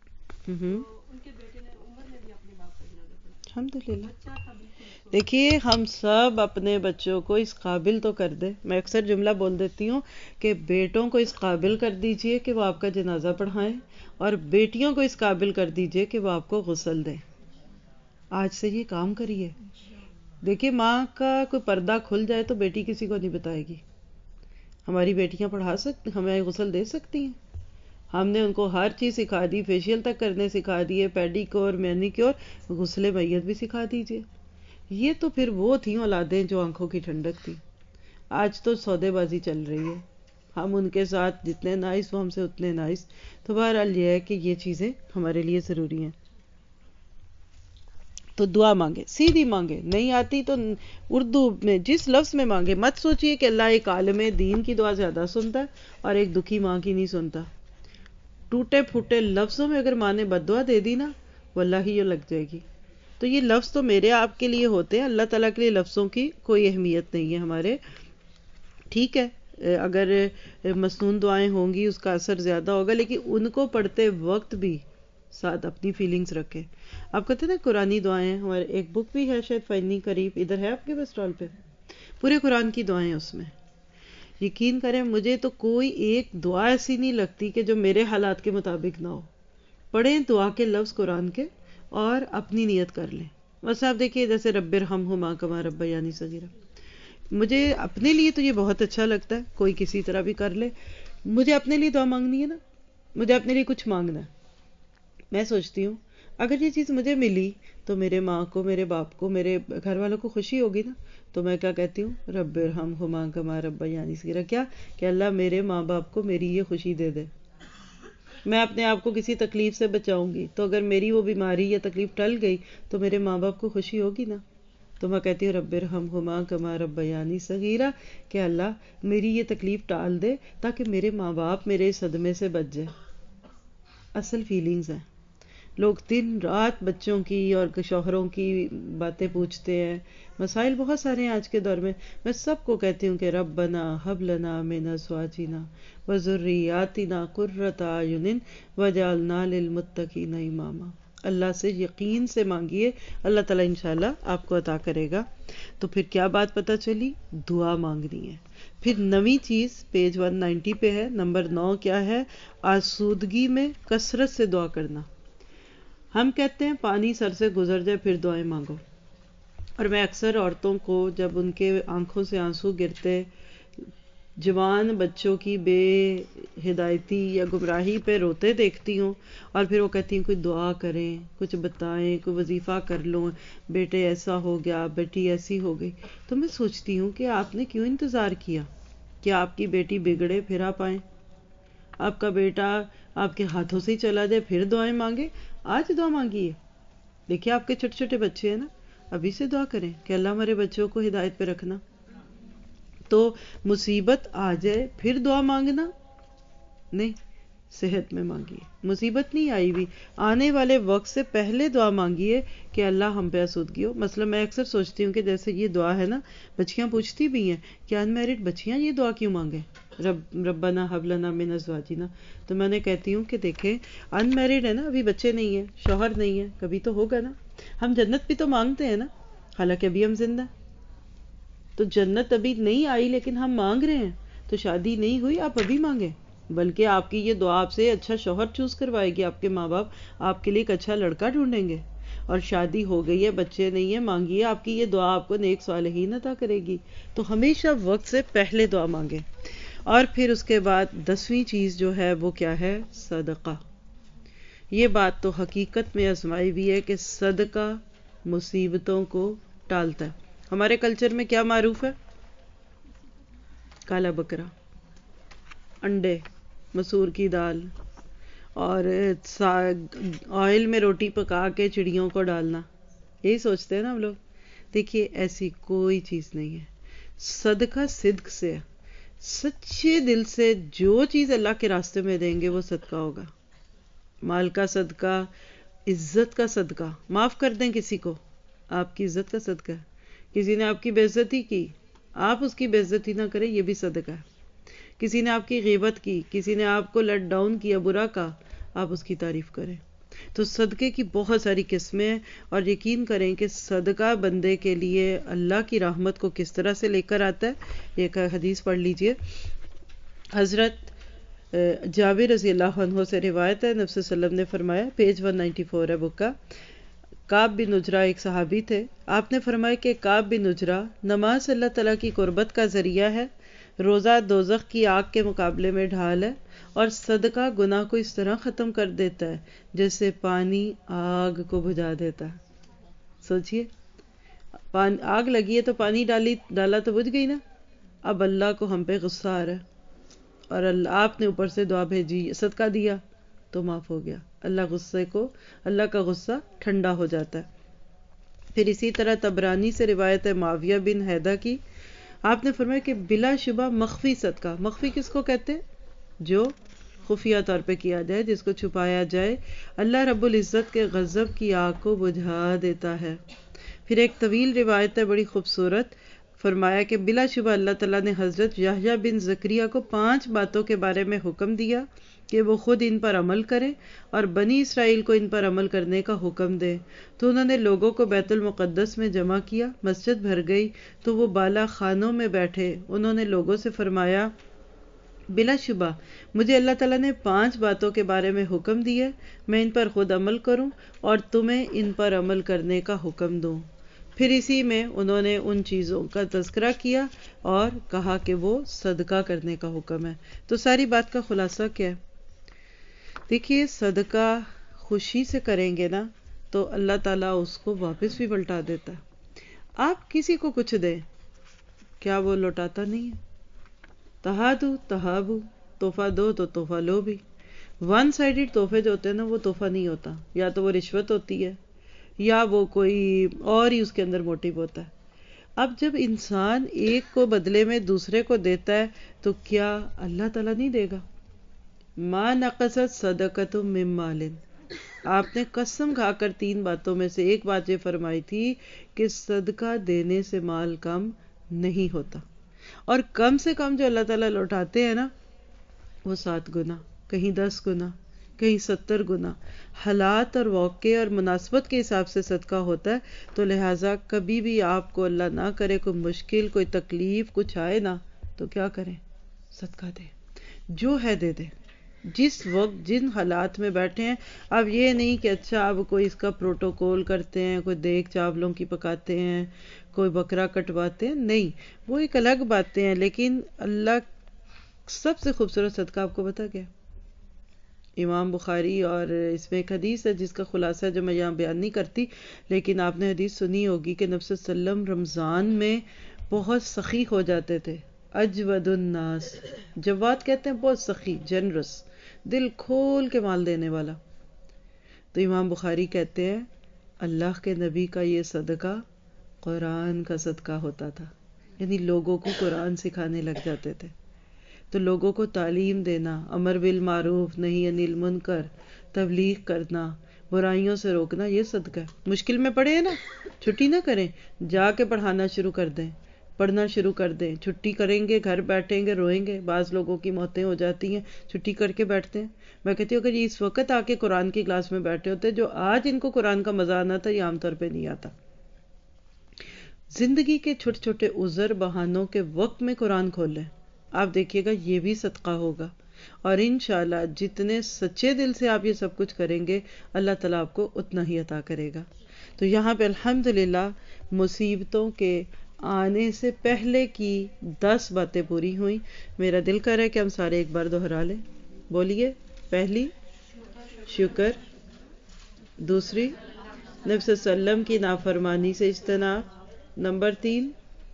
الحمدللہ. دیکھیے ہم سب اپنے بچوں کو اس قابل تو کر دیں. میں اکثر جملہ بول دیتی ہوں کہ بیٹوں کو اس قابل کر دیجئے کہ وہ آپ کا جنازہ پڑھائیں، اور بیٹیوں کو اس قابل کر دیجئے کہ وہ آپ کو غسل دیں. آج سے یہ کام کریے. دیکھیے ماں کا کوئی پردہ کھل جائے تو بیٹی کسی کو نہیں بتائے گی. ہماری بیٹیاں پڑھا سکتی، ہمیں غسل دے سکتی ہیں. ہم نے ان کو ہر چیز سکھا دی، فیشیل تک کرنے سکھا دیے، پیڈی کیور، مینی کیور، غسل میت بھی سکھا دیجئے. یہ تو پھر وہ تھیں اولادیں جو آنکھوں کی ٹھنڈک تھی. آج تو سودے بازی چل رہی ہے. ہم ان کے ساتھ جتنے نائس وہ ہم سے اتنے نائس. تو بہرحال یہ ہے کہ یہ چیزیں ہمارے لیے ضروری ہیں. تو دعا مانگے، سیدھی مانگے. نہیں آتی تو اردو میں جس لفظ میں مانگے. مت سوچئے کہ اللہ ایک عالم دین کی دعا زیادہ سنتا ہے اور ایک دکھی ماں کی نہیں سنتا. ٹوٹے پھوٹے لفظوں میں اگر ماں نے بد دعا دے دی نا، واللہ یہ لگ جائے گی. تو یہ لفظ تو میرے آپ کے لیے ہوتے ہیں، اللہ تعالیٰ کے لیے لفظوں کی کوئی اہمیت نہیں ہے ہمارے. ٹھیک ہے اگر مسنون دعائیں ہوں گی اس کا اثر زیادہ ہوگا، لیکن ان کو پڑھتے وقت بھی ساتھ اپنی فیلنگز رکھے. آپ کہتے ہیں نا قرآنی دعائیں، ہمارے ایک بک بھی ہے شاید فائنی قریب، ادھر ہے آپ کے پاس اسٹال پہ، پورے قرآن کی دعائیں اس میں. یقین کریں مجھے تو کوئی ایک دعا ایسی نہیں لگتی کہ جو میرے حالات کے مطابق نہ ہو. پڑھیں دعا کے لفظ قرآن کے اور اپنی نیت کر لیں. بس آپ دیکھیے جیسے رب ارحمہما کما ربیانی صغیرا، مجھے اپنے لیے تو یہ بہت اچھا لگتا ہے. کوئی کسی طرح بھی کر لے. مجھے اپنے لیے دعا مانگنی ہے نا، مجھے اپنے لیے کچھ مانگنا ہے. میں سوچتی ہوں اگر یہ چیز مجھے ملی تو میرے ماں کو، میرے باپ کو، میرے گھر والوں کو خوشی ہوگی نا. تو میں کیا کہتی ہوں، رب ارحمہما کما ربیانی صغیرا. کیا کہ اللہ میرے ماں باپ کو میری یہ خوشی دے دے. میں اپنے آپ کو کسی تکلیف سے بچاؤں گی تو اگر میری وہ بیماری یا تکلیف ٹل گئی تو میرے ماں باپ کو خوشی ہوگی نا. تو میں کہتی ہوں رب ارحمہما کما ربیانی صغیرا، کہ اللہ میری یہ تکلیف ٹال دے تاکہ میرے ماں باپ میرے صدمے سے بچ جائے. اصل فیلنگز ہیں. لوگ دن رات بچوں کی اور شوہروں کی باتیں پوچھتے ہیں. مسائل بہت سارے ہیں آج کے دور میں. میں سب کو کہتی ہوں کہ ربنا ہب لنا من ازواجنا وذریاتنا قرۃ اعین وجعلنا للمتقین اماما. اللہ سے یقین سے مانگیے، اللہ تعالیٰ انشاءاللہ آپ کو عطا کرے گا. تو پھر کیا بات پتہ چلی؟ دعا مانگنی ہے. پھر نویں چیز پیج 190 پہ ہے، نمبر 9 کیا ہے؟ آسودگی میں کثرت سے دعا کرنا. ہم کہتے ہیں پانی سر سے گزر جائے پھر دعائیں مانگو. اور میں اکثر عورتوں کو جب ان کے آنکھوں سے آنسو گرتے، جوان بچوں کی بے ہدایتی یا گمراہی پہ روتے دیکھتی ہوں، اور پھر وہ کہتی ہیں کوئی دعا کریں، کچھ بتائیں، کوئی وظیفہ کر لو، بیٹے ایسا ہو گیا، بیٹی ایسی ہو گئی. تو میں سوچتی ہوں کہ آپ نے کیوں انتظار کیا کہ آپ کی بیٹی بگڑے پھر آپ آئیں، آپ کا بیٹا آپ کے ہاتھوں سے ہی چلا جائے پھر دعائیں مانگے؟ آج دعا مانگیے. دیکھیے آپ کے چھوٹے چھوٹے بچے ہیں نا، ابھی سے دعا کریں کہ اللہ ہمارے بچوں کو ہدایت پہ رکھنا. تو مصیبت آ جائے پھر دعا مانگنا نہیں، صحت میں مانگیے. مصیبت نہیں آئی بھی، آنے والے وقت سے پہلے دعا مانگیے کہ اللہ ہم پہ آسودگی ہو. مثلا میں اکثر سوچتی ہوں کہ جیسے یہ دعا ہے نا، بچیاں پوچھتی بھی ہیں کہ ان میرڈ بچیاں یہ دعا کیوں مانگیں، ربنا حب لنا من ازواجنا. تو میں نے کہتی ہوں کہ دیکھیں ان میرڈ ہے نا، ابھی بچے نہیں ہیں، شوہر نہیں ہے، کبھی تو ہوگا نا. ہم جنت بھی تو مانگتے ہیں نا، حالانکہ ابھی ہم زندہ. تو جنت ابھی نہیں آئی لیکن ہم مانگ رہے ہیں. تو شادی نہیں ہوئی آپ ابھی مانگیں، بلکہ آپ کی یہ دعا آپ سے اچھا شوہر چوز کروائے گی. آپ کے ماں باپ آپ کے لیے ایک اچھا لڑکا ڈھونڈیں گے. اور شادی ہو گئی ہے، بچے نہیں ہیں، مانگیے، آپ کی یہ دعا آپ کو نیک صالحین عطا کرے گی. تو ہمیشہ وقت سے پہلے دعا مانگیں. اور پھر اس کے بعد 10ویں چیز جو ہے وہ کیا ہے؟ صدقہ. یہ بات تو حقیقت میں آزمائی بھی ہے کہ صدقہ مصیبتوں کو ٹالتا ہے. ہمارے کلچر میں کیا معروف ہے؟ کالا بکرا، انڈے، مسور کی دال، اور آئل میں روٹی پکا کے چڑیوں کو ڈالنا. یہی سوچتے ہیں نا ہم لوگ. دیکھیے ایسی کوئی چیز نہیں ہے. صدقہ صدق سے ہے، سچے دل سے جو چیز اللہ کے راستے میں دیں گے وہ صدقہ ہوگا. مال کا صدقہ، عزت کا صدقہ. معاف کر دیں کسی کو، آپ کی عزت کا صدقہ ہے. کسی نے آپ کی بے عزتی کی، آپ اس کی بے عزتی نہ کریں، یہ بھی صدقہ ہے. کسی نے آپ کی غیبت کی، کسی نے آپ کو لیٹ ڈاؤن کیا، برا کہا، آپ اس کی تعریف کریں. تو صدقے کی بہت ساری قسمیں ہیں، اور یقین کریں کہ صدقہ بندے کے لیے اللہ کی رحمت کو کس طرح سے لے کر آتا ہے۔ ایک حدیث پڑھ لیجئے، حضرت جابر رضی اللہ عنہ سے روایت ہے، نبی صلی اللہ علیہ وسلم نے فرمایا، پیج 194 ہے بک کا، کعب بن عجرہ ایک صحابی تھے، آپ نے فرمایا کہ کعب بن عجرہ، نماز اللہ تعالیٰ کی قربت کا ذریعہ ہے، روزہ دوزخ کی آگ کے مقابلے میں ڈھال ہے، اور صدقہ گناہ کو اس طرح ختم کر دیتا ہے جیسے پانی آگ کو بجھا دیتا ہے۔ سوچئے، آگ لگی ہے تو پانی ڈالا تو بجھ گئی نا۔ اب اللہ کو ہم پہ غصہ آ رہا ہے، اور آپ نے اوپر سے دعا بھیجی، صدقہ دیا تو معاف ہو گیا، اللہ کا غصہ ٹھنڈا ہو جاتا ہے۔ پھر اسی طرح طبرانی سے روایت ہے معاویہ بن حیدہ کی، آپ نے فرمایا کہ بلا شبہ مخفی صدقہ، مخفی کس کو کہتے ہیں؟ جو خفیہ طور پہ کیا جائے، جس کو چھپایا جائے، اللہ رب العزت کے غضب کی آگ کو بجھا دیتا ہے۔ پھر ایک طویل روایت ہے بڑی خوبصورت، فرمایا کہ بلا شبہ اللہ تعالیٰ نے حضرت یحییٰ بن زکریہ کو 5 باتوں کے بارے میں حکم دیا کہ وہ خود ان پر عمل کریں اور بنی اسرائیل کو ان پر عمل کرنے کا حکم دے۔ تو انہوں نے لوگوں کو بیت المقدس میں جمع کیا، مسجد بھر گئی تو وہ بالا خانوں میں بیٹھے۔ انہوں نے لوگوں سے فرمایا، بلا شبہ مجھے اللہ تعالیٰ نے 5 باتوں کے بارے میں حکم دیا، میں ان پر خود عمل کروں اور تمہیں ان پر عمل کرنے کا حکم دوں۔ پھر اسی میں انہوں نے ان چیزوں کا تذکرہ کیا اور کہا کہ وہ صدقہ کرنے کا حکم ہے۔ تو ساری بات کا خلاصہ کیا ہے؟ دیکھیے، صدقہ خوشی سے کریں گے نا تو اللہ تعالیٰ اس کو واپس بھی پلٹا دیتا ہے۔ آپ کسی کو کچھ دیں، کیا وہ لوٹاتا نہیں ہے؟ تہادو تہابو، تحفہ دو تو تحفہ لو بھی۔ ون سائیڈڈ تحفے جو ہوتے ہیں نا، وہ تحفہ نہیں ہوتا، یا تو وہ رشوت ہوتی ہے یا وہ کوئی اور ہی اس کے اندر موٹیو ہوتا ہے۔ اب جب انسان ایک کو بدلے میں دوسرے کو دیتا ہے تو کیا اللہ تعالیٰ نہیں دے گا؟ ما نقصت صدقۃ من مال، آپ نے قسم کھا کر 3 باتوں میں سے ایک بات یہ فرمائی تھی کہ صدقہ دینے سے مال کم نہیں ہوتا، اور کم سے کم جو اللہ تعالیٰ لوٹاتے ہیں نا وہ 7 گنا، کہیں 10 گنا، کہیں 70 گنا۔ حالات اور واقع اور مناسبت کے حساب سے صدقہ ہوتا ہے، تو لہٰذا کبھی بھی آپ کو اللہ نہ کرے کوئی مشکل، کوئی تکلیف کچھ آئے نا تو کیا کریں؟ صدقہ دیں، جو ہے دے دیں، جس وقت جن حالات میں بیٹھے ہیں۔ اب یہ نہیں کہ اچھا اب کوئی اس کا پروٹوکول کرتے ہیں، کوئی دیگ چاولوں کی پکاتے ہیں، کوئی بکرا کٹواتے ہیں، نہیں، وہ ایک الگ باتیں ہیں۔ لیکن اللہ سب سے خوبصورت صدقہ آپ کو بتا گیا، امام بخاری، اور اس میں ایک حدیث ہے جس کا خلاصہ جو میں یہاں بیان نہیں کرتی، لیکن آپ نے حدیث سنی ہوگی کہ نبی صلی اللہ علیہ وسلم رمضان میں بہت سخی ہو جاتے تھے، اجود الناس، جواد کہتے ہیں بہت سخی، جنرس، دل کھول کے مال دینے والا۔ تو امام بخاری کہتے ہیں اللہ کے نبی کا یہ صدقہ قرآن کا صدقہ ہوتا تھا، یعنی لوگوں کو قرآن سکھانے لگ جاتے تھے۔ تو لوگوں کو تعلیم دینا، امر بالمعروف نہی عن المنکر، تبلیغ کرنا، برائیوں سے روکنا، یہ صدقہ ہے۔ مشکل میں پڑے ہیں نا، چھٹی نہ کریں، جا کے پڑھانا شروع کر دیں، پڑھنا شروع کر دیں۔ چھٹی کریں گے، گھر بیٹھیں گے، روئیں گے، بعض لوگوں کی موتیں ہو جاتی ہیں، چھٹی کر کے بیٹھتے ہیں۔ میں کہتی ہوں اگر یہ اس وقت آ کے قرآن کی کلاس میں بیٹھے ہوتے، جو آج ان کو قرآن کا مزہ آنا تھا، یہ عام طور پہ نہیں آتا۔ زندگی کے چھوٹے چھوٹے عذر بہانوں کے وقت میں قرآن کھول لیں، آپ دیکھیے گا یہ بھی صدقہ ہوگا، اور انشاءاللہ جتنے سچے دل سے آپ یہ سب کچھ کریں گے اللہ تعالیٰ آپ کو اتنا ہی عطا کرے گا۔ تو یہاں پہ الحمدللہ مصیبتوں کے آنے سے پہلے کی 10 باتیں پوری ہوئیں۔ میرا دل کر رہا ہے کہ ہم سارے ایک بار دوہرا لیں۔ بولیے، پہلی شکر، دوسری نبی صلی اللہ علیہ وسلم کی نافرمانی سے اجتناب، نمبر 3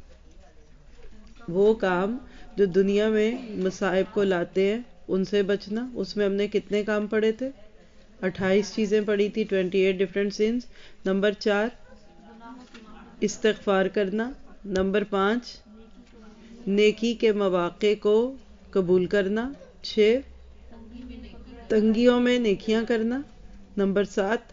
وہ کام جو دنیا میں مصائب کو لاتے ہیں ان سے بچنا۔ اس میں ہم نے کتنے کام پڑھے تھے؟ 28 چیزیں پڑھی تھی، 28 ڈیفرنٹ سینس۔ نمبر 4 استغفار کرنا، نمبر 5 نیکی کے مواقع کو قبول کرنا، 6 تنگیوں میں نیکیاں کرنا، نمبر 7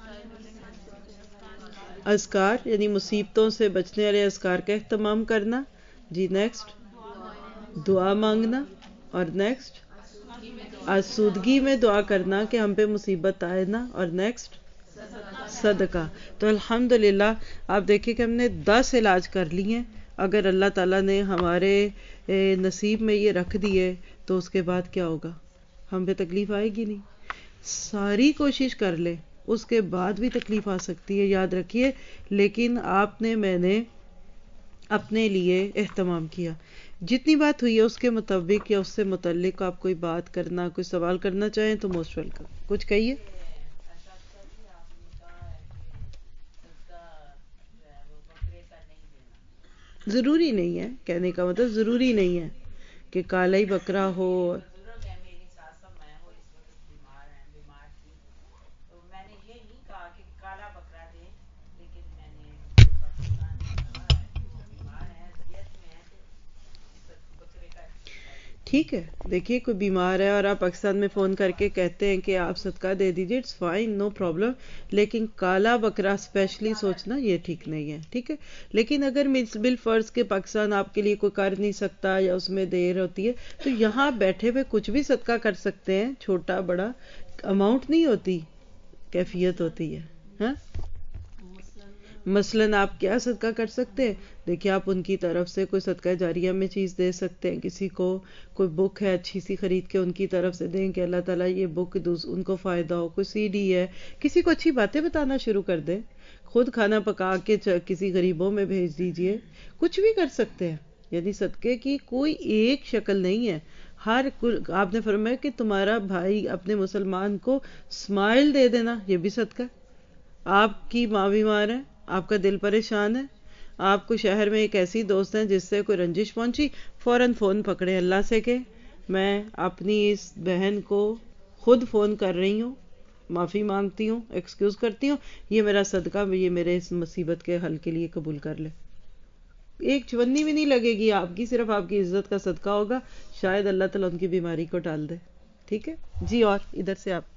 اذکار یعنی مصیبتوں سے بچنے والے اذکار کا اہتمام کرنا، جی نیکسٹ دعا مانگنا، اور نیکسٹ آسودگی میں دعا کرنا کہ ہم پہ مصیبت آئے نا، اور نیکسٹ صدقہ. تو الحمدللہ آپ دیکھیں کہ ہم نے 10 علاج کر لیے ہیں. اگر اللہ تعالیٰ نے ہمارے نصیب میں یہ رکھ دیے تو اس کے بعد کیا ہوگا؟ ہم پہ تکلیف آئے گی نہیں. ساری کوشش کر لے اس کے بعد بھی تکلیف آ سکتی ہے، یاد رکھیے. لیکن آپ نے، میں نے اپنے لیے اہتمام کیا. جتنی بات ہوئی ہے اس کے مطابق یا اس سے متعلق آپ کوئی بات کرنا، کوئی سوال کرنا چاہیں تو موسٹ ویلکم. کچھ کہیے. ضروری نہیں ہے، کہنے کا مطلب ضروری نہیں ہے کہ کالا ہی بکرا ہو. ٹھیک ہے، دیکھیے کوئی بیمار ہے اور آپ پاکستان میں فون کر کے کہتے ہیں کہ آپ صدقہ دے دیجیے، اٹس فائن، نو پرابلم. لیکن کالا بکرا اسپیشلی سوچنا یہ ٹھیک نہیں ہے. ٹھیک ہے، لیکن اگر بالفرض کے پاکستان آپ کے لیے کوئی کر نہیں سکتا یا اس میں دیر ہوتی ہے تو یہاں بیٹھے ہوئے کچھ بھی صدقہ کر سکتے ہیں. چھوٹا بڑا اماؤنٹ نہیں ہوتی، کیفیت ہوتی ہے. ہاں، مثلاً آپ کیا صدقہ کر سکتے ہیں؟ دیکھیں، آپ ان کی طرف سے کوئی صدقہ جاریہ میں چیز دے سکتے ہیں. کسی کو کوئی بک ہے اچھی سی خرید کے ان کی طرف سے دیں کہ اللہ تعالیٰ یہ بک ان کو فائدہ ہو. کوئی سی ڈی ہے، کسی کو اچھی باتیں بتانا شروع کر دیں. خود کھانا پکا کے کسی غریبوں میں بھیج دیجئے. کچھ بھی کر سکتے ہیں. یعنی صدقے کی کوئی ایک شکل نہیں ہے. آپ نے فرمایا کہ تمہارا بھائی اپنے مسلمان کو اسمائل دے دینا، یہ بھی صدقہ. آپ کی ماں بیمار ہے، آپ کا دل پریشان ہے، آپ کو شہر میں ایک ایسی دوست ہیں جس سے کوئی رنجش پہنچی، فوراً فون پکڑے اللہ سے کہ میں اپنی اس بہن کو خود فون کر رہی ہوں، معافی مانگتی ہوں، ایکسکیوز کرتی ہوں، یہ میرا صدقہ، یہ میرے اس مصیبت کے حل کے لیے قبول کر لے. ایک چونی بھی نہیں لگے گی آپ کی، صرف آپ کی عزت کا صدقہ ہوگا. شاید اللہ تعالیٰ ان کی بیماری کو ٹال دے. ٹھیک ہے جی. اور ادھر سے آپ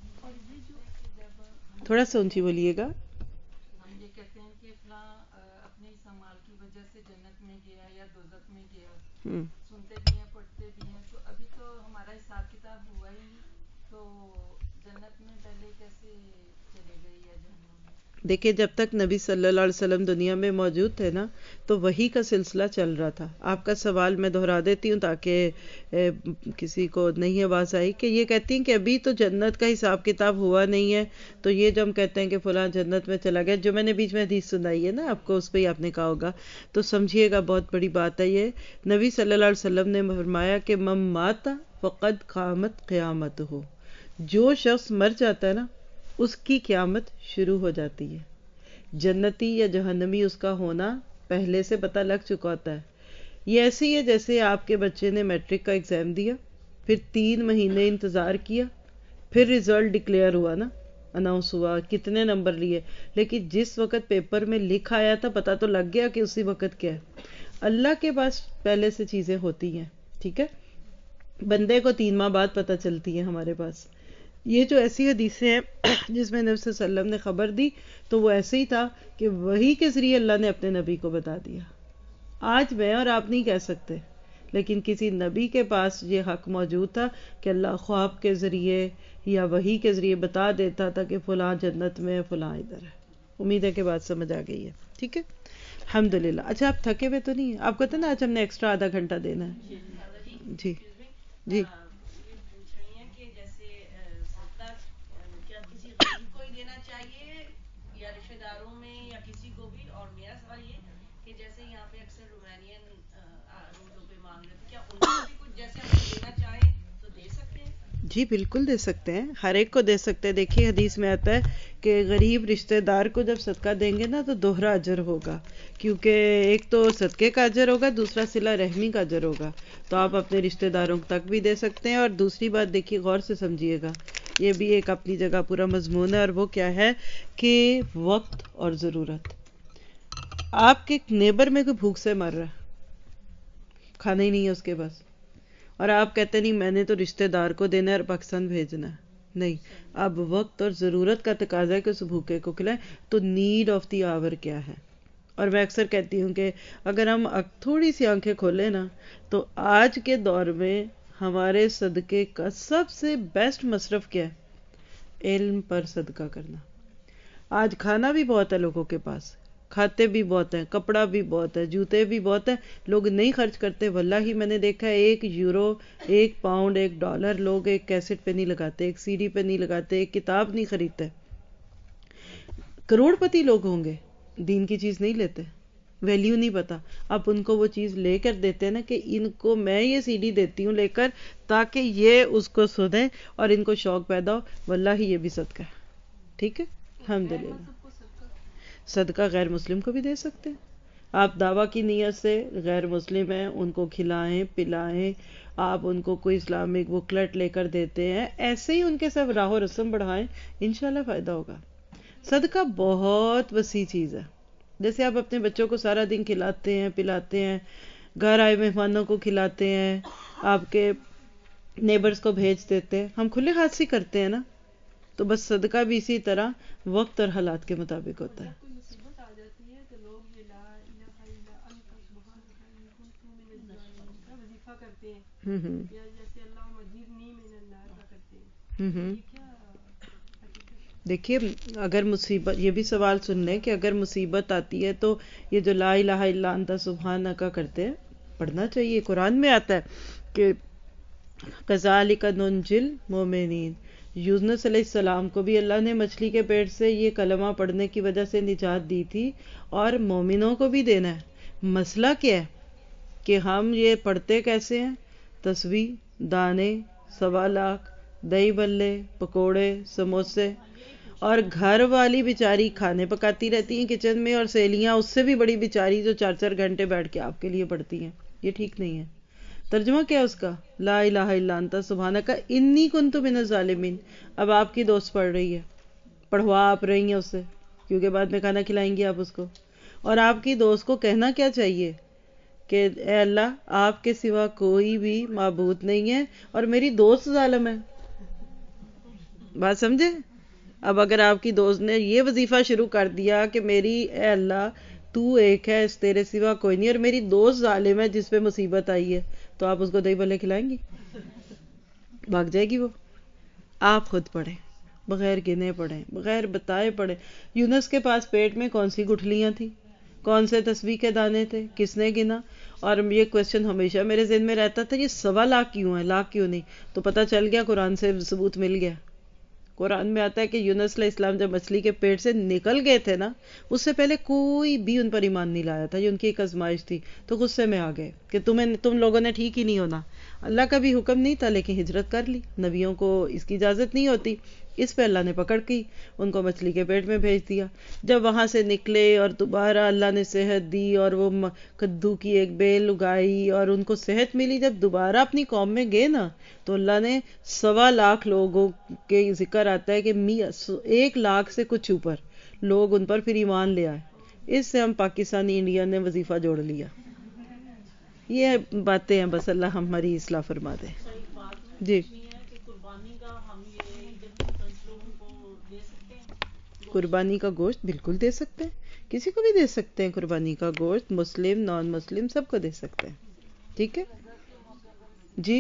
تھوڑا سا اونچی بولیے گا. ہم یہ کہتے ہیں کہ فلاں اپنے اس اعمال کی وجہ سے جنت میں گیا یا دوزخ میں گیا، سنتے بھی ہیں، پڑھتے بھی ہیں، تو ابھی تو ہمارا حساب کتاب ہوا ہی نہیں، تو جنت میں پہلے کیسے چلے گئے یا جہنم میں؟ دیکھیں، جب تک نبی صلی اللہ علیہ وسلم دنیا میں موجود تھے نا تو وحی کا سلسلہ چل رہا تھا. آپ کا سوال میں دہرا دیتی ہوں تاکہ کسی کو نہیں آواز آئی، کہ یہ کہتی ہیں کہ ابھی تو جنت کا حساب کتاب ہوا نہیں ہے، تو یہ جو ہم کہتے ہیں کہ فلاں جنت میں چلا گیا، جو میں نے بیچ میں حدیث سنائی ہے نا آپ کو، اس پہ ہی آپ نے کہا ہوگا، تو سمجھیے گا بہت بڑی بات ہے یہ. نبی صلی اللہ علیہ وسلم نے فرمایا کہ من مات فقد قامت قیامت ہو. جو شخص مر جاتا ہے نا اس کی قیامت شروع ہو جاتی ہے. جنتی یا جہنمی اس کا ہونا پہلے سے پتہ لگ چکا ہوتا ہے. یہ ایسی ہے جیسے آپ کے بچے نے میٹرک کا ایگزام دیا، پھر 3 مہینے انتظار کیا، پھر ریزلٹ ڈکلیئر ہوا نا، اناؤنس ہوا، کتنے نمبر لیے، لیکن جس وقت پیپر میں لکھ آیا تھا پتہ تو لگ گیا کہ اسی وقت کیا ہے. اللہ کے پاس پہلے سے چیزیں ہوتی ہیں. ٹھیک ہے، بندے کو 3 ماہ بعد پتہ چلتی ہیں ہمارے پاس. یہ جو ایسی حدیثیں ہیں جس میں نبی صلی اللہ علیہ وسلم نے خبر دی تو وہ ایسے ہی تھا کہ وحی کے ذریعے اللہ نے اپنے نبی کو بتا دیا. آج میں اور آپ نہیں کہہ سکتے، لیکن کسی نبی کے پاس یہ حق موجود تھا کہ اللہ خواب کے ذریعے یا وحی کے ذریعے بتا دیتا تھا کہ فلاں جنت میں، فلاں ادھر ہے. امید ہے کہ بات سمجھ آ گئی ہے. ٹھیک ہے، الحمدللہ. اچھا، آپ تھکے ہوئے تو نہیں ہیں؟ آپ کہتے ہیں نا آج ہم نے ایکسٹرا آدھا گھنٹہ دینا ہے. جی جی. جی بالکل دے سکتے ہیں، ہر ایک کو دے سکتے ہیں. دیکھیے حدیث میں آتا ہے کہ غریب رشتہ دار کو جب صدقہ دیں گے نا تو دوہرا اجر ہوگا، کیونکہ ایک تو صدقے کا اجر ہوگا، دوسرا صلہ رحمی کا اجر ہوگا. تو آپ اپنے رشتہ داروں تک بھی دے سکتے ہیں. اور دوسری بات دیکھیے، غور سے سمجھیے گا، یہ بھی ایک اپنی جگہ پورا مضمون ہے، اور وہ کیا ہے کہ وقت اور ضرورت. آپ کے نیبر میں کوئی بھوک سے مر رہا ہے، کھانا ہی نہیں ہے اس کے پاس، اور آپ کہتے نہیں میں نے تو رشتہ دار کو دینا ہے اور پاکستان بھیجنا ہے. نہیں، اب وقت اور ضرورت کا تقاضا ہے کہ اس بھوکے کو کھلائیں. تو نیڈ آف دی آور کیا ہے؟ اور میں اکثر کہتی ہوں کہ اگر ہم تھوڑی سی آنکھیں کھولیں نا تو آج کے دور میں ہمارے صدقے کا سب سے بیسٹ مصرف کیا ہے؟ علم پر صدقہ کرنا. آج کھانا بھی بہت ہے لوگوں کے پاس، کھاتے بھی بہت ہیں، کپڑا بھی بہت ہے، جوتے بھی بہت ہیں، لوگ نہیں خرچ کرتے. واللہ میں نے دیکھا ہے 1 یورو، 1 پاؤنڈ، $1 لوگ ایک کیسٹ پہ نہیں لگاتے، ایک CD پہ نہیں لگاتے، ایک کتاب نہیں خریدتے. کروڑ پتی لوگ ہوں گے، دین کی چیز نہیں لیتے، ویلیو نہیں پتا. آپ ان کو وہ چیز لے کر دیتے ہیں نا کہ ان کو میں یہ CD دیتی ہوں لے کر تاکہ یہ اس کو سنیں اور ان کو شوق پیدا ہو. واللہ یہ بھی صدقہ ہے. ٹھیک ہے، الحمدللہ. صدقہ غیر مسلم کو بھی دے سکتے ہیں. آپ دعویٰ کی نیت سے غیر مسلم ہیں ان کو کھلائیں پلائیں، آپ ان کو کوئی اسلامک بکلٹ لے کر دیتے ہیں، ایسے ہی ان کے ساتھ راہ و رسم بڑھائیں، انشاءاللہ فائدہ ہوگا. صدقہ بہت وسیع چیز ہے. جیسے آپ اپنے بچوں کو سارا دن کھلاتے ہیں پلاتے ہیں، گھر آئے مہمانوں کو کھلاتے ہیں، آپ کے نیبرز کو بھیج دیتے ہیں، ہم کھلے ہاتھ سے کرتے ہیں نا. تو بس صدقہ بھی اسی طرح وقت اور حالات کے مطابق ہوتا ہے. کوئی مصیبت آ جاتی ہے تو لوگ یہ لا الہ الا انت سبحانک انی کنت من الظالمین کا وظیفہ کرتے ہیں، یا جیسے اللہم اجرنی من النار کا کرتے ہیں. یہ کیا حقیقت؟ دیکھیے اگر مصیبت، یہ بھی سوال سن لیں کہ اگر مصیبت آتی ہے تو یہ جو لا الہ الا انت سبحانک کرتے ہیں پڑھنا چاہیے. قرآن میں آتا ہے کہ کذالک ننجی المؤمنین. یونس علیہ السلام کو بھی اللہ نے مچھلی کے پیٹ سے یہ کلمہ پڑھنے کی وجہ سے نجات دی تھی، اور مومنوں کو بھی دینا ہے. مسئلہ کیا ہے کہ ہم یہ پڑھتے کیسے ہیں؟ تسبیح، دانے، 1.25 دہی بلے، پکوڑے، سموسے، اور گھر والی بیچاری کھانے پکاتی رہتی ہیں کچن میں، اور سہیلیاں اس سے بھی بڑی بیچاری جو 4 گھنٹے بیٹھ کے آپ کے لیے پڑھتی ہیں. یہ ٹھیک نہیں ہے. ترجمہ کیا ہے اس کا؟ لا الہ الا انت سبحانک انی کنت من الظالمین. اب آپ کی دوست پڑھ رہی ہے، پڑھوا آپ رہی ہیں اس سے، کیونکہ بعد میں کھانا کھلائیں گی آپ اس کو، اور آپ کی دوست کو کہنا کیا چاہیے کہ اے اللہ آپ کے سوا کوئی بھی معبود نہیں ہے اور میری دوست ظالم ہے. بات سمجھے؟ اب اگر آپ کی دوست نے یہ وظیفہ شروع کر دیا کہ میری اے اللہ تو ایک ہے، اس تیرے سوا کوئی نہیں، اور میری دوست ظالم ہے جس پہ مصیبت آئی ہے، تو آپ اس کو دہی بلے کھلائیں گی؟ بھاگ جائے گی وہ. آپ خود پڑھیں، بغیر گنے پڑھیں، بغیر بتائے پڑھیں. یونس کے پاس پیٹ میں کون سی گٹھلیاں تھیں، کون سے تسبیح کے دانے تھے، کس نے گنا؟ اور یہ کوشچن ہمیشہ میرے ذہن میں رہتا تھا، یہ 1.25 کیوں ہے، لاکھ کیوں نہیں؟ تو پتہ چل گیا، قرآن سے ثبوت مل گیا. قرآن میں آتا ہے کہ یونس علیہ السلام جب مچھلی کے پیٹ سے نکل گئے تھے نا، اس سے پہلے کوئی بھی ان پر ایمان نہیں لایا تھا. یہ ان کی ایک آزمائش تھی. تو غصے میں آ گئے کہ تم لوگوں نے ٹھیک ہی نہیں ہونا. اللہ کا بھی حکم نہیں تھا لیکن ہجرت کر لی، نبیوں کو اس کی اجازت نہیں ہوتی. اس پہ اللہ نے پکڑ کی، ان کو مچھلی کے پیٹ میں بھیج دیا. جب وہاں سے نکلے اور دوبارہ اللہ نے صحت دی اور وہ کدو کی ایک بیل اگائی اور ان کو صحت ملی، جب دوبارہ اپنی قوم میں گئے نا تو اللہ نے 1.25 لوگوں کے ذکر آتا ہے کہ 1 لاکھ سے کچھ اوپر لوگ ان پر پھر ایمان لے آئے. اس سے ہم پاکستانی انڈیا نے وظیفہ جوڑ لیا. یہ باتیں ہیں، بس اللہ ہماری اصلاح فرما دے. جی، قربانی کا گوشت بالکل دے سکتے ہیں، کسی کو بھی دے سکتے ہیں. قربانی کا گوشت مسلم نان مسلم سب کو دے سکتے ہیں. ٹھیک ہے جی.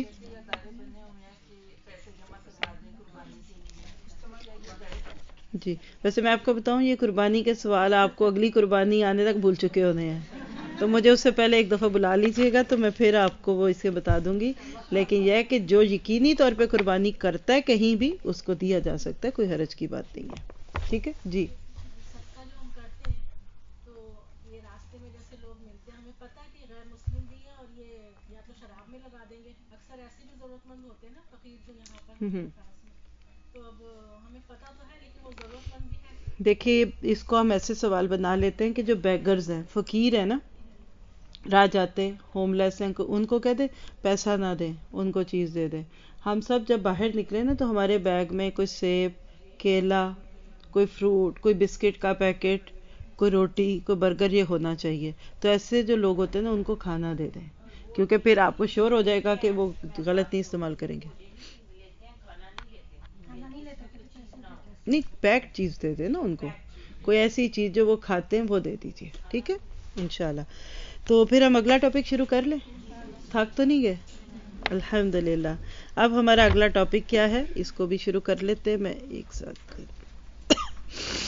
جی ویسے میں آپ کو بتاؤں، یہ قربانی کے سوال آپ کو اگلی قربانی آنے تک بھول چکے ہونے ہیں، تو مجھے اس سے پہلے ایک دفعہ بلا لیجئے گا تو میں پھر آپ کو وہ اسے بتا دوں گی. لیکن یہ ہے کہ جو یقینی طور پہ قربانی کرتا ہے کہیں بھی، اس کو دیا جا سکتا ہے، کوئی حرج کی بات نہیں ہے. ٹھیک ہے جی. صدقہ جو ہم کرتے ہیں تو یہ راستے میں جیسے لوگ ملتے ہیں، ہمیں پتہ ہے کہ غیر مسلم بھی ہے اور یہ یا تو شراب میں لگا دیں گے. اکثر ایسے بھی ضرورت مند ہوتے ہیں نا فقیر جو یہاں پر پاس میں، تو اب ہمیں پتہ تو ہے لیکن وہ ضرورت مند بھی ہے. دیکھیے اس کو ہم ایسے سوال بنا لیتے ہیں کہ جو بیگرز ہیں، فقیر ہیں نا، راہ جاتے ہوم لیس ہیں، ان کو کہہ دیں پیسہ نہ دیں، ان کو چیز دے دیں. ہم سب جب باہر نکلے نا تو ہمارے بیگ میں کوئی سیب، کیلا، کوئی فروٹ، کوئی بسکٹ کا پیکٹ، کوئی روٹی، کوئی برگر، یہ ہونا چاہیے. تو ایسے جو لوگ ہوتے ہیں نا ان کو کھانا دے دیں، کیونکہ پھر آپ کو شور ہو جائے گا کہ وہ غلط نہیں استعمال کریں گے. نہیں، پیکڈ چیز دے دیں نا ان کو، کوئی ایسی چیز جو وہ کھاتے ہیں وہ دے دیجیے. ٹھیک ہے انشاءاللہ. تو پھر ہم اگلا ٹاپک شروع کر لیں، تھک تو نہیں گئے؟ الحمدللہ. اب ہمارا اگلا ٹاپک کیا ہے اس کو بھی شروع کر لیتے ہیں. میں ایک ساتھ